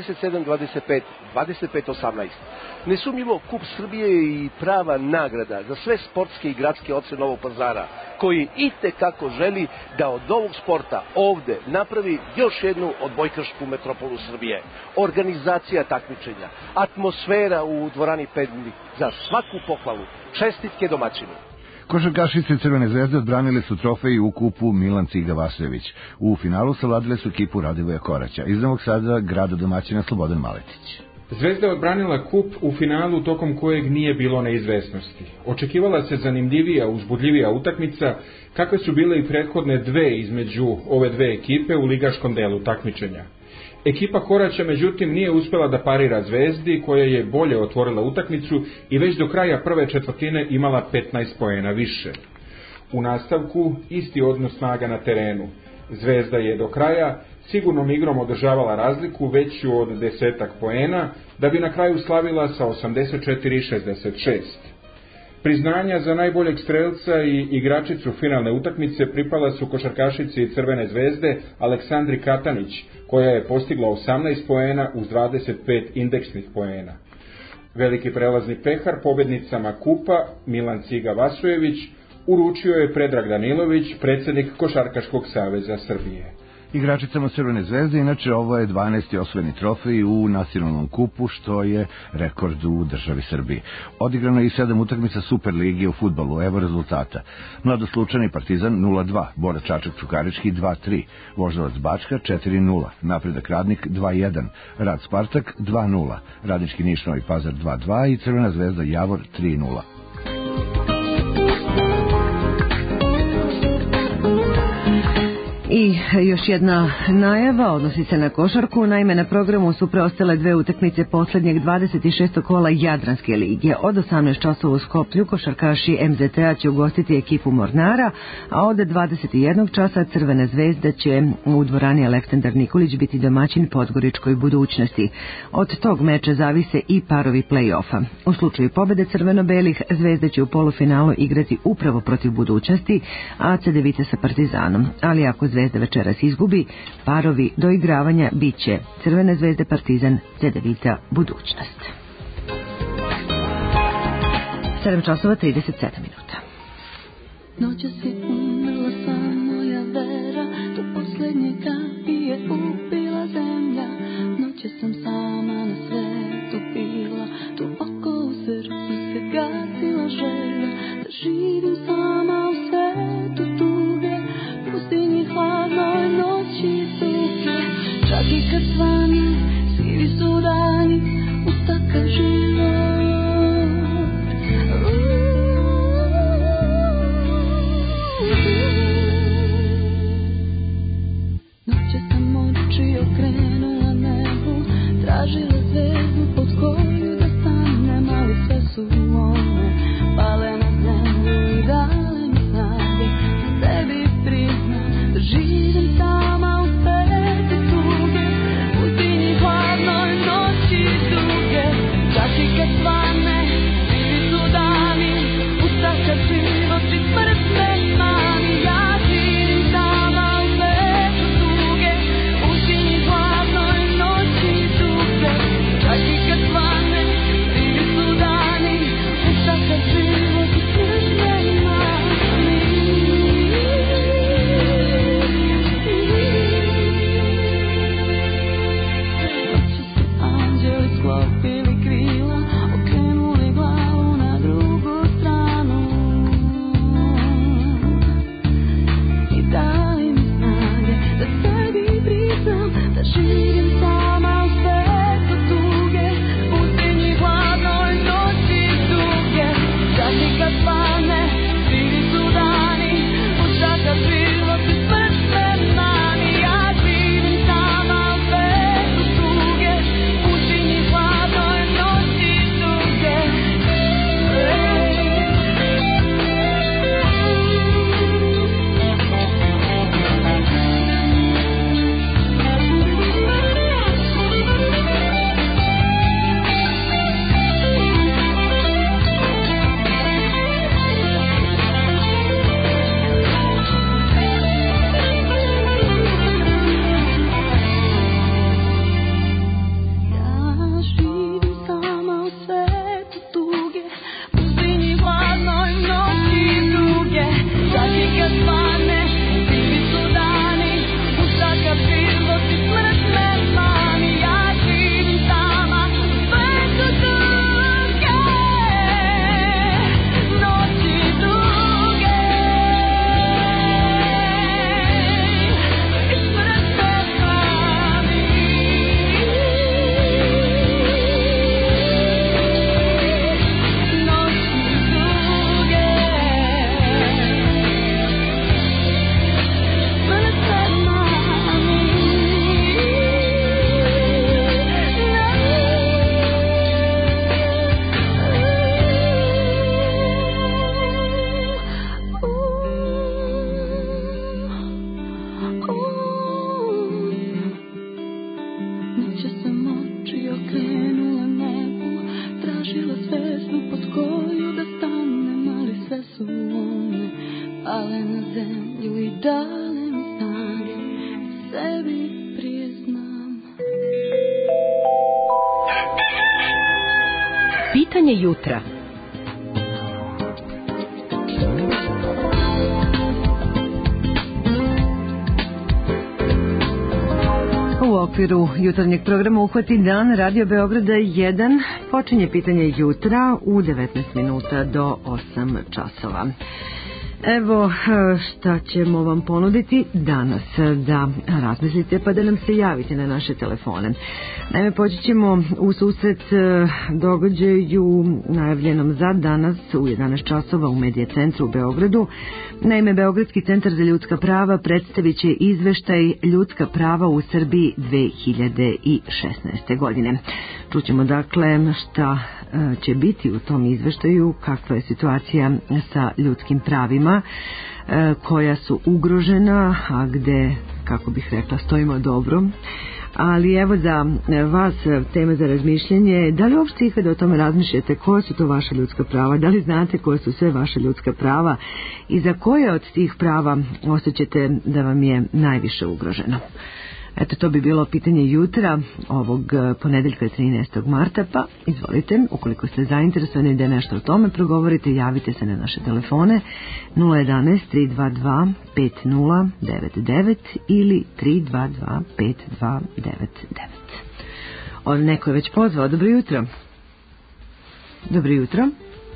27-25, 25-18. Nesumnjivo, Kup Srbije je i prava nagrada za sve sportske i gradske oce Novog Pazara, koji itekako želi da od ovog sporta ovde napravi još jednu odbojkašku metropolu Srbije. Organizacija takmičenja, atmosfera u dvorani Pednik, za svaku pohvalu. Čestitke domaćinu. Košarkašice Crvene zvezde odbranile su trofej u kupu Milan Ciga Vasojević. U finalu savladile su ekipu Radivoja Koraća. Iz Novog Sada grada domaćina Slobodan Maletić. Zvezda je odbranila kup u finalu tokom kojeg nije bilo neizvesnosti. Očekivala se zanimljivija, uzbudljivija utakmica, kakve su bile i prethodne dve između ove dve ekipe u ligaškom delu takmičenja. Ekipa Koraća međutim nije uspjela da parira Zvezdi, koja je bolje otvorila utakmicu i već do kraja prve četvrtine imala 15 poena više. U nastavku isti odnos snaga na terenu. Zvezda je do kraja sigurnom igrom održavala razliku veću od 10 poena, da bi na kraju slavila sa 84-66. Priznanja za najboljeg strelca i igračicu finalne utakmice pripala su košarkašici Crvene zvezde Aleksandri Katanić, koja je postigla 18 poena uz 25 indeksnih poena. Veliki prelazni pehar pobednicama kupa Milan Ciga Vasojević uručio je Predrag Danilović, predsjednik Košarkaškog saveza Srbije. Igračicama Crvene zvezde, inače ovo je 12. osvojeni trofej u nacionalnom kupu, što je rekord u državi Srbiji. Odigrano je i 7 utakmica Superligije u fudbalu, evo rezultata. Mladost Lučani i Partizan 0-2, Bora Čačak Čukarički 2-3, Voždovac Bačka 4-0, Napredak Radnik 2-1, Rad Spartak 2-0, Radnički Niš Novi Pazar 2-2 i Crvena zvezda Javor 3-0. I još jedna najava odnosi se na košarku. Naime, na programu su preostale dve utakmice poslednjeg 26. kola Jadranske lige. Od 18 časova u Skoplju košarkaši MZT-a će ugostiti ekipu Mornara, a od 21 časa Crvena zvezda će u dvorani Aleksandar Nikolić biti domaćin Podgoričkoj Budućnosti. Od tog meča zavise i parovi play-offa. U slučaju pobede crveno-belih, Zvezda će u polufinalu igrati upravo protiv Budućnosti, a CDVita sa Partizanom. Ali ako Zvezda večeras izgubi, parovi do igravanja bit će Crvene zvezde Partizan, CDVita Budućnost. 7 časova 37 minuta. Noća si umrla sva moja vera, do posljednjega je ubila zemlja. Noće sam sama na svetu bila, duboko u srcu se gasila želja. Da živim sama u svetu tuge, pustinji hladnoj noći tuge. Čak i kad svane, sivi su dani, uz takav život. Noće sam oči okrenula nebu, tražila zvezdu pod koju da stanem, ali sve su one pale na zemlju i dale mi snage da sebi priznam da živim sama u svetu tuge, pustinji hladnoj noći duge. Čak i kad svane, sivi su dani, uz takav život i smrt me mani. Ja živim sama u svetu tuge, pustinji hladnoj noći duge. Čak i kad svane, sivi su dani, uz takav život i smrt me mani. Noći su anđeli sklopili krila, okrenuli glavu na drugu stranu i dali mi snage da sebi priznam da živim sama u svetu tuge, pustinji hladnoj noći duge. Čak i kad svane, sivi su dani, uz takav život i smrt me mani. Ja živim sama u svetu tuge, pustinji hladnoj noći duge. Ja živim sama u svetu tuge, pustinji hladnoj noći duge. Čak i kad svane, sivi su dani, uz takav život i smrt me mani. Ja živim sama u svetu tuge, noći duge i smrt me mani. Noće sam oči okrenula nebu, tražila zvezdu pod koju da stanem, ali sve su one pale na zemlju i dale mi snage da sebi priznam. Pitanje jutra. U okviru jutarnjeg programa Uhvati dan Radio Beograda 1 počinje pitanje jutra u 19 minuta do 8 časova. Evo šta ćemo vam ponuditi danas da razmislite pa da nam se javite na naše telefone. Naime, poći ćemo u susret događaju najavljenom za danas u 11 časova u Medija centru u Beogradu. Naime, Beogradski centar za ljudska prava predstavit će izveštaj Ljudska prava u Srbiji 2016. godine. Čućemo dakle šta će biti u tom izveštaju, kakva je situacija sa ljudskim pravima koja su ugrožena, a gde, kako bih rekla, stojimo dobro. Ali evo za vas tema za razmišljanje, da li uopšte ikada o tome razmišljate, koje su to vaše ljudska prava, da li znate koje su sve vaše ljudska prava i za koje od tih prava osjećate da vam je najviše ugroženo. Eto, to bi bilo pitanje jutra ovog ponedeljka 13. marta, pa izvolite, ukoliko ste zainteresovani da nešto o tome progovorite, javite se na naše telefone 011 322 5099 ili 322 5299. Neko je već pozvao, dobro jutro. Dobro jutro.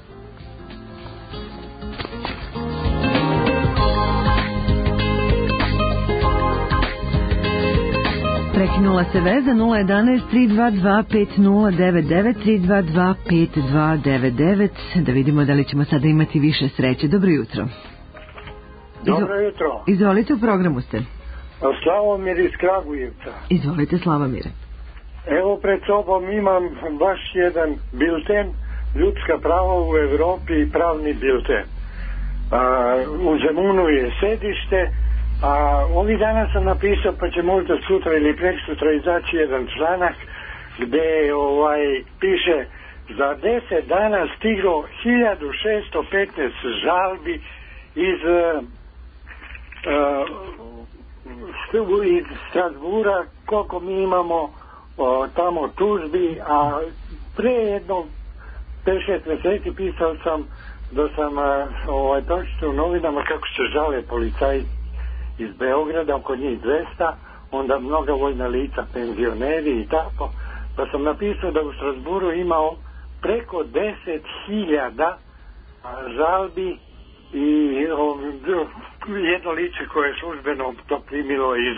Prekinula se veza 011 322 5099 322 5299. Da vidimo da li ćemo sada imati više sreće. Dobro jutro. Dobro jutro. Izvolite, u programu ste. Slavomir iz Kragujevca. Izvolite, Slavomire. Evo pred sobom imam baš jedan bilten Ljudska prava u Evropi i pravni bilten. U Zemunu je sedište. A ovih dana sam napisao, pa će možda sutra ili preksutra izaći jedan članak gde piše za 10 dana stiglo 1615 žalbi iz Strasbura, koliko mi imamo tamo tužbi, a pre jedno 5-6 meseci pisao sam da sam pročitao u novinama kako se žale policajci iz Beograda, oko njih 200, onda mnoga vojna lica, penzioneri i tako, pa sam napisao da u Strasburu imao preko 10.000 žalbi i jedno lice koje je službeno to primilo iz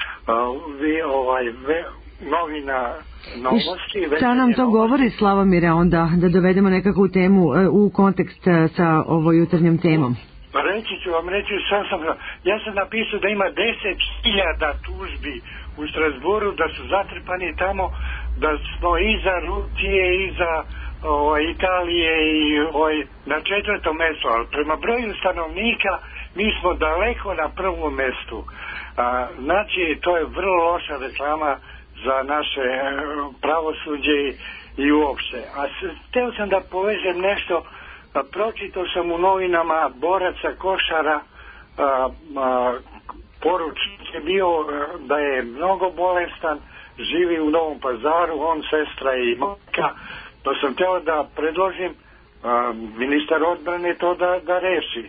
novina Novosti. Šta nam to govori, Slavomire, onda da dovedemo nekakvu temu u kontekst sa ovo jutarnjom temom? Reći ću vam, ja sam napisao da ima 10.000 tužbi u Strasburu, da su zatrpani tamo, da smo iza Rusije, iza Italije i na 4. mjestu, ali prema broju stanovnika mi smo daleko na prvom mjestu. Znači, to je vrlo loša reklama za naše pravosuđe i uopšte. A hteo sam da povežem nešto. Pročitao sam u novinama boraca Košara, poručnik je bio da je mnogo bolestan, živi u Novom Pazaru, on, sestra i majka, pa sam teo da predložim ministar odbrane to da reši.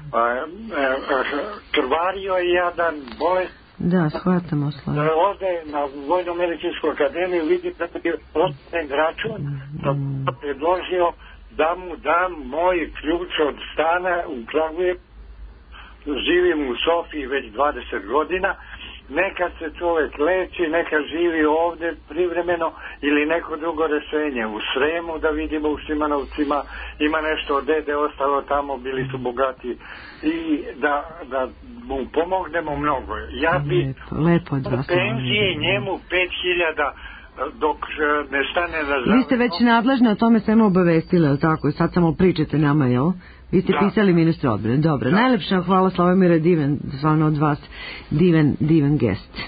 Krvario je jadan, bolest. Da, shvatamo, Slavomir. Ovde na Vojno-medicinsku akademiju vidim da je prostorni račun, da predložio da mu dam moj ključ od stana u Kragujevcu. Živim u Sofiji već 20 godina. Neka se čovjek leči, neka živi ovde privremeno ili neko drugo rešenje. U Sremu da vidimo, u Šimanovcima ima nešto od dede ostalo tamo, bili su bogati. I da mu pomognemo mnogo. Ja bi penzije njemu 5.000 dok ne stane na zdravlje. Vi ste već nadležni o tome svema obavestili, ali tako? Sad samo pričate nama, jel? Vi ste pisali ministru odbrane. Dobro, najlepša hvala, Slavomire, divan, zvano od vas, divan gest.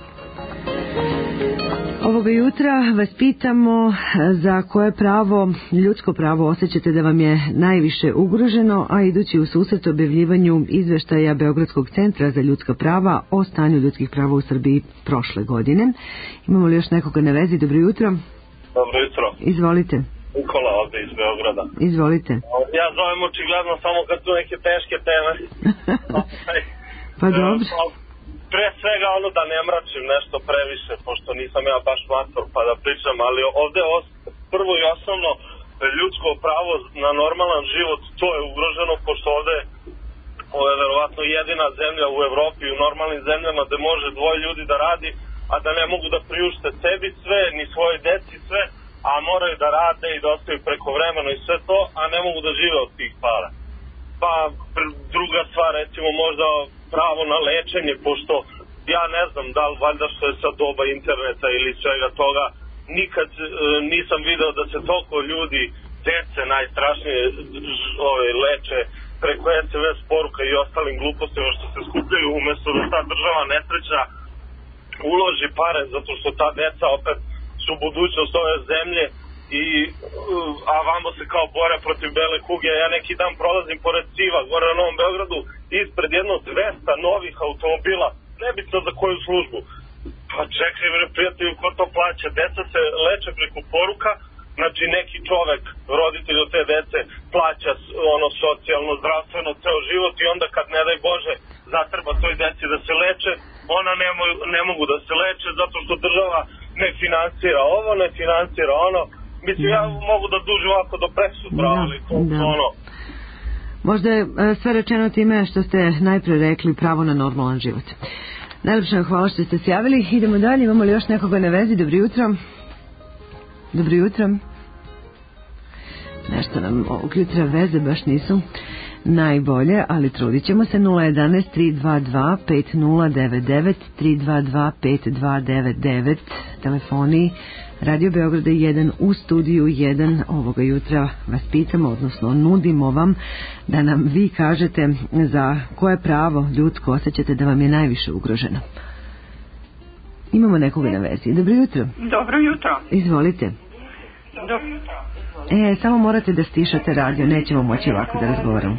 Ovoga jutra vas pitamo za koje pravo, ljudsko pravo, osjećate da vam je najviše ugroženo, a idući u susret objavljivanju izveštaja Beogradskog centra za ljudska prava o stanju ljudskih prava u Srbiji prošle godine. Imamo li još nekoga na vezi? Dobro jutro. Dobro jutro. Izvolite. Nikola ovde iz Beograda. Izvolite. Ja zovem očigledno samo kad su neke teške teme. Pa dobro. Pre svega da ne mračim nešto previše, pošto nisam ja baš mator pa da pričam, ali ovde prvo i osnovno ljudsko pravo na normalan život, to je ugroženo, pošto ovde Ovo je verovatno jedina zemlja u Evropi, u normalnim zemljama gde može dvoje ljudi da radi, a da ne mogu da priušte sebi sve, ni svoje deci sve, a moraju da rade i da ostaju prekovremeno i sve to, a ne mogu da žive od tih para. Pa druga stvar, recimo možda pravo na lečenje, pošto ja ne znam da li valjda što je sad doba interneta ili svega toga, nikad nisam video da se toliko ljudi, dece najstrašnije leče preko SMS poruka i ostalim glupostima što se skupljaju, umesto da ta država nesrećna uloži pare, zato što ta deca opet su budućnost ove zemlje a vamo se kao bore protiv bele kuge. Ja neki dan prolazim pored Civa gore na Novom Beogradu, ispred jedno 200 novih automobila, nebitno za koju službu. Pa čekaj bre prijatelju, ko to plaća? Deca se leče preko poruka, znači neki čovek, roditelj od te dece, plaća socijalno, zdravstveno, ceo život i onda kad ne daj Bože zatreba toj deci da se leče, ona ne mogu da se leče zato što država ne finansira ovo, ne finansira ono. Mislim, ja mogu da dužim ovako do presutra, ali ono... Možda je sve rečeno time što ste najpre rekli pravo na normalan život. Najlepše vam hvala što ste se javili. Idemo dalje, imamo li još nekoga na vezi? Dobro jutro. Dobro jutro. Nešto nam ovog jutra veze baš nisu najbolje, ali trudit ćemo se. 011 322 5099 322 5299 telefoni Radio Beograda 1 u studiju 1. Ovoga jutra vas pitamo, odnosno nudimo vam da nam vi kažete za koje pravo ljudsko osjećate da vam je najviše ugroženo. Imamo nekoga na vezi. Dobro jutro. Dobro jutro. Izvolite. Samo morate da stišate radio, nećemo moći ovako da razgovaramo.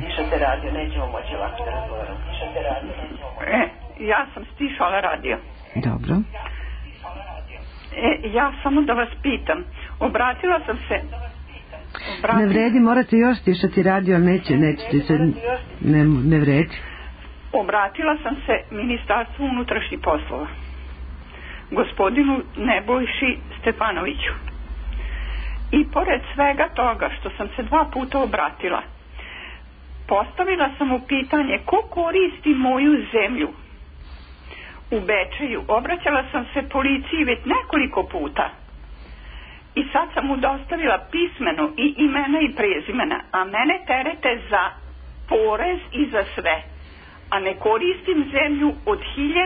Ja sam stišala radio. Dobro. Ja samo da vas pitam, obratila sam se... Ne vredi, morate još stišati radio, ali nećete se, ne vredi. Obratila sam se Ministarstvu unutrašnjih poslova, gospodinu Nebojši Stefanoviću. I pored svega toga što sam se 2 puta obratila, postavila sam mu pitanje ko koristi moju zemlju u Bečeju. Obraćala sam se policiji već nekoliko puta i sad sam mu dostavila pismeno i imena i prezimena, a mene terete za porez i za sve, a ne koristim zemlju od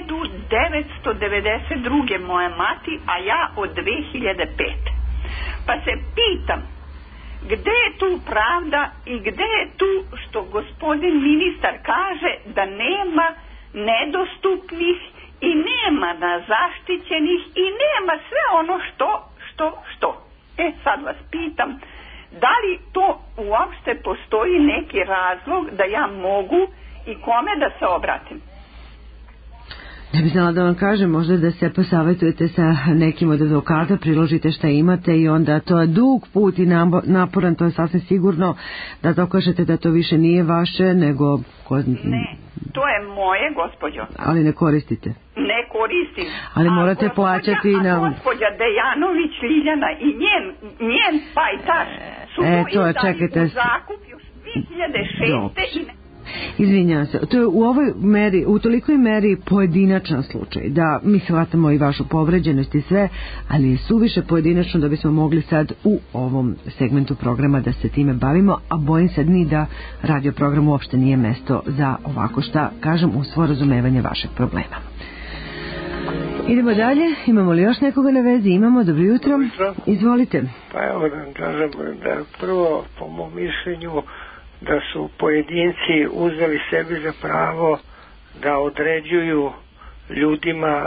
1992. moja mati, a ja od 2005. Pa se pitam, gde je tu pravda i gde je tu što gospodin ministar kaže da nema nedostupnih i nema nezaštićenih i nema sve ono što. Sad vas pitam, da li to uopšte postoji neki razlog da ja mogu i kome da se obratim? Ne bi znala da vam kažem, možda da se posavjetujete sa nekim od advokata, priložite šta imate i onda to je dug put i naporan, to je sasvim sigurno da dokažete da to više nije vaše, nego... Ne, to je moje, gospođo. Ali ne koristite? Ne koristim. Ali morate plaćati na... A gospođa Dejanović Ljiljana i njen pajtaš su mu izdali u zakup još 2006. i... Izvinjam se, to je u ovoj meri, u tolikoj meri pojedinačan slučaj, da mi shvatamo i vašu povređenost i sve, ali je suviše pojedinačno da bismo mogli sad u ovom segmentu programa da se time bavimo, a bojim se ni da radio program uopšte nije mesto za ovako šta, kažem, u svo razumevanje vašeg problema. Idemo dalje, imamo li još nekoga na vezi? Imamo, dobro jutro. Izvolite. Pa evo da kažem da prvo, po mom mišljenju, da su pojedinci uzeli sebi za pravo da određuju ljudima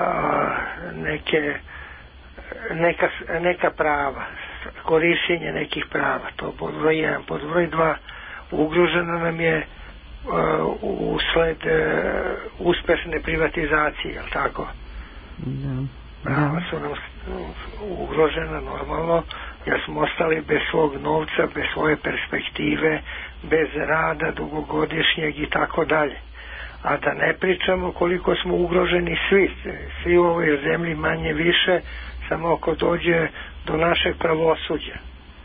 neka prava, korišćenje nekih prava. To pod broj 1. Pod broj 2, ugrožena nam je usled uspešne privatizacije, jel tako? Prava su nam ugrožena normalno, jer smo ostali bez svog novca, bez svoje perspektive, bez rada dugogodišnjeg i tako dalje. A da ne pričamo koliko smo ugroženi svi u ovoj zemlji manje više, samo ako dođe do našeg pravosuđa.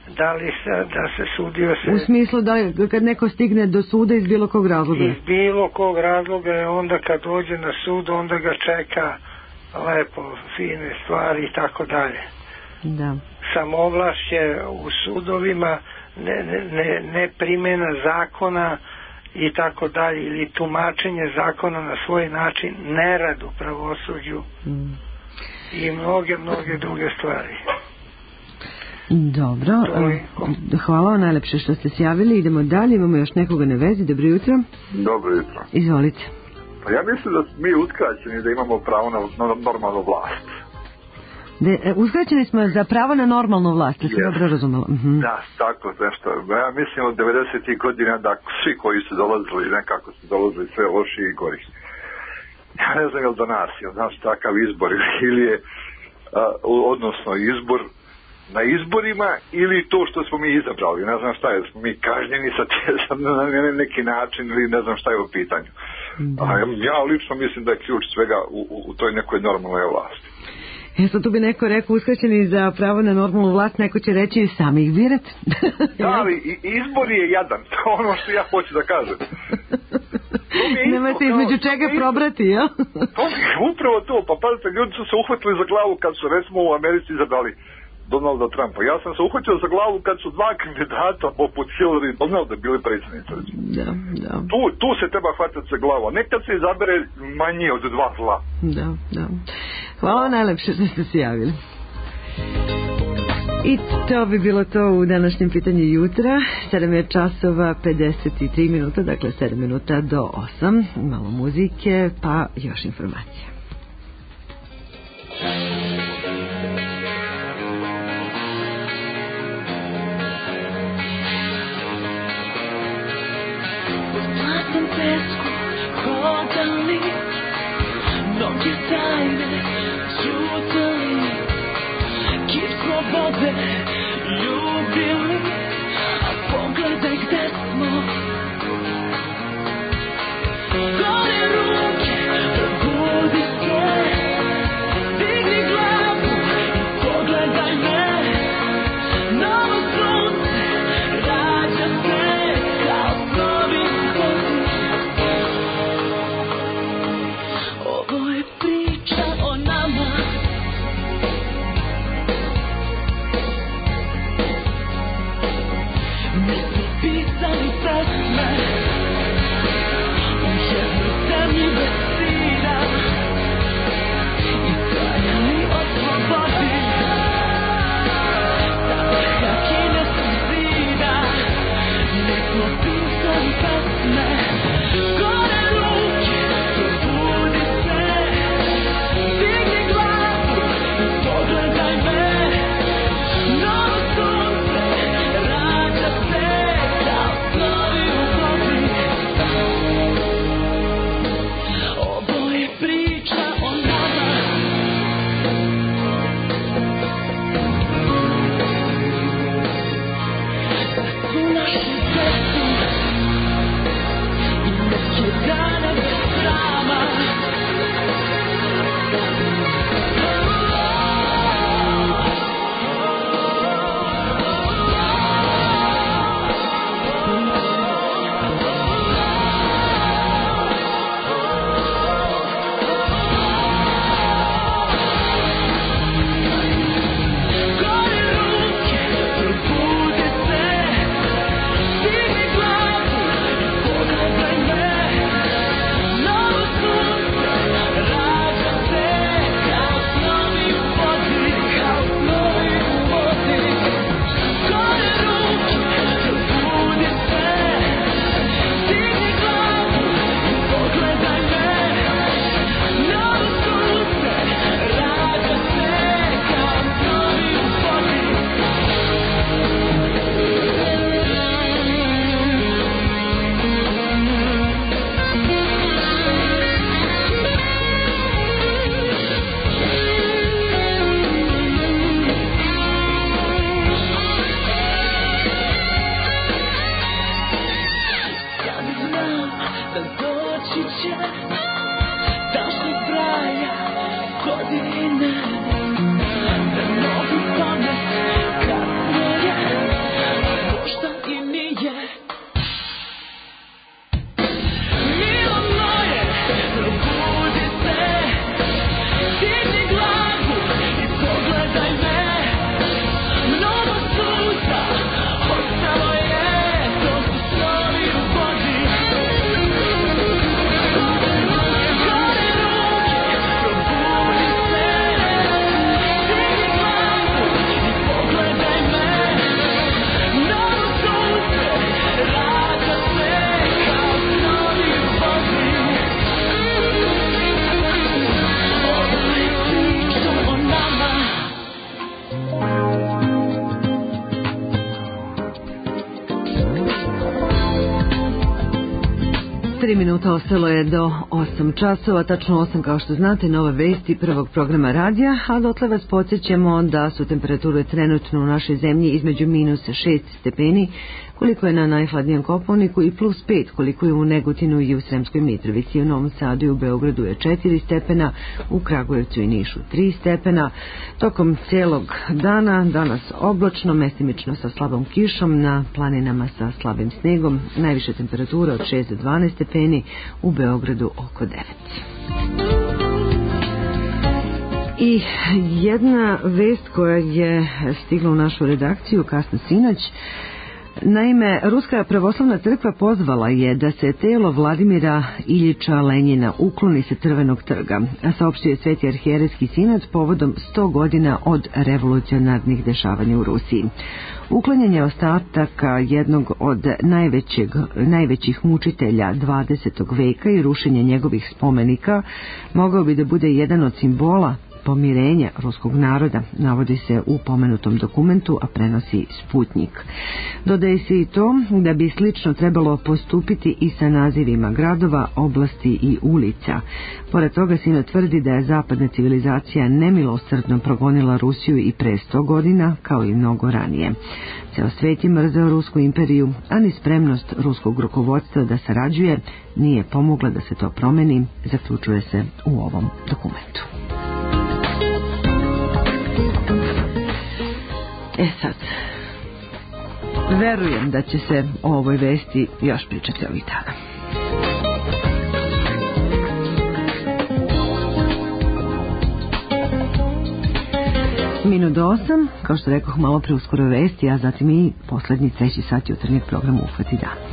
Da li da se sudio se... U smislu da kad neko stigne do suda iz bilo kog razloga? Iz bilo kog razloga je onda kad dođe na sud, onda ga čeka lepo, fine stvari i tako dalje. Da. Samovlašće u sudovima, ne primjena zakona i tako dalje, ili tumačenje zakona na svoj način, nerad u pravosuđu i mnoge druge stvari. Dobro, hvala vam najlepše što ste se javili. Idemo dalje, imamo još nekoga na vezi. Dobro jutro. Dobro jutro. Izvolite. Pa ja mislim da mi uskraćeni da imamo pravo na normalnu vlast. Uskraćeni smo za pravo na normalnu vlast, to sam dobro razumela. Da, tako nešto. Ja mislim od 90. godina da svi koji su dolazili, nekako su dolazili sve loši i gori. Ja ne znam je li do nas, znaš takav izbor ili je odnosno izbor na izborima ili to što smo mi izabrali, ne znam šta je, smo mi kažnjeni na neki način ili ne znam šta je u pitanju. Ja lično mislim da je ključ svega u toj nekoj normalnoj vlasti. Sad tu bi neko rekao uskraćeni za pravo na normalnu vlast, neko će reći sami ih birati. Da, ali izbor je jadan, to je ono što ja hoću da kažem. Nema se između čega probrati, jel? Upravo to, pa pazite, ljudi su se uhvatili za glavu kad su recimo u Americi izabrali Donalda Trumpa. Ja sam se uhvatio za glavu kad su dva kandidata poput Hillary i Donalda bili predsjednici. Da. Tu se treba hvatati za glavu. Nekad se izabere manje od dva zla. Da. Hvala najlepše što ste se javili. I to bi bilo to u današnjem pitanju jutra. 7 je časova 53 minuta, dakle 7 minuta do 8. Malo muzike, pa još informacija. Hodali, mnoge tajne čutali, kip slobode ljubili, a pogledaj gde smo. Gore ruke, probudi se, digni glavu i pogledaj me. Novo sunce rađa se kao snovi snovi. Ovo je priča o nama. Minuta ostalo je do 8 časova, tačno 8 kao što znate, nove vesti prvog programa radija, a dotle vas podsjećamo da su temperature trenutno u našoj zemlji između minus 6 stepeni, koliko je na najhladnijem Kopaoniku, i plus 5 koliko je u Negotinu i u Sremskoj Mitrovici. U Novom Sadu i u Beogradu je 4 stepena, u Kragujevcu i Nišu 3 stepena. Tokom cijelog dana, danas oblačno, mestimično sa slabom kišom, na planinama sa slabim snegom, najviše temperatura od 6 do 12 stepeni, u Beogradu oko 9. I jedna vest koja je stigla u našu redakciju kasno sinoć. Naime, Ruska pravoslavna crkva pozvala je da se telo Vladimira Iljiča Lenjina ukloni sa Crvenog trga, a saopštio je Sveti arhijerejski sinod povodom 100 godina od revolucionarnih dešavanja u Rusiji. Uklanjanje ostataka jednog od najvećih mučitelja 20. veka i rušenje njegovih spomenika mogao bi da bude jedan od simbola pomirenja ruskog naroda, navodi se u pomenutom dokumentu, a prenosi Sputnik. Dodaje se i to da bi slično trebalo postupiti i sa nazivima gradova, oblasti i ulica. Pored toga Sino tvrdi da je zapadna civilizacija nemilosrdno progonila Rusiju i pre 100 godina, kao i mnogo ranije. Ceo svet je mrzeo Rusku imperiju, a ni spremnost ruskog rukovodstva da sarađuje nije pomogla da se to promeni, zaključuje se u ovom dokumentu. Sad, verujem da će se o ovoj vesti još pričati ovih dana. Minut do 8, kao što rekoh malo pre, uskoro vesti, a zatim i poslednji 3. sat jutarnjeg programa Uhvati dan.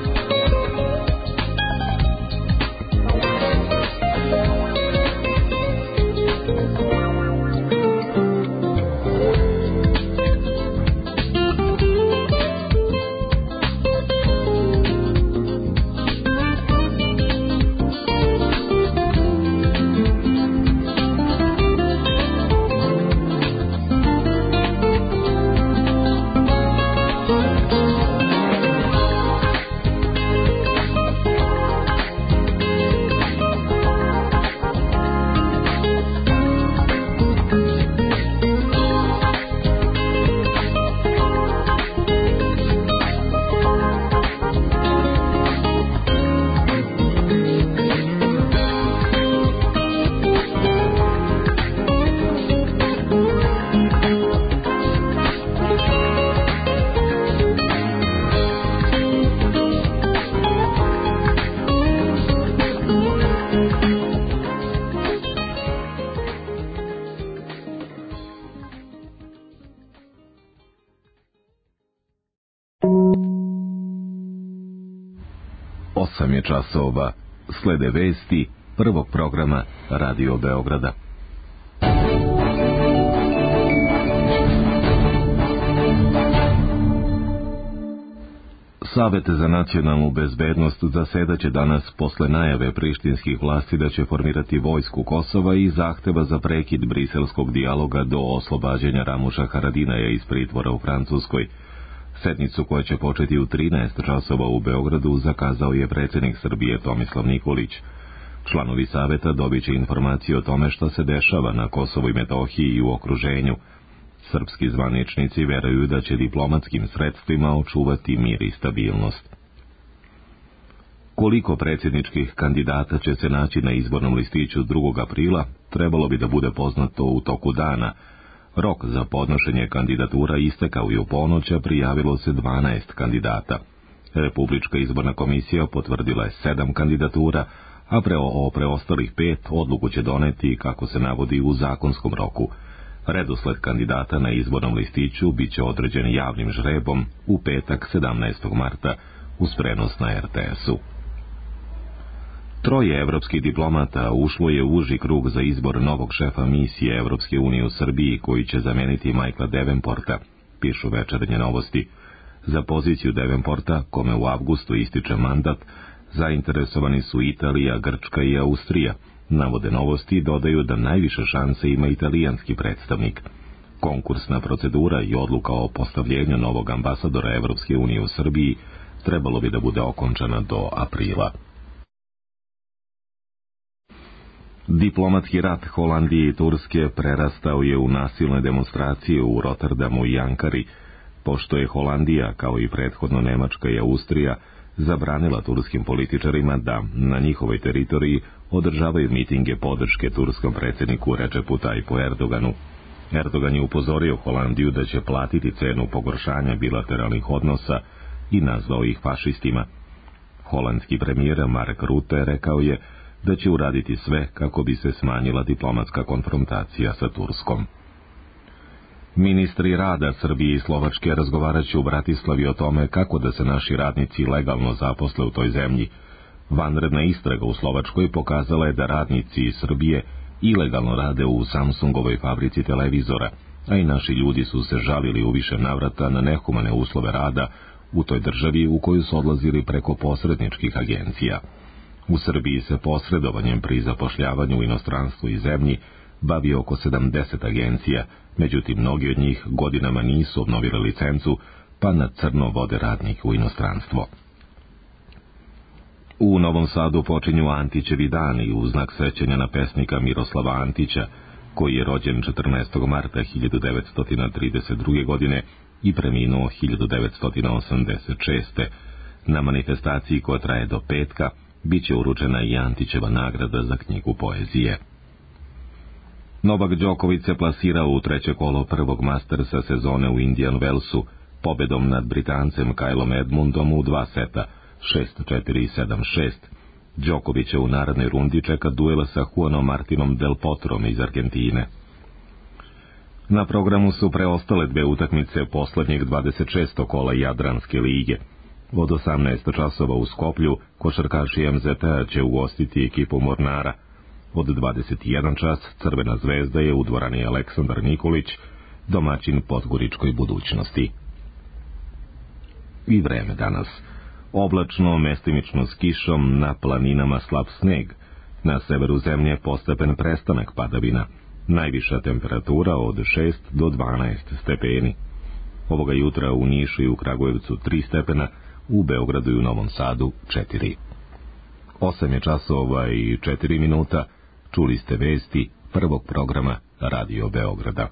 Časova. Slede vesti prvog programa Radio Beograda. Savet za nacionalnu bezbednost zasedaće danas posle najave prištinskih vlasti da će formirati vojsku Kosova i zahteva za prekid briselskog dijaloga do oslobađanja Ramuša Haradinaja iz pritvora u Francuskoj. Sednicu koja će početi u 13 časova u Beogradu zakazao je predsjednik Srbije Tomislav Nikolić. Članovi saveta dobit će informacije o tome što se dešava na Kosovu i Metohiji i u okruženju. Srpski zvaničnici veruju da će diplomatskim sredstvima očuvati mir i stabilnost. Koliko predsjedničkih kandidata će se naći na izbornom listiću 2. aprila, trebalo bi da bude poznato u toku dana. Rok za podnošenje kandidatura istekao je u ponoć, a prijavilo se 12 kandidata. Republička izborna komisija potvrdila je 7 kandidatura, a o preostalih 5 odluku će doneti, kako se navodi, u zakonskom roku. Redosled kandidata na izbornom listiću bit će određen javnim žrebom u petak 17. marta uz prenos na RTS-u. 3 evropskih diplomata ušlo je u uži krug za izbor novog šefa misije Evropske unije u Srbiji, koji će zameniti Michaela Davenporta, pišu Večernje novosti. Za poziciju Davenporta, kome u avgustu ističe mandat, zainteresovani su Italija, Grčka i Austrija. Navode novosti i dodaju da najviše šanse ima italijanski predstavnik. Konkursna procedura i odluka o postavljenju novog ambasadora Evropske unije u Srbiji trebalo bi da bude okončana do aprila. Diplomatski rat Holandije i Turske prerastao je u nasilne demonstracije u Rotterdamu i Ankari, pošto je Holandija, kao i prethodno Nemačka i Austrija, zabranila turskim političarima da na njihovoj teritoriji održavaju mitinge podrške turskom predsjedniku Recepu Tayyipu Erdoganu. Erdogan je upozorio Holandiju da će platiti cenu pogoršanja bilateralnih odnosa i nazvao ih fašistima. Holandski premijer Mark Rutte rekao je da će uraditi sve kako bi se smanjila diplomatska konfrontacija sa Turskom. Ministri rada Srbije i Slovačke razgovarat će u Bratislavi o tome kako da se naši radnici legalno zaposle u toj zemlji. Vanredna istraga u Slovačkoj pokazala je da radnici iz Srbije ilegalno rade u Samsungovoj fabrici televizora, a i naši ljudi su se žalili u više navrata na nehumane uslove rada u toj državi u koju su odlazili preko posredničkih agencija. U Srbiji se posredovanjem pri zapošljavanju u inostranstvu i zemlji bavi oko 70 agencija, međutim mnogi od njih godinama nisu obnovili licencu, pa na crno vode radnike u inostranstvo. U Novom Sadu počinju Antićevi dani u znak sećanja na pesnika Miroslava Antića, koji je rođen 14. marta 1932. godine i preminuo 1986. Na manifestaciji koja traje do petka bit će uručena i Antićeva nagrada za knjigu poezije. Novak Đoković se plasirao u treće kolo prvog Mastersa sezone u Indian Wellsu, pobedom nad Britancem Kylom Edmundom u 2 seta, 6-4 i 7-6. Đokovića u narednoj rundi čeka duel sa Juanom Martinom Del Potrom iz Argentine. Na programu su preostale 2 utakmice poslednjeg 26. kola Jadranske lige. Od 18 časova u Skoplju košarkaši MZT će ugostiti ekipu Mornara. Od 21 čas Crvena zvezda je u dvorani Aleksandar Nikolić, domaćin Podgoričkoj Budućnosti. I vreme danas. Oblačno, mestimično s kišom, na planinama slab sneg. Na severu zemlje postepen prestanak padavina. Najviša temperatura od 6 do 12 stepeni. Ovoga jutra u Nišu i u Kragujevcu 3 stepena, u Beogradu i u Novom Sadu 4. 8 je časova i 4 minuta. Čuli ste vesti prvog programa Radio Beograda.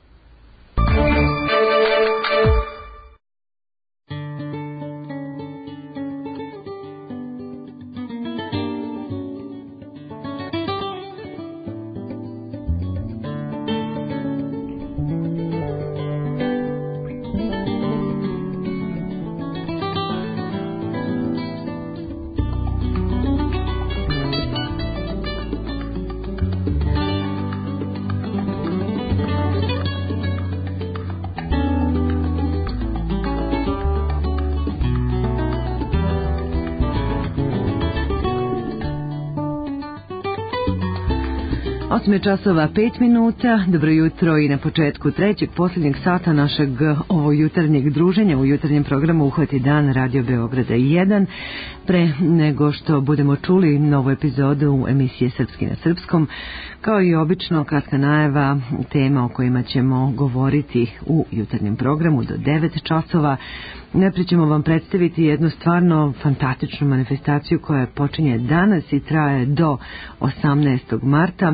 Časova 5 minuta, dobro jutro i na početku trećeg posljednjeg sata našeg ovo jutarnjeg druženja u jutarnjem programu Uhvati dan Radio Beograda 1. Pre nego što budemo čuli novu epizodu emisije Srpski na srpskom, kao i obično kratka najava tema o kojima ćemo govoriti u jutarnjem programu do 9 časova. Najprije ćemo vam predstaviti jednu stvarno fantastičnu manifestaciju koja počinje danas i traje do 18. marta.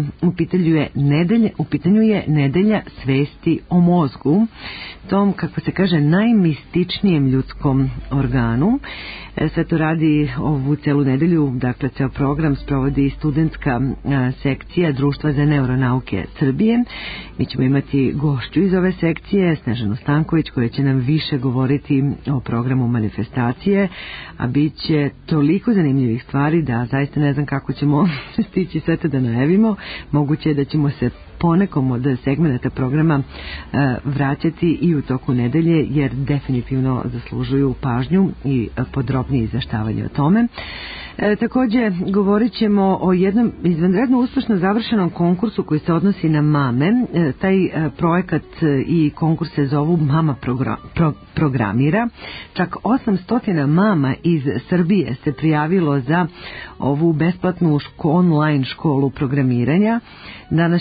U pitanju je nedelja svesti o mozgu, tom, kako se kaže, najmističnijem ljudskom organu. Sve to radi ovu celu nedelju, dakle ceo program sprovodi studentska sekcija Društva za neuronauke Srbije. Mi ćemo imati gošću iz ove sekcije, Snežanu Stanković, koja će nam više govoriti o programu manifestacije, a bit će toliko zanimljivih stvari da zaista ne znam kako ćemo stići sve to da najavimo. Moguće je da ćemo se ponekom od segmenata programa vraćati i u toku nedelje, jer definitivno zaslužuju pažnju i podrobnije izveštavanje o tome. Također govorit ćemo o jednom izvanredno uspešno završenom konkursu koji se odnosi na mame. Taj projekat i konkurs se zovu Mama programira. Čak 800 mama iz Srbije se prijavilo za ovu besplatnu online školu programiranja. Danas će tim povodom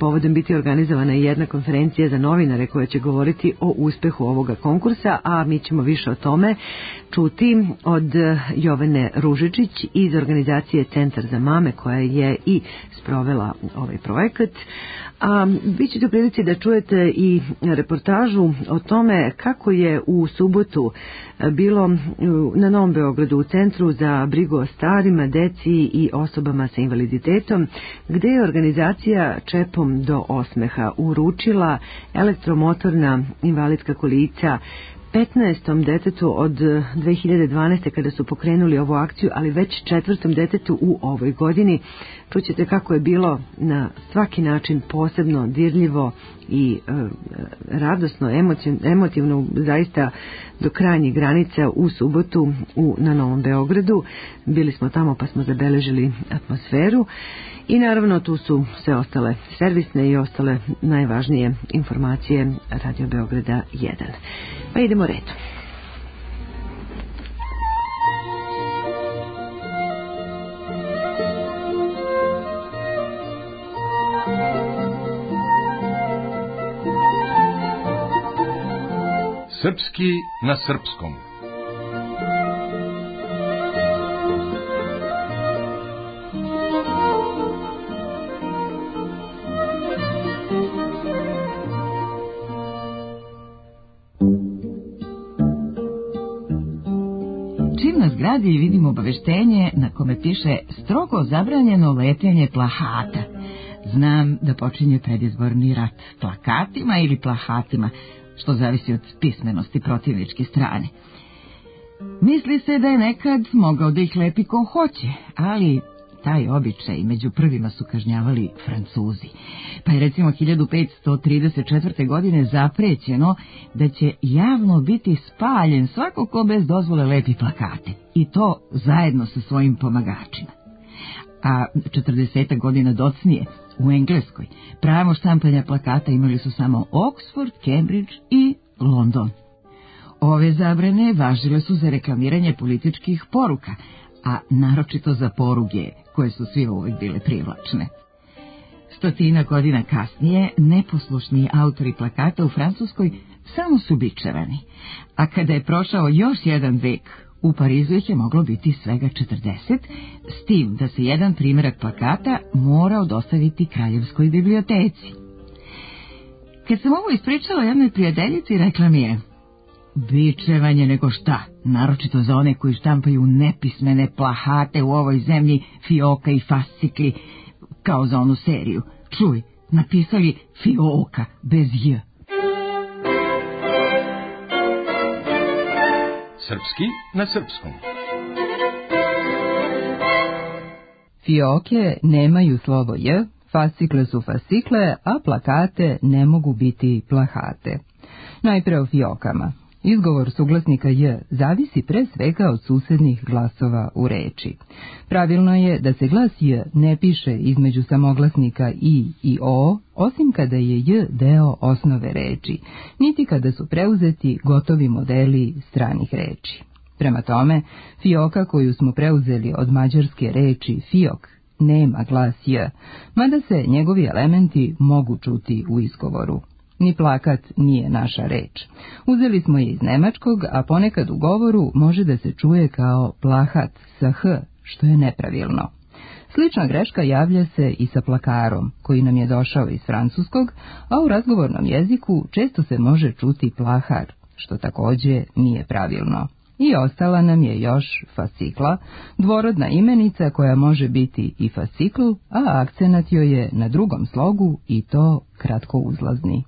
povodom biti organizovana jedna konferencija za novinare koja će govoriti o uspehu ovoga konkursa, a mi ćemo više o tome čuti od Jovane Ružičić iz organizacije Centar za mame koja je i sprovela ovaj projekat. A vi ćete u prilici da čujete i reportažu o tome kako je u subotu bilo na Novom Beogradu u Centru za brigu o starima, deci i osobama sa invaliditetom, gde je organizacija Čepom do osmeha uručila elektromotorna invalidska kolica 15. detetu od 2012. kada su pokrenuli ovu akciju, ali već 4. detetu u ovoj godini. Čućete kako je bilo na svaki način posebno dirljivo i radosno, emotivno, zaista do krajnjih granica u subotu na Novom Beogradu. Bili smo tamo pa smo zabeležili atmosferu i naravno tu su sve ostale servisne i ostale najvažnije informacije Radio Beograda 1. Pa idemo redom. Srpski na srpskom. Čim na zgradi vidimo obaveštenje na kome piše strogo zabranjeno lepljenje plakata, znam da počinje predizborni rat plakatima ili plahatima, što zavisi od pismenosti protivničke strane. Misli se da je nekad mogao da ih lepi ko hoće, ali taj običaj među prvima su kažnjavali Francuzi. Pa je recimo 1534. godine zaprećeno da će javno biti spaljen svako ko bez dozvole lepi plakate, i to zajedno sa svojim pomagačima. A 40 godina docnije u Engleskoj pravo štampanja plakata imali su samo Oxford, Cambridge i London. Ove zabrane važile su za reklamiranje političkih poruka, a naročito za poruge koje su svi uvijek bile privlačne. 100 godina kasnije neposlušni autori plakata u Francuskoj samo su bičevani, a kada je prošao još jedan vek, u Parizu ih je moglo biti svega 40, s tim da se jedan primjerak plakata morao dostaviti Kraljevskoj biblioteci. Kad sam ovo ispričala jednoj prijateljici, rekla mi je: bičevanje nego šta, naročito za one koji štampaju nepismene plakate u ovoj zemlji, fioka i fascikli, kao za onu seriju. Čuj, napisali fioka bez j. Srpski na srpskom. Fioke nemaju slovo j, fascikle su fascikle, a plakate ne mogu biti plakate. Najpre o fiokama. Izgovor suglasnika j zavisi pre svega od susednih glasova u reči. Pravilno je da se glas j ne piše između samoglasnika i o, osim kada je j deo osnove reči, niti kada su preuzeti gotovi modeli stranih reči. Prema tome, fioka koju smo preuzeli od mađarske reči fiok nema glas j, mada se njegovi elementi mogu čuti u izgovoru. Ni plakat nije naša reč. Uzeli smo je iz nemačkog, a ponekad u govoru može da se čuje kao plahat sa h, što je nepravilno. Slična greška javlja se i sa plakarom, koji nam je došao iz francuskog, a u razgovornom jeziku često se može čuti plahar, što takođe nije pravilno. I ostala nam je još fascikla, dvorodna imenica koja može biti i fascikl, a akcenat joj je na drugom slogu i to kratko uzlazni.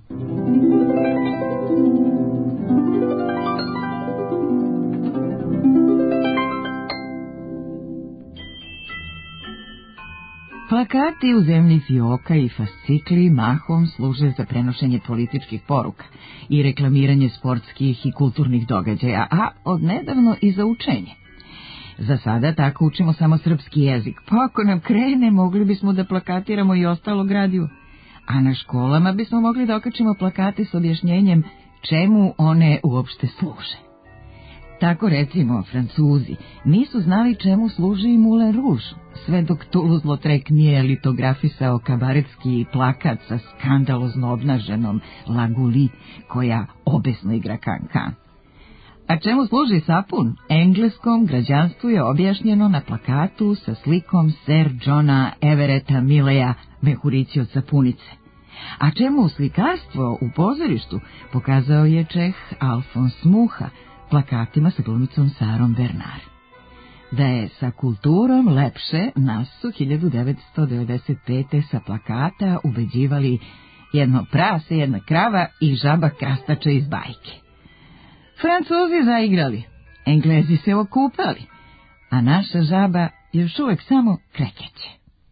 Plakati u zemlji fioka i fascikli mahom služe za prenošenje političkih poruka i reklamiranje sportskih i kulturnih događaja, a odnedavno i za učenje. Za sada tako učimo samo srpski jezik, pa ako nam krene mogli bismo da plakatiramo i ostalo gradivo, a na školama bismo mogli da okačimo plakate s objašnjenjem čemu one uopšte služe. Tako recimo Francuzi nisu znali čemu služi Moulin Rouge, sve dok Toulouse-Lautrec nije litografisao kabaretski plakat sa skandalozno obnaženom Laguli, koja obesno igra kan-kan. A čemu služi sapun? Engleskom građanstvu je objašnjeno na plakatu sa slikom Sir Johna Everetta Milleya, mehurići od sapunice. A čemu slikarstvo u pozorištu pokazao je Čeh Alfons Mucha, plakatima sa glumicom Sarom Bernard. Da je sa kulturom lepše, nas su 1995. sa plakata ubeđivali jedno prase, jedna krava i žaba krastača iz bajke. Francuzi zaigrali, Englezi se okupali, a naša žaba još uvek samo krekeće.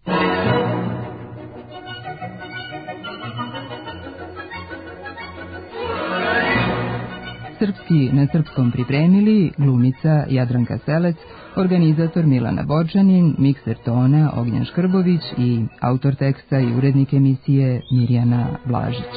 Srpski na srpskom pripremili glumica Jadranka Selec, organizator Milana Bočanin, mikser tona Ognjen Škrbović i autor teksta i urednik emisije Mirjana Blažić.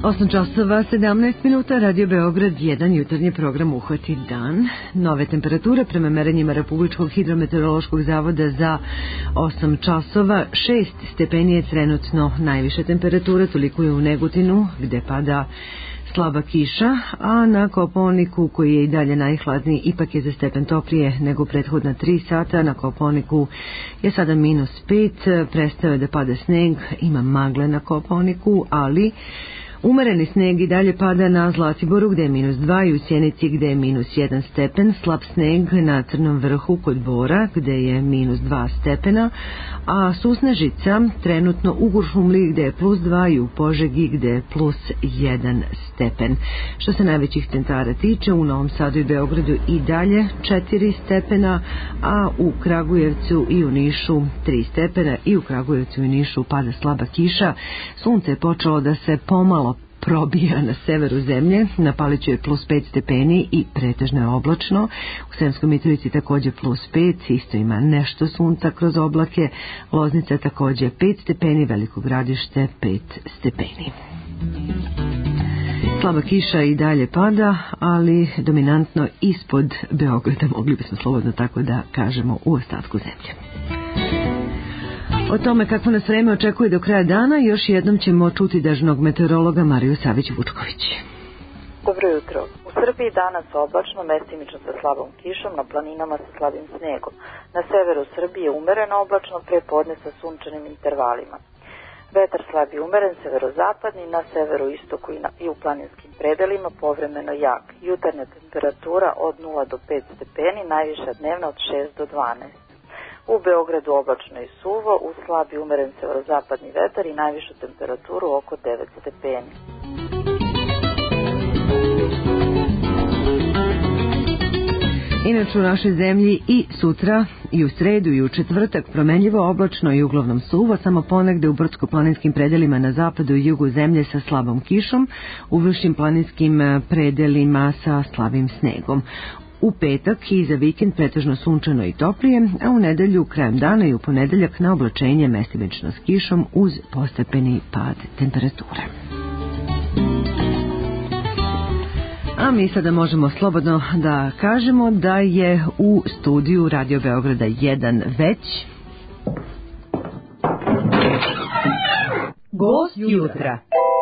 8 časova 17 minuta, Radio Beograd 1, jutarnji program Uhvati dan. Nove temperature prema merenjima Republičkog hidrometeorološkog zavoda za 8 časova. 6 stepeni je trenutno najviša temperatura, toliko je u Negotinu gde pada slaba kiša, a na Kopaoniku, koji je i dalje najhladniji, ipak je za stepen toplije nego prethodna 3 sata. Na Kopaoniku je sada -5, prestao je da pada sneg, ima magle na Kopaoniku, ali umereni sneg i dalje pada na Zlatiboru gde je -2 i u Sjenici gde je -1 stepen, slab sneg na Crnom vrhu kod Bora gde je -2 stepena, a susnežica trenutno u Kuršumliji gde je +2 i u Požegi gde je +1 stepen. Što se najvećih centara tiče, u Novom Sadu i Beogradu i dalje 4 stepena, a u Kragujevcu i u Nišu 3 stepena i u Kragujevcu i u Nišu pada slaba kiša. Sunce je počelo da se pomalo probija na severu zemlje, na Paliću je +5 stepeni i pretežno je oblačno. U Sremskoj Mitrovici takođe +5, isto ima nešto sunca kroz oblake. Loznica takođe 5 stepeni, Veliko Gradište 5 stepeni. Slaba kiša i dalje pada, ali dominantno ispod Beograda, mogli bismo slobodno tako da kažemo, u ostatku zemlje. O tome kako nas vreme očekuje do kraja dana još jednom ćemo čuti dežurnog meteorologa Mariju Savić-Vučković. Dobro jutro. U Srbiji danas oblačno, mestimično sa slabom kišom, na planinama sa slabim snegom. Na severu Srbije umereno oblačno, pre podne sa sunčanim intervalima. Vetar slab i umeren, severozapadni, na severu istoku i u planinskim predelima povremeno jak. Jutarnja temperatura od 0 do 5 stepeni, najviša dnevna od 6 do 12. U Beogradu oblačno i suvo, uz slab i umeren severozapadni vetar i najvišu temperaturu oko 9 stepeni. Inače u našoj zemlji i sutra i u sredu i u četvrtak promenljivo oblačno i uglavnom suvo, samo ponegde u brdsko-planinskim predelima na zapadu i jugu zemlje sa slabom kišom, u višim planinskim predelima sa slabim snegom. U petak i za vikend pretežno sunčano i toplije, a u nedelju krajem dana i u ponedeljak na oblačenje mestimično s kišom uz postepeni pad temperature. A mi sada možemo slobodno da kažemo da je u studiju Radio Beograda 1 već gost jutra.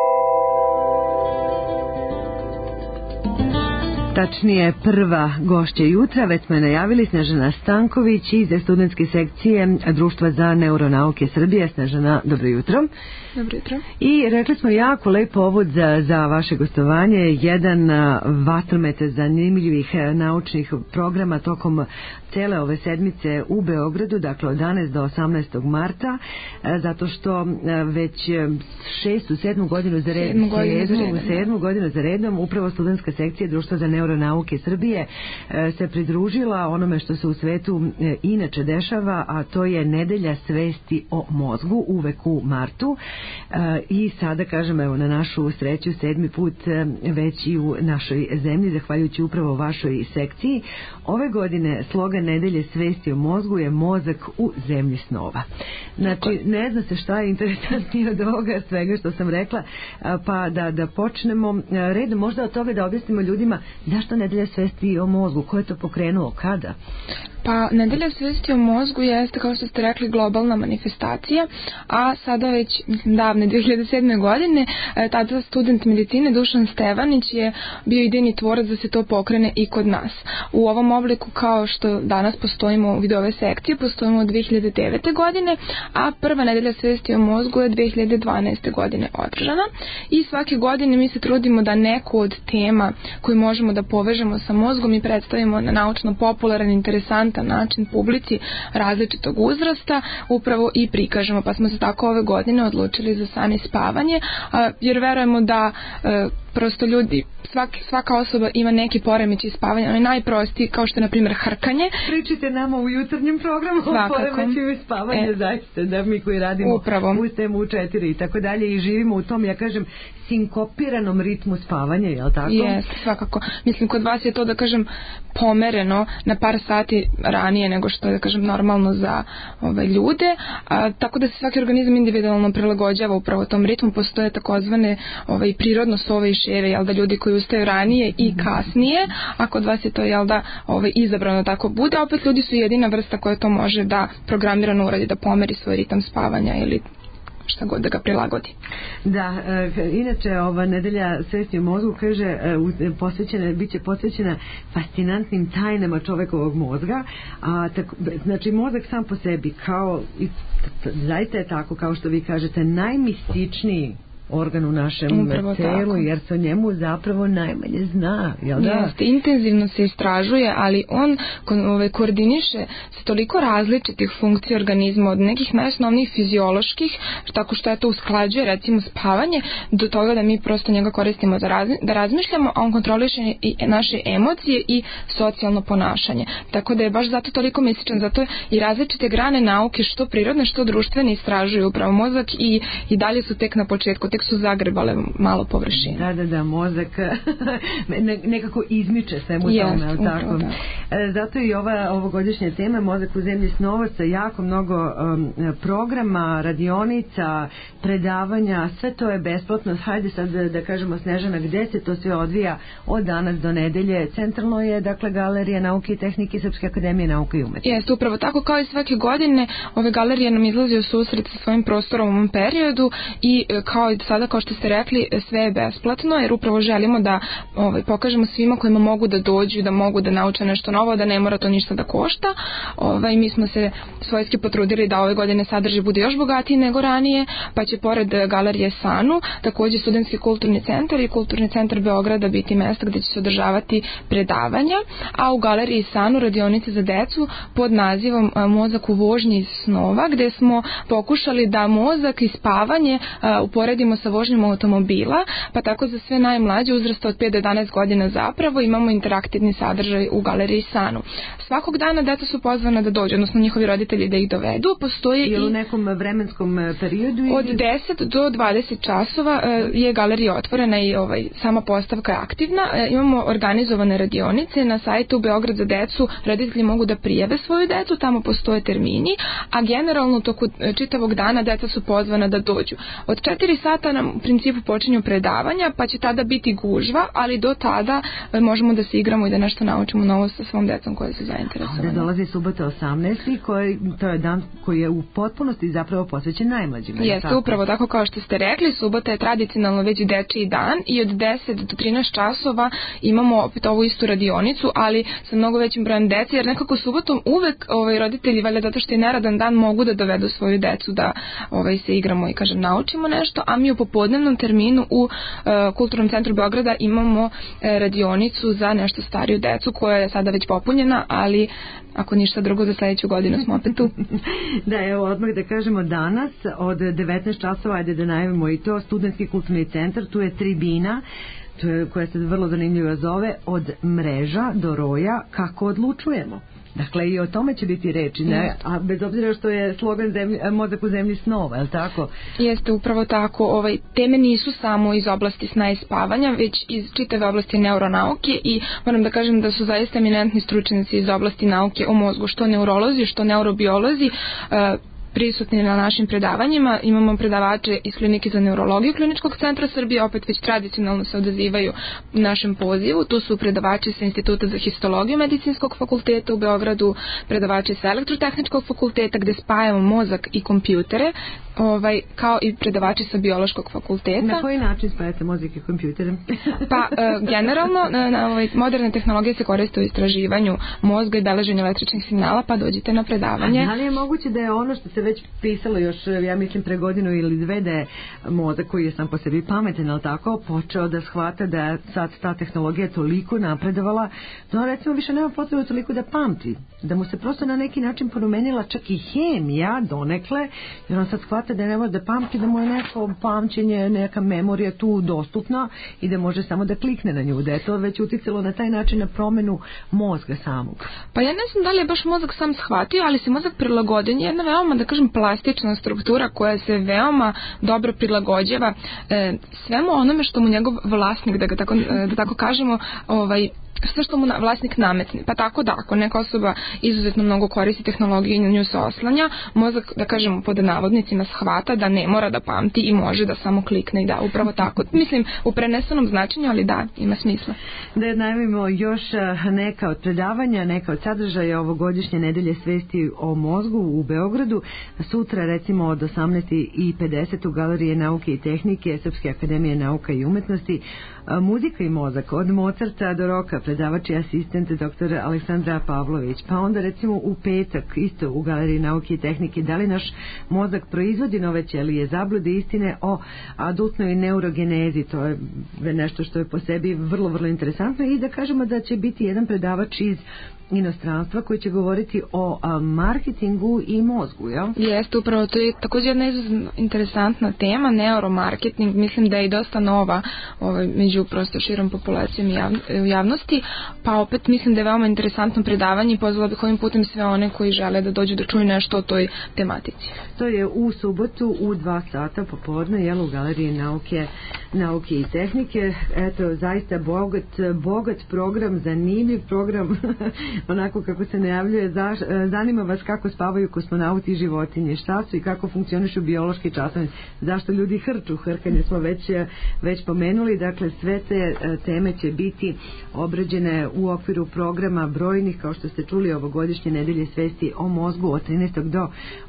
Tačnije prva gošća jutra, već smo je najavili, Snežana Stanković iz studentske sekcije Društva za neuronauke Srbije. Snežana, dobro jutro. Dobro jutro. I rekli smo jako lep povod za vaše gostovanje, jedan vatromet zanimljivih naučnih programa tokom cele ove sedmice u Beogradu, dakle od 11 do 18. marta, zato što već 7. godinu za redom upravo studentska sekcija Društva za neuronauke Srbije se pridružila onome što se u svetu inače dešava, a to je Nedelja svesti o mozgu, uvek u martu. I sada, kažem, evo, na našu sreću 7. put već i u našoj zemlji, zahvaljujući upravo vašoj sekciji. Ove godine slogan Nedelje svesti o mozgu je mozak u zemlji snova. Znači, ne zna se šta je interesantnije od ovoga svega što sam rekla, pa da počnemo redom, možda od toga da objasnimo ljudima zašto Nedelja svesti o mozgu, ko je to pokrenuo, kada? Pa Nedelja svesti o mozgu jeste, kao što ste rekli, globalna manifestacija, a sada već davne 2007. godine tada student medicine Dušan Stevanić je bio idejni tvorac da se to pokrene i kod nas. U ovom obliku, kao što danas postojimo u vidu ove sekcije, postojimo od 2009. godine, a prva Nedelja svesti o mozgu je 2012. godine održana i svake godine mi se trudimo da neku od tema koju možemo da povežemo sa mozgom i predstavimo na naučno-popularan, interesantan način publici različitog uzrasta upravo i prikažemo, pa smo se tako ove godine odlučili za san i spavanje, jer verujemo da prosto ljudi, svaka osoba ima neki poremećaj spavanja, ono je najprostiji, kao što je na primjer hrkanje. Pričite nama u jutarnjem programu o poremećaju spavanja, zaista, da mi koji radimo ustajemo u 4 i tako dalje i živimo u tom, ja kažem, sinkopiranom ritmu spavanja, je li tako? Jeste, svakako. Mislim, kod vas je to, da kažem, pomereno na par sati ranije nego što je, da kažem, normalno za ljude, tako da se svaki organizam individualno prilagođava upravo tom ritmu. Postoje takozvane prirodno sove i ševe, jel da, ljudi koji ustaju ranije i kasnije, a kod vas je to, jel da, izabrano tako bude, a opet ljudi su jedina vrsta koja to može da programirano uradi, da pomeri svoj ritam spavanja ili šta god da ga prilagodi. Da, inače ova nedelja svesti o mozgu, kaže, biće posvećena fascinantnim tajnama čovekovog mozga, a znači mozak sam po sebi kao, zaista je tako kao što vi kažete, najmističniji organ u našem telu, jer se o njemu zapravo najmanje zna, jel da? Jeste, intenzivno se istražuje, ali on koordiniše se toliko različitih funkcija organizma, od nekih najosnovnijih fizioloških, tako što to usklađuje, recimo, spavanje, do toga da mi prosto njega koristimo da razmišljamo, a on kontroliše i naše emocije i socijalno ponašanje. Tako da je baš zato toliko mističan, zato i različite grane nauke, što prirodne, što društvene, istražuju upravo mozak i dalje su tek na početku, tek su zagrebale malo površine. Da, mozak nekako izmiče svemu tome, tako. Zato i ova ovogodišnja tema Mozak u zemlji snova, sa jako mnogo programa, radionica, predavanja, sve to je besplatno. Hajde sad da kažemo, Snežana, gde se to sve odvija od danas do nedelje? Centralno je, dakle, Galerija nauke i tehnike Srpske akademije nauke i umetnosti. Jeste, upravo tako, kao i svake godine ove galerije nam izlazi u susret sa svojim prostorom u ovom periodu i kao i sada, kao što ste rekli, sve je besplatno, jer upravo želimo da pokažemo svima kojima mogu da dođu, da mogu da nauče nešto novo, da ne mora to ništa da košta. Mi smo se svojski potrudili da ove godine sadržaj bude još bogatiji nego ranije, pa će pored Galerije Sanu također Studentski kulturni centar i Kulturni centar Beograda biti mesta gde će se održavati predavanja, a u Galeriji Sanu radionice za decu pod nazivom Mozak u vožnji snova, gde smo pokušali da mozak i spavanje uporedimo sa vožnjom automobila, pa tako za sve najmlađe uzrasta od 5 do 11 godina zapravo imamo interaktivni sadržaj u Galeriji Sanu. Svakog dana deca su pozvana da dođu, odnosno njihovi roditelji da ih dovedu. Postoji i u nekom vremenskom periodu? Od 10 do 20 časova je galerija otvorena i sama postavka je aktivna. Imamo organizovane radionice na sajtu Beograd za decu, roditelji mogu da prijave svoju decu, tamo postoje termini, a generalno u toku čitavog dana deca su pozvana da dođu. Od 4 sata nam u principu počinju predavanja, pa će tada biti gužva, ali do tada možemo da se igramo i da nešto naučimo novo sa svom decom koje su zainteresovane. Da dolazi subota 18. To je dan koji je u potpunosti zapravo posvećen najmlađima. Jeste, upravo tako kao što ste rekli, subota je tradicionalno već dečiji dan i od 10 do 13 časova imamo opet ovu istu radionicu, ali sa mnogo većim brojem dece, jer nekako subotom uvek roditelji, valjda zato što je neradan dan, mogu da dovedu svoju decu da se igramo i, kažem, naučimo nešto, a mi u popodnevnom terminu u Kulturnom centru Beograda imamo radionicu za nešto stariju decu koja je sada već popunjena, ali ako ništa drugo za sledeću godinu smo opet tu. Da, evo odmah da kažemo danas od 19 časova, ajde da najavimo i to, Studentski kulturni centar, tu je tribina koja se vrlo zanimljivo zove Od mreža do roja, kako odlučujemo. Dakle, i o tome će biti reči, ne? A bez obzira što je slogan Mozak u zemlji snova, je li tako? Jeste, upravo tako. Teme nisu samo iz oblasti sna i spavanja, već iz čitave oblasti neuronauke i moram da kažem da su zaista eminentni stručnjaci iz oblasti nauke o mozgu, što neurolozi, što neurobiolozi, prisutni na našim predavanjima. Imamo predavače iz Klinike za neurologiju Kliničkog centra Srbije, opet već tradicionalno se odazivaju našem pozivu. Tu su predavači sa Instituta za histologiju Medicinskog fakulteta u Beogradu, predavači sa Elektrotehničkog fakulteta gde spajamo mozak i kompjutere, kao i predavači sa Biološkog fakulteta. Na koji način spajate mozak i kompjutere? Pa, generalno, moderne tehnologije se koriste u istraživanju mozga i beleženju električnih signala, pa dođite na predavanje. A da li je moguće da je ono što se već pisalo još, ja mislim, pre godinu ili dve, da je mozak koji je sam po sebi pametan, ali tako, počeo da shvata da sad ta tehnologija toliko napredovala, da recimo više nema potrebu toliko da pamti, da mu se prosto na neki način promenila čak i hemija donekle, jer on sad shvata da ne može da pamti, da mu je neko pamćenje, neka memorija tu dostupna i da može samo da klikne na nju, da je to već uticalo na taj način na promenu mozga samog. Pa ja ne znam da li je baš mozak sam shvatio, ali se mozak prilagođen je jedna veoma, da kažem, plastična struktura koja se veoma dobro prilagođava svemu onome što mu njegov vlasnik, da tako kažemo, sve što mu vlasnik nametne. Pa tako da, ako neka osoba izuzetno mnogo koristi tehnologiju i na nju se oslanja, mozak, da kažemo, pod navodnicima shvata da ne mora da pamti i može da samo klikne i da, upravo tako. Mislim, u prenesenom značenju, ali da, ima smisla. Da najavimo još neka od predavanja, neka od sadržaja ovogodišnje nedelje svesti o mozgu u Beogradu. Sutra, recimo, od 18:50 u Galeriji nauke i tehnike Srpske akademije nauka i umetnosti, muzika i mozak, od Mozarta do roka, predavač i asistent dr. Aleksandra Pavlović. Pa onda recimo u petak, isto u Galeriji nauke i tehnike, da li naš mozak proizvodi nove ćelije, zablude istine o adultnoj neurogenezi. To je nešto što je po sebi vrlo, vrlo interesantno, i da kažemo da će biti jedan predavač iz inostranstva koji će govoriti o marketingu i mozgu, jel? Jeste, upravo to je također jedna izuzetno interesantna tema, neuromarketing, mislim da je i dosta nova među prosto širom populacijom i javnosti, pa opet mislim da je veoma interesantno predavanje i pozvala bih ovim putem sve one koji žele da dođu da čuju nešto o toj tematici. To je u subotu u 2 sata popodne, jel, u Galeriji nauke i tehnike. Eto, zaista bogat program, zanimljiv program, onako kako se najavljuje. Zanima vas kako spavaju kosmonauti i životinje, šta su i kako funkcionišu biološki časovi, zašto ljudi hrču, hrkanje smo već pomenuli. Dakle, sve te teme će biti obrađene u okviru programa brojnih, kao što ste čuli, ovogodišnje nedelje svesti o mozgu od 13. do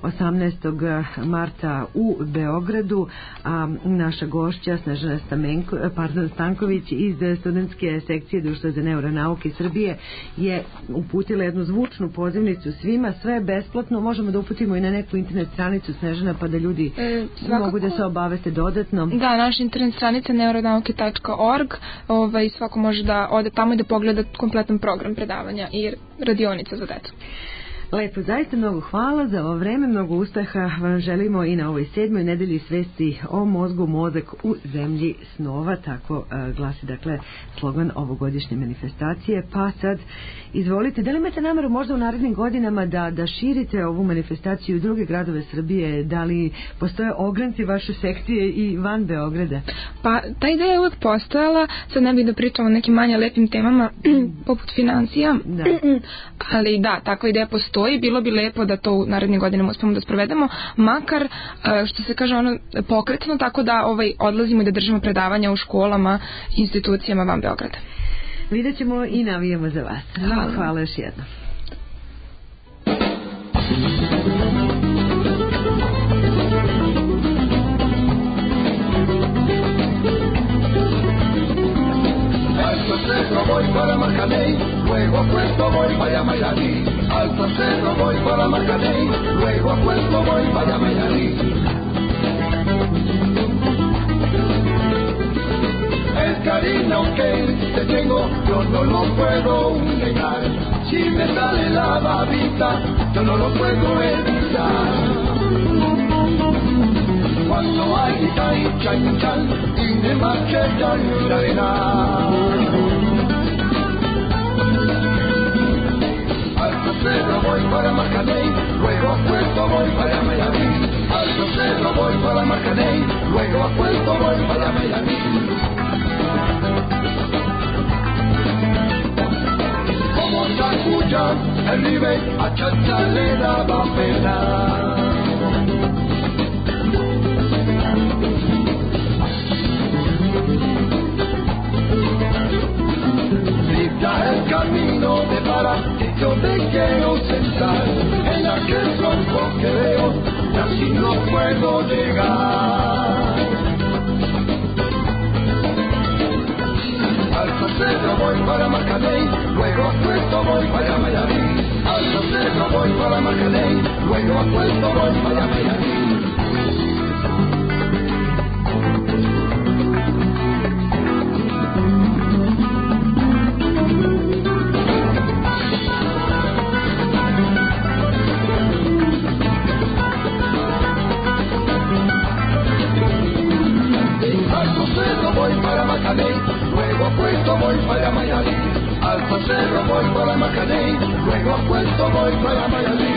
18. marta u Beogradu. A naša gošća Snežana Stanković iz studentske sekcije Društva za neuronauke Srbije je uputila jednu zvučnu pozivnicu svima, sve je besplatno, možemo da uputimo i na neku internet stranicu, Snežana, pa da ljudi mogu da se obaveste dodatno. Da, naša internet stranica neuronauke.org, svako može da ode tamo i da pogleda kompletan program predavanja i radionica za decu. Lepo, zaista mnogo hvala za ovo vreme, mnogo uspeha vam želimo i na ovoj 7. nedelji svesti o mozgu, mozak u zemlji snova, tako glasi dakle slogan ovogodišnje manifestacije. Pa sad izvolite, da li imate nameru možda u narednim godinama da širite ovu manifestaciju u druge gradove Srbije, da li postoje ogranci vaše sekcije i van Beograda? Pa ta ideja je uvek postojala, sad ne bih da pričamo o nekim manje lepim temama poput financija, ali da, takva ideja postoji. Bilo bi lepo da to u narednim godinama uspemo da sprovedemo, makar što se kaže pokretno, tako da odlazimo i da držimo predavanja u školama, institucijama van Beograda. Vidjet ćemo i navijemo za vas. Hvala još jednom. Voy para Marcané, luego a Puerto voy para Miami. Alto Cerro voy para Marcané, luego a Puerto voy para Miami. El cariño que te tengo yo no lo puedo negar. Si me sale la babita yo no lo puedo evitar. Cuando hay chan chan y me marchetan la arena. Cerro voy para Marcané, luego a Puerto voy para Miami. Alto Cerro voy para Marcané, luego a Puerto voy para Miami. Como Tacuya, el Ribe, a Chacha le daba pena. El camino me para y yo me quiero sentar en aquel tronco que veo y así no puedo llegar. Alto Cerro voy para Marcané, luego a Puerto voy para Miami. Alto Cerro voy para Macaney, luego a Puerto voy para Mayarí. Alto Cerro voy para Macaney, luego a Puerto voy para Mayarí. Alto Cerro voy para Macaney, luego a Puerto voy para Mayarí.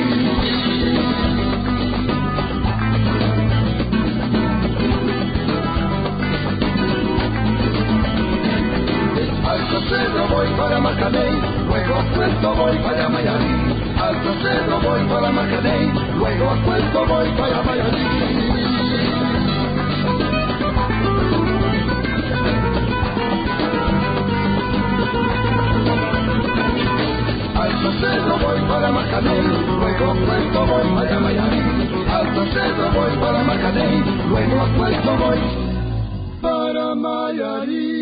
Alto Cerro voy para Macaney, luego a Puerto voy para Mayarí. Alto Cerro voy para Macaney, luego a Puerto voy para Mayarí. Alto Cerro voy para Macaney, luego a Puerto voy para Mayarí. Alto Cerro voy para Macaney, luego a Puerto voy para Mayarí.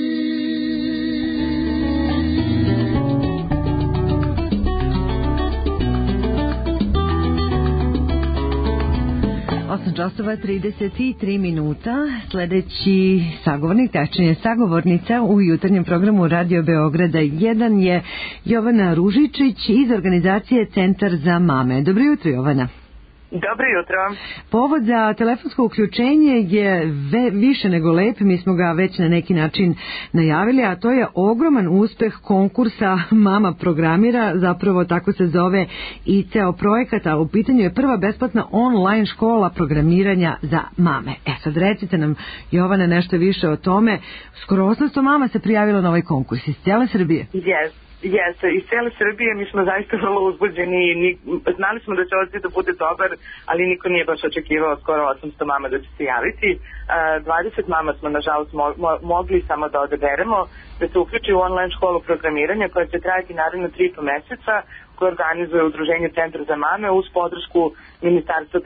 8 časova 33 minuta. Sledeći sagovornik, tačnije sagovornica u jutarnjem programu Radio Beograda 1 je Jovana Ružičić iz organizacije Centar za mame. Dobro jutro, Jovana. Dobro jutro. Povod za telefonsko uključenje je više nego lep, mi smo ga već na neki način najavili, a to je ogroman uspeh konkursa Mama programira, zapravo tako se zove i ceo projekat, a u pitanju je prva besplatna online škola programiranja za mame. Sad recite nam, Jovana, nešto više o tome. Skoro 800 mama se prijavilo na ovaj konkurs iz cijele Srbije. Jeste, iz cijele Srbije. Mi smo zaista vrlo uzbuđeni. Znali smo da će ovo da bude dobar, ali niko nije baš očekivao skoro 800 mama da će se javiti. 20 mama smo nažalost mogli samo da odaberemo da se uključi u online školu programiranja koja će trajati naravno 3,5 meseca, koje organizuje Udruženje Centar za mame uz podršku Ministarstva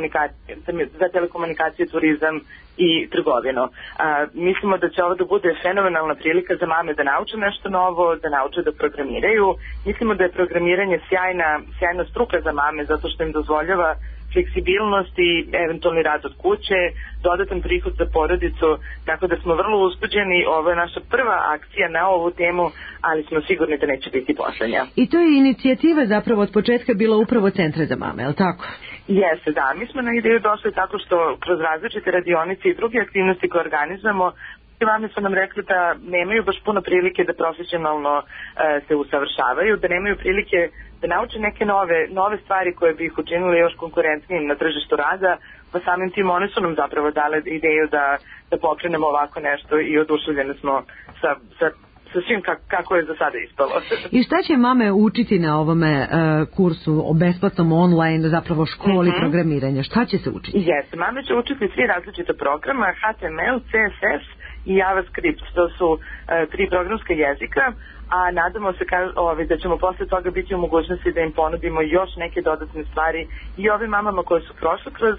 za telekomunikacije, turizam i trgovinu. Mislimo da će ovo da bude fenomenalna prilika za mame da nauče nešto novo, da nauče da programiraju. Mislimo da je programiranje sjajna struka za mame zato što im dozvoljava fleksibilnost i eventualni rad od kuće, dodatan prihod za porodicu, tako da smo vrlo uzbuđeni. Ovo je naša prva akcija na ovu temu, ali smo sigurni da neće biti poslednja. I to je inicijativa zapravo od početka bila upravo Centra za mame, je li tako? Jeste, da. Mi smo na ideju došli tako što kroz različite radionice i druge aktivnosti koje organizujemo, mame su nam rekli da nemaju baš puno prilike da profesionalno se usavršavaju, da nemaju prilike da nauče neke nove stvari koje bi ih učinile još konkurentnijim na tržištu rada, pa samim tim oni su nam zapravo dali ideju da pokrenemo ovako nešto i oduševljeni smo sa svim kako je za sada ispalo. I šta će mame učiti na ovome kursu o besplatnom online, zapravo školi programiranja? Šta će se učiti? Jeste, mame će učiti 3 različita programa, HTML, CSS i JavaScript. To su 3 programska jezika, a nadamo se da ćemo posle toga biti u mogućnosti da im ponudimo još neke dodatne stvari i ovim mamama koje su prošle kroz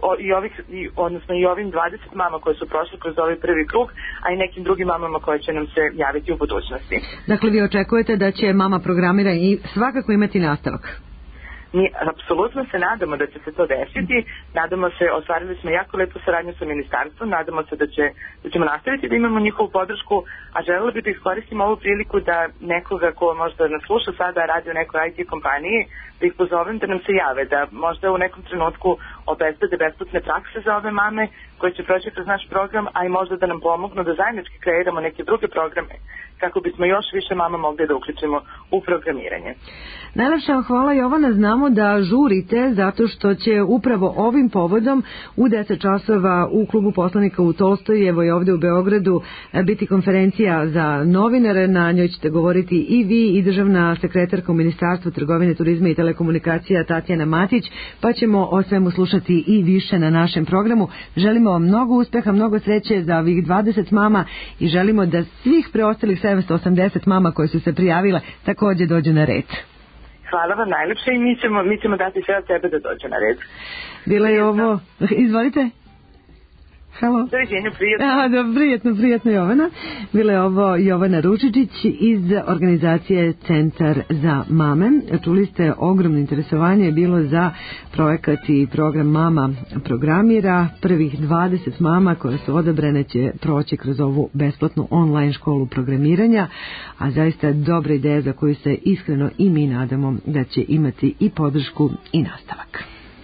i ovim 20 mama koje su prošle kroz ovaj prvi krug, a i nekim drugim mamama koje će nam se javiti u budućnosti. Dakle, vi očekujete da će mama programira i svakako imati nastavak? Mi apsolutno se nadamo da će se to desiti, nadamo se, ostvarili smo jako lepu saradnju sa ministarstvom, nadamo se da ćemo nastaviti da imamo njihovu podršku, a želela bih da iskoristim ovu priliku da nekoga ko možda nas sluša sada radi u nekoj IT kompaniji, da ih pozovem da nam se jave, da možda u nekom trenutku obezbede besplatne prakse za ove mame koje će proći kroz naš program, a i možda da nam pomognu da zajednički kreiramo neke druge programe kako bismo još više mama mogli da uključimo u programiranje. Najlepša vam hvala, Jovana. Znamo da žurite zato što će upravo ovim povodom u 10 časova u klubu poslanika u Tolstojevoj ovde u Beogradu biti konferencija za novinare. Na njoj ćete govoriti i vi i državna sekretarka u Ministarstvu trgovine, turizma i telekomunikacija Tatjana Matić, pa ćemo o svemu slušati i više na našem programu. Želimo vam mnogo uspeha, mnogo sreće za ovih 20 mama i želimo da svih preostalih 780 mama koje su se prijavile takođe dođu na red. Hvala vam najlepše i mi ćemo dati sve od sebe da dođe na red. Bila je ovo... Izvolite. Halo. Doviđenja, prijetno. Prijetno Jovana. Bila je ovo Jovana Ručičić iz organizacije Centar za mame. Čuli ste, ogromno interesovanje je bilo za projekat i program Mama programira. Prvih 20 mama koje su odabrane će proći kroz ovu besplatnu online školu programiranja, a zaista dobra ideja za koju se iskreno i mi nadamo da će imati i podršku i nastavak.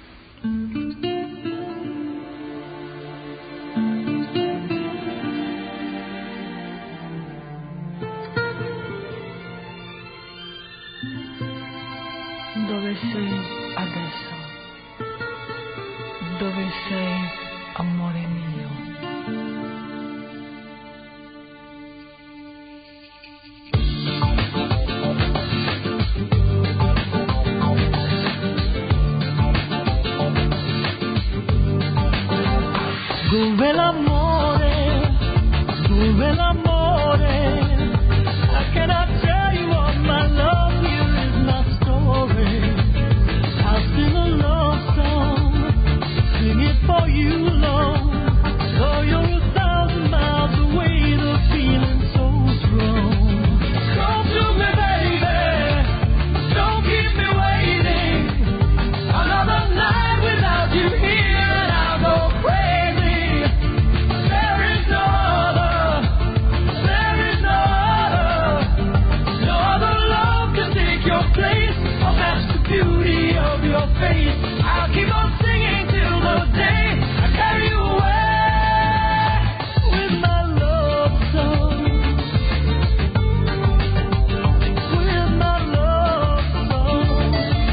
Dove sei adesso? Dove sei, amore mio? Dove l'amore? Dove l'amore? I cannot tell you all my love, here is my story. I'll sing a love song, sing it for you, Lord. Though you're 1,000 miles away, the feeling's so strong. Come to me, baby, don't keep me waiting. Another night without you here, and I'll go crazy. There is no other, there is no other. No other love can take your place or match the beauty of your face. I'll keep on singing till the day I carry you away with my love song. With my love song.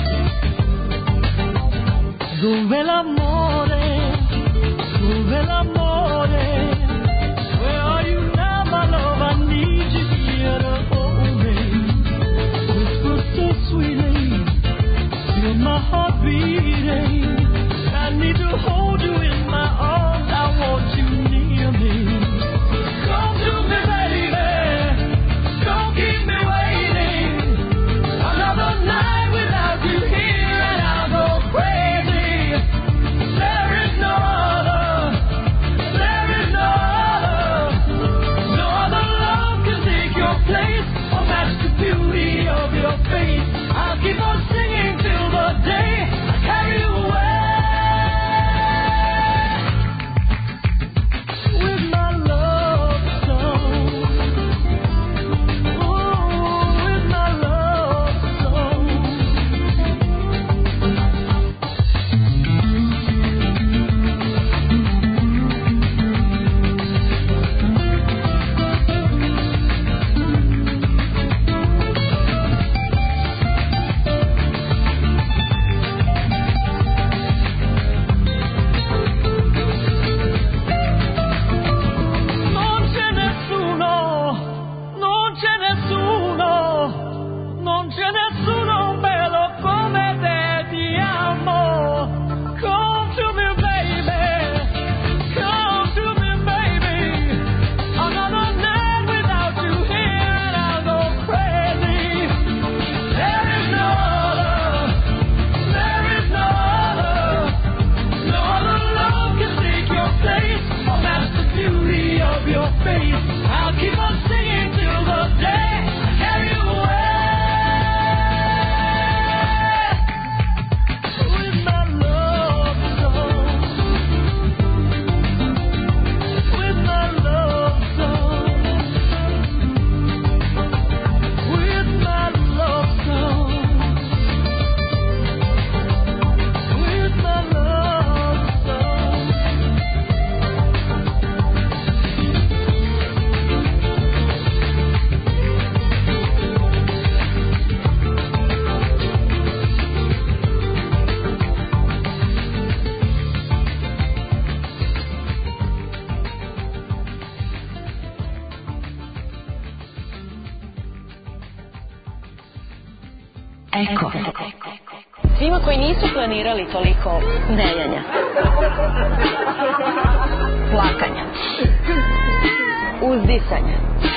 Dove l'amore? Dove l'amore? Where are you now, my love? I need you here to hold me. Whisper so sweetly, feel my heart beating. I need to hold you in my arms. I want you near me. Come to me, baby. Don't keep me waiting. Another night without you here, and I'll go crazy. There is no other. There is no other. No other love can take your place or match the beauty of your face. I'll keep on singing till the day I carry you away with my love song. Ooh, with my love song. Non c'è nessuno, non c'è nessuno, non c'è nessuno bello come te, ti amo. Come to me, baby, come to me, baby. Another night without you here, and I'll go crazy. There is no other, there is no other. No other love can take your place or match the beauty of your face. I'll keep on singing till the day I carry you away with my love song. With my love song. With my love song. With my love song. Eko. Svima koji nisu planirali toliko neljanja, plakanja, uzdisanja,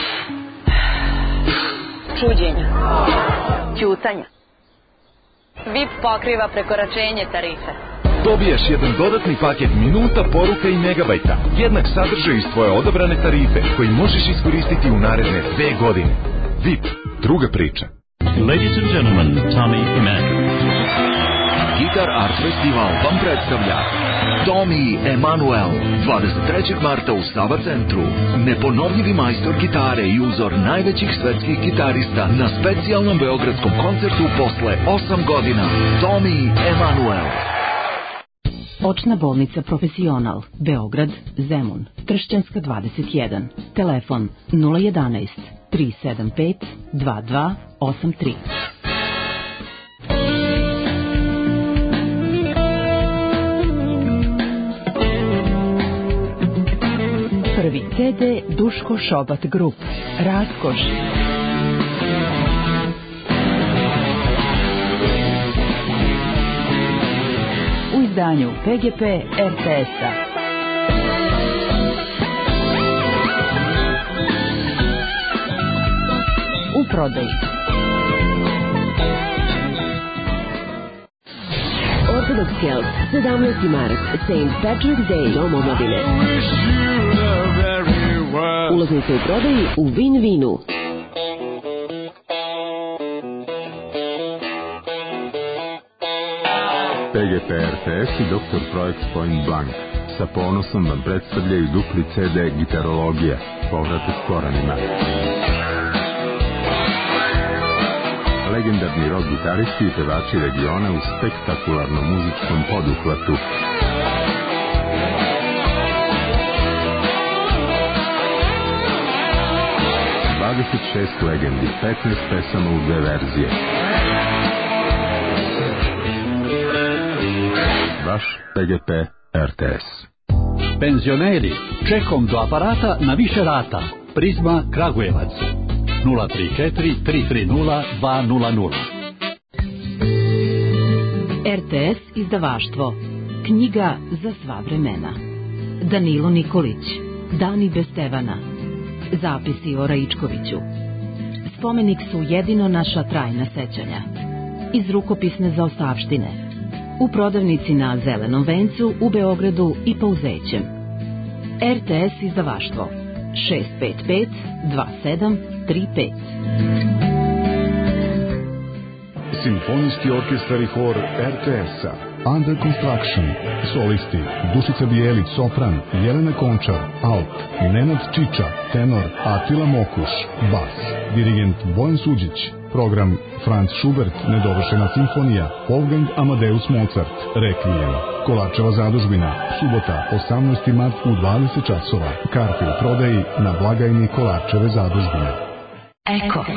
čuđenja, ćutanja. VIP pokriva prekoračenje tarife. Dobiješ jedan dodatni paket minuta, poruka i megabajta. Jednak sadržaj iz tvoje odabrane tarife koji možeš iskoristiti u naredne 2 godine. VIP, druga priča. Ladies and gentlemen, Tommy Emmanuel. Guitar Art Festival vam predstavlja Tommy Emmanuel 23. marta u Sava centru. Neponovljivi majstor gitare i uzor najvećih svetskih gitarista na specijalnom beogradskom koncertu posle 8 godina. Tommy Emmanuel. Očna bolnica Profesional, Beograd, Zemun, Tršćanska 21, telefon 011 375 2283. Prvi CD Duško Šobat Grup, Raskoš. U izdanju PGP RTS-a. U prodaji. Orthodox Health, 17. mart, St. Patrick's Day, Dom omladine. Ulaznice u prodaji u Win-Winu. PGP RTS i Dr. Projekt Point Blank sa ponosom vam predstavljaju dupli CD Gitarologija, povratak koranima. Legendarni rock gitaristi i pevači regiona u spektakularnom muzičkom poduhvatu. ...26 legendi, 15 pesama u 2 verzije. Vaš PGP RTS. Penzioneri, čekom do aparata na više rata. Prizma Kragujevac. 034 330 200. RTS izdavaštvo. Knjiga za sva vremena. Danilo Nikolić. Dani bez Stevana. Zapisi o Raičkoviću. Spomenik su jedino naša trajna sećanja. Iz rukopisne zaostavštine. U prodavnici na Zelenom vencu u Beogradu i Pauzećem. RTS izdavaštvo 655 2735. Simfonijski orkestar i hor RTS-a. Under Construction. Solisti Dušica Bijelić, sopran, Jelena Končar, alt, Nenad Čiča, tenor, Atila Mokuš, bas, dirigent Bojan Suđić. Program Franz Schubert, nedovršena simfonija, Wolfgang Amadeus Mozart, Rekvijem. Kolarčeva zadužbina, subota 18. mart u 20 časova. Karte u prodaji na blagajni Kolarčeve zadužbine. Eko.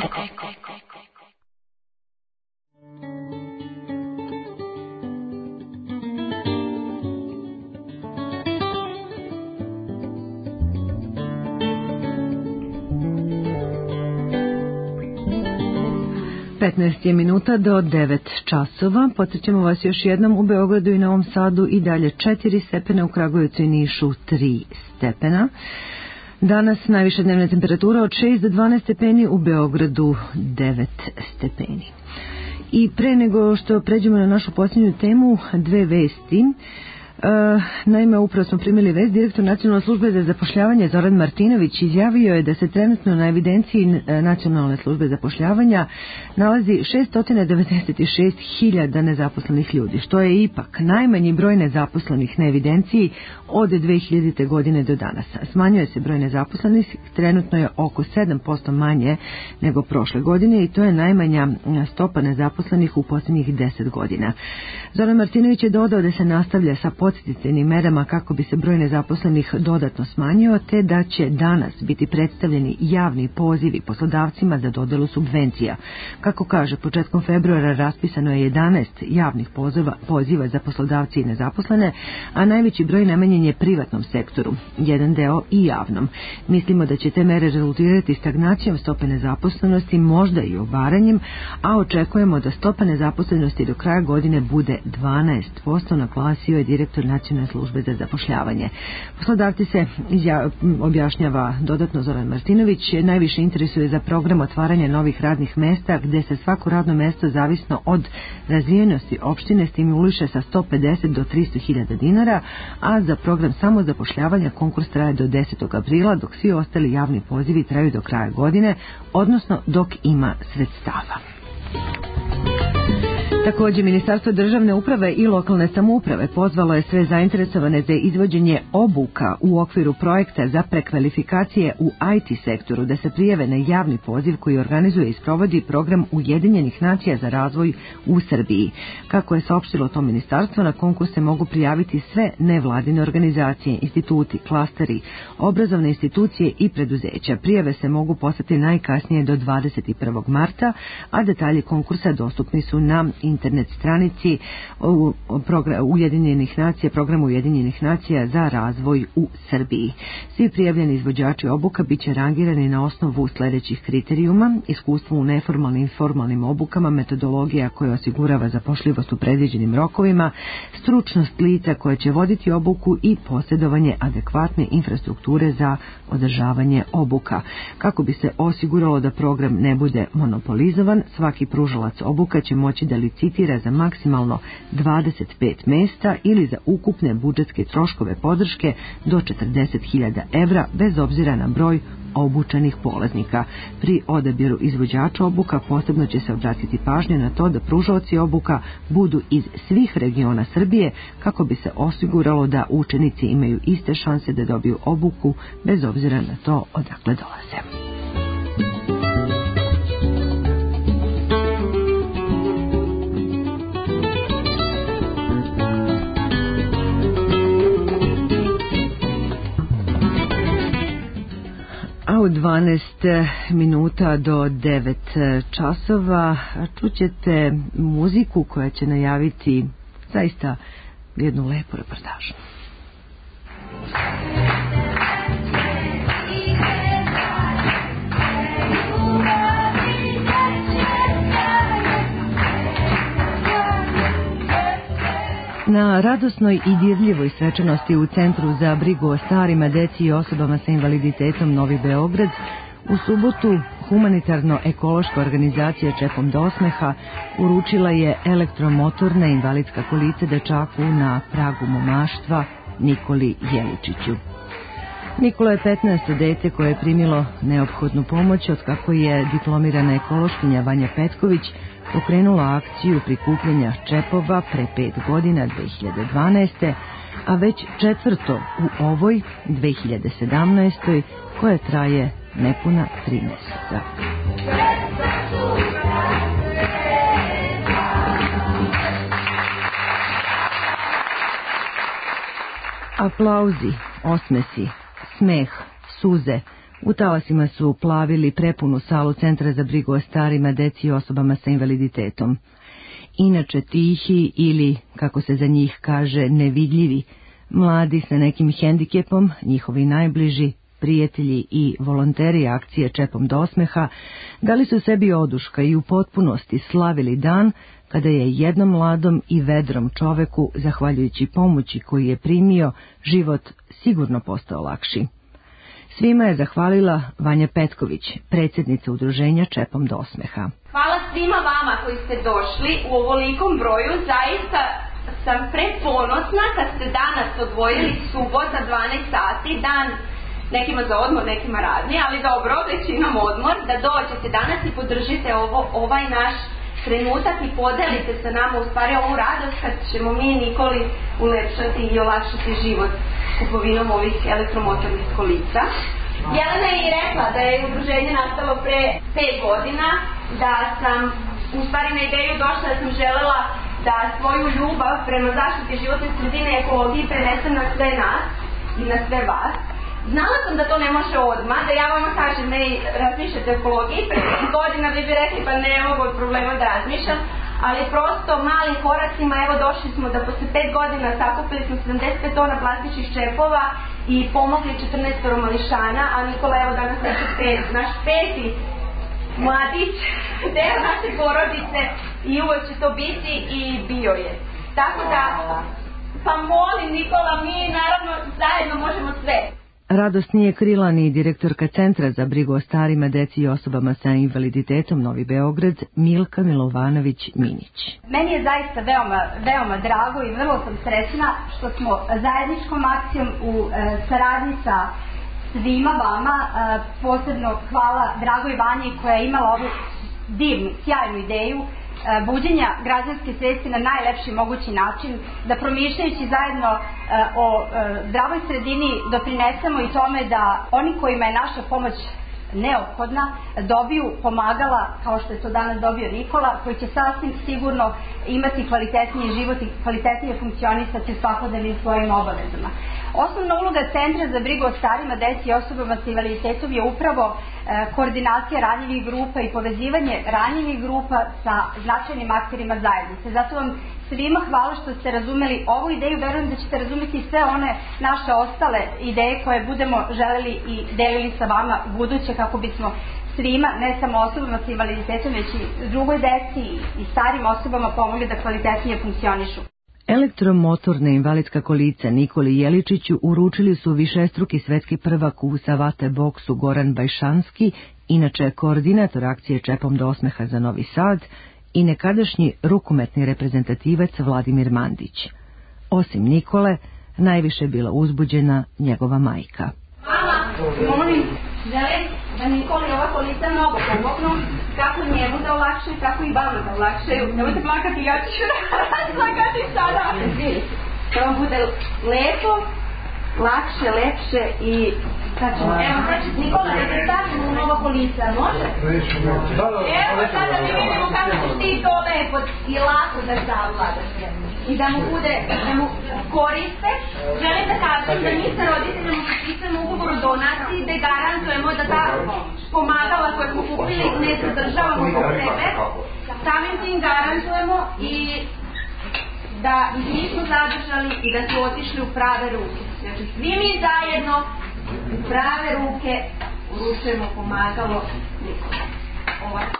15 minuta do 9 časova. Podsjećamo vas još jednom, u Beogradu i Novom Sadu i dalje 4 stepena, u Kragujevcu i Nišu 3 stepena. Danas najviša dnevna temperatura od 6 do 12 stepeni, u Beogradu 9 stepeni. I pre nego što pređemo na našu posljednju temu, 2 vesti. Naime, upravo smo primili vest, direktor Nacionalne službe za zapošljavanje Zoran Martinović izjavio je da se trenutno na evidenciji Nacionalne službe za zapošljavanja nalazi 696.000 nezaposlenih ljudi, što je ipak najmanji broj nezaposlenih na evidenciji od 2000. godine do danas. Smanjuje se broj nezaposlenih, trenutno je oko 7% manje nego prošle godine i to je najmanja stopa nezaposlenih u posljednjih 10 godina. Zoran Martinović je dodao da se nastavlja sa podsticajnim merama kako bi se broj nezaposlenih dodatno smanjio, te da će danas biti predstavljeni javni pozivi poslodavcima za dodelu subvencija. Kako kaže, početkom februara raspisano je 11 javnih poziva za poslodavci i nezaposlene, a najveći broj namenjen je privatnom sektoru, jedan deo i javnom. Mislimo da će te mere rezultirati stagnacijom stope nezaposlenosti, možda i obaranjem, a očekujemo da stopa nezaposlenosti do kraja godine bude 12%, naglasio je direktor direktor Nacionalne službe za zapošljavanje. Poslodavci se objašnjava dodatno Zoran Martinović, najviše interesuje za program otvaranja novih radnih mesta gde se svako radno mesto zavisno od razvijenosti opštine stimuliše sa 150 do 300.000 dinara, a za program samozapošljavanja konkurs traje do 10. aprila, dok svi ostali javni pozivi traju do kraja godine, odnosno dok ima sredstava. Također, Ministarstvo državne uprave i lokalne samouprave pozvalo je sve zainteresovane za izvođenje obuka u okviru projekta za prekvalifikacije u IT sektoru da se prijave na javni poziv koji organizuje i sprovodi program Ujedinjenih nacija za razvoj u Srbiji. Kako je saopštilo to ministarstvo, na konkurs se mogu prijaviti sve nevladine organizacije, instituti, klasteri, obrazovne institucije i preduzeća. Prijave se mogu poslati najkasnije do 21. marta, a detalji konkursa dostupni su na internet stranici Ujedinjenih nacija, programu Ujedinjenih nacija za razvoj u Srbiji. Svi prijavljeni izvođači obuka biće rangirani na osnovu sljedećih kriterijuma: iskustvo u neformalnim i formalnim obukama, metodologija koja osigurava zapošljivost u predviđenim rokovima, stručnost lica koje će voditi obuku i posjedovanje adekvatne infrastrukture za održavanje obuka. Kako bi se osiguralo da program ne bude monopolizovan, svaki pružalac obuka će moći da licitira za maksimalno 25 mesta ili za ukupne budžetske troškove podrške do 40.000 evra bez obzira na broj obučenih polaznika. Pri odabiru izvođača obuka posebno će se obratiti pažnju na to da pružaoci obuka budu iz svih regiona Srbije kako bi se osiguralo da učenici imaju iste šanse da dobiju obuku bez obzira na to odakle dolaze. A u 12 minuta do 9 časova čućete muziku koja će najaviti zaista jednu lepu reportažu. Na radosnoj i dirljivoj svečanosti u Centru za brigu o starima, deci i osobama sa invaliditetom Novi Beograd u subotu humanitarno-ekološka organizacija Čepom do osmeha uručila je elektromotorna invalidska kolica dečaku na pragu momaštva Nikoli Jeličiću. Nikola je 15. dete koje je primilo neophodnu pomoć od kako je diplomirana ekološkinja Vanja Petković pokrenula akciju prikupljanja čepova pre 5 godina 2012. a već četvrto u ovoj 2017. koja traje nepuna 3 mjeseca. Aplauzi, osmesi, smeh, suze u talasima su plavili prepunu salu Centra za brigu o starima, deci i osobama sa invaliditetom. Inače tihi ili, kako se za njih kaže, nevidljivi, mladi sa nekim hendikepom, njihovi najbliži, prijatelji i volonteri akcije Čepom do osmeha, dali su sebi oduška i u potpunosti slavili dan kada je jednom mladom i vedrom čoveku, zahvaljujući pomoći koju je primio, život sigurno postao lakši. Svima je zahvalila Vanja Petković, predsjednica udruženja Čepom do osmeha. Hvala svima vama koji ste došli u ovolikom broju, zaista sam preponosna kad ste danas odvojili subota 12 sati, dan nekima za odmor, nekima radni, ali dobro, većinom odmor, da dođete danas i podržite ovaj naš trenutak i podelite sa nama u stvari ovu radost kad ćemo mi Nikoli ulepšati i olakšati život kupovinom ovih elektromotornih kolica. Jelena je i rekla da je udruženje nastalo pre 5 godina, da sam u stvari na ideju došla da sam želela da svoju ljubav prema zaštiti životne sredine i ekologiji prenesem na sve nas i na sve vas. Znala sam da to ne može odmah, da ja vama kažem ne razmišljate o ekologiji, pre 5 godina bi rekli pa ne mogu od problema da razmišljam, ali prosto malim koracima evo došli smo da posle 5 godina sakupili smo 75 tona plastičnih čepova i pomogli 14 mališana, a Nikola evo danas naš 5. mladić, deo naše porodice i uvek će to biti i bio je. Tako da Pa molim Nikola, mi naravno zajedno možemo sve. Radost nije krila ni direktorka Centra za brigu o starima, deci i osobama sa invaliditetom Novi Beograd, Milka Milovanović-Minić. Meni je zaista veoma drago i vrlo sam srećna što smo zajedničkom akcijom u saradnji sa svima vama, posebno hvala dragoj Vanji koja je imala ovu divnu, sjajnu ideju buđenja građanske svesti na najlepši mogući način, da promišljajući zajedno o zdravoj sredini doprinesemo i tome da oni kojima je naša pomoć neophodna dobiju pomagala kao što je to danas dobio Nikola, koji će sasvim sigurno imati kvalitetniji život i kvalitetnije funkcionisati u svakodnevnim svojim obavezama. Osnovna uloga Centra za brigu o starima, deci i osobama sa invaliditetom je upravo koordinacija ranjivih grupa i povezivanje ranjivih grupa sa značajnim akterima zajednice. Zato vam svima hvala što ste razumeli ovu ideju, verujem da ćete razumeti sve one naše ostale ideje koje budemo želeli i delili sa vama u buduće kako bismo svima, ne samo osobama sa invaliditetom, već i drugoj deci i starim osobama pomogli da kvalitetnije funkcionišu. Elektromotorna invalidska kolica Nikoli Jeličiću uručili su višestruki svetski prvak u savate boksu Goran Bajšanski, inače koordinator akcije Čepom do osmeha za Novi Sad, i nekadašnji rukometni reprezentativac Vladimir Mandić. Osim Nikole, najviše je bila uzbuđena njegova majka. Mama, molim, želim da Nikoli ova kolica mnogo pomognu, kako njemu da olakšaju, kako i vama da olakšaju. Nemojte plakati, ja ću plakati sada. Da vam bude lepo, lakše, lepše i sad ćemo. Evo, znači, Nikola, da te stavimo u novo kolica, može? Evo, sada mi vidimo kako ćeš ti to lepo i lako da savladaš. I da mu bude, da mu koriste. Želim da kažem da mi sa roditeljima potpisujemo ugovor o donaciji, da garantujemo da ta pomagala koje smo kupili ne zadržavamo kod sebe. Samim tim garantujemo i da ih nismo zadržali i da su otišli u prave ruke. Znači, svi mi zajedno u prave ruke uručujemo pomagalo Nikola. Ovako.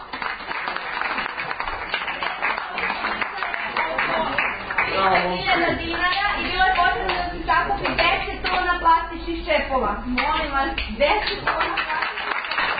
3.000 dinara i bilo je potrebno da se sakupi 10 tona plastičnih čepova. Molim vas, 10 tona plastičnih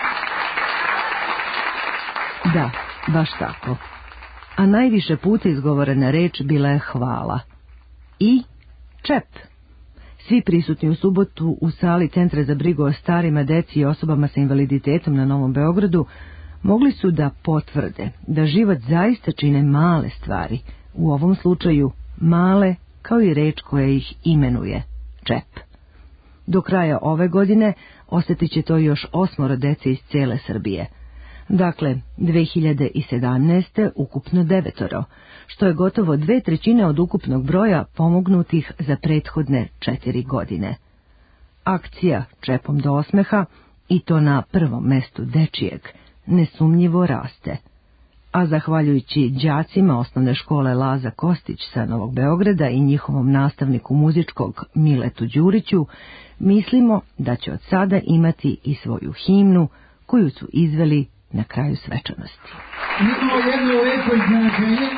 čepova. Da, baš tako. A najviše puta izgovorena reč bila je hvala. I čep. Svi prisutni u subotu u sali Centra za brigu o starima, deci i osobama sa invaliditetom na Novom Beogradu mogli su da potvrde da život zaista čine male stvari, u ovom slučaju male kao i reč koja ih imenuje, čep. Do kraja ove godine osjetit će to još 8 dece iz cijele Srbije. Dakle, 2017. ukupno 9, što je gotovo 2/3 od ukupnog broja pomognutih za prethodne 4 godine. Akcija Čepom do osmeha, i to na prvom mestu dečijeg, nesumnjivo raste. A zahvaljujući đacima osnovne škole Laza Kostić sa Novog Beograda i njihovom nastavniku muzičkog Miletu Đuriću, mislimo da će od sada imati i svoju himnu koju su izveli na kraju svečanosti. Imamo jedno lepo iznenađenje,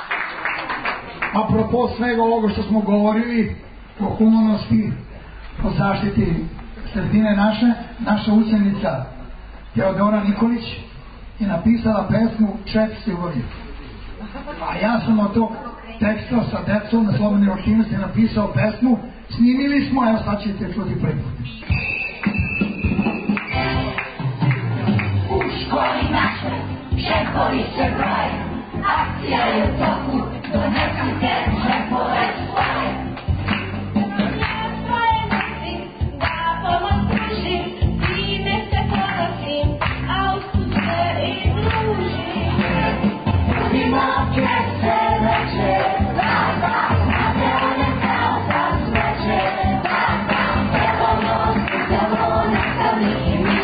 apropo svega ovoga što smo govorili o humanosti, o zaštiti sredine naša učenica Teodora Nikolić je napisala pesmu Čep se uvodi. A ja sam od tog teksta sa decom na slobodnoj aktivnosti napisao pesmu, snimili smo, evo sad ćete čuti prvi put. U školi naše čepovi se broje, akcija je u toku, donesite čepove svoje. Svoje mislim da pomoć pružim, time se ponosim, a u suze i družim. Budimo veseleće, da, znate one kao da smeće, da, evo nosimo nastavni mi.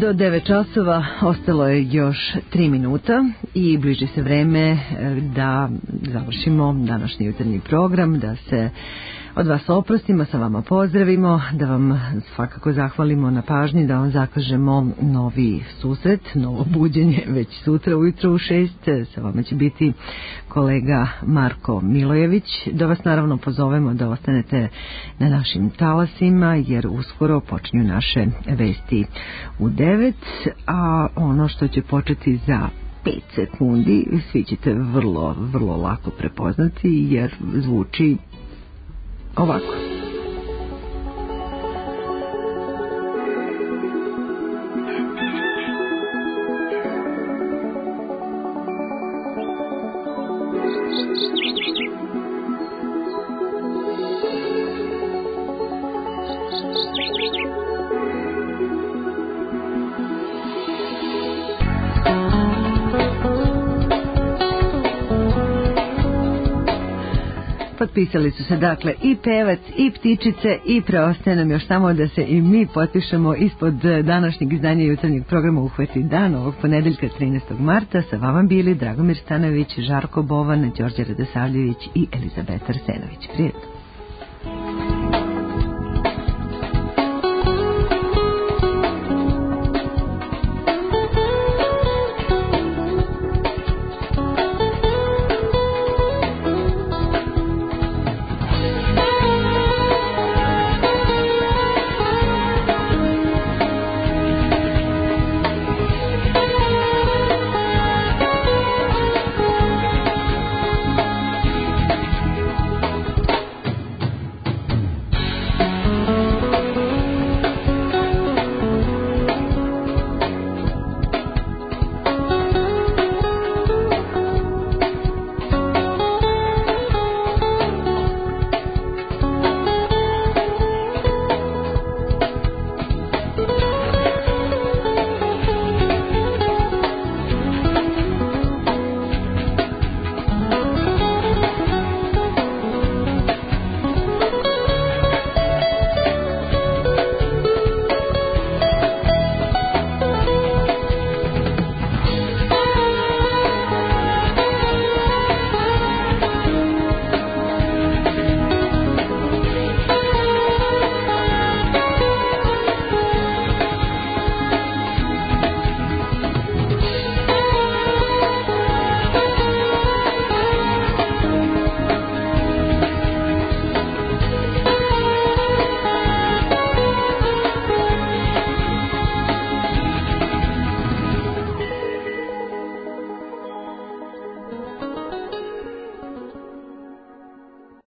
Do 9 časova ostalo je još 3 minuta i bliži se vreme da završimo današnji jutarnji program, da se od vas oprostimo, sa vama pozdravimo, da vam svakako zahvalimo na pažnji, da vam zakažemo novi susret, novo buđenje već sutra ujutro u 6. Sa vama će biti kolega Marko Milojević. Da vas naravno pozovemo da ostanete na našim talasima, jer uskoro počinju naše vesti u 9, a ono što će početi za 5 sekundi svi ćete vrlo, vrlo lako prepoznati, jer zvuči ovako. Potpisali su se dakle i pevac i ptičice i preostaje nam još samo da se i mi potpišemo ispod današnjeg izdanja jutarnjeg programa Uhvati dan ovog ponedeljka 13. marta. Sa vama bili Dragomir Stanojević, Žarko Bovan, Đorđe Radosavljević i Elizabeta Arsenović. Prijetno.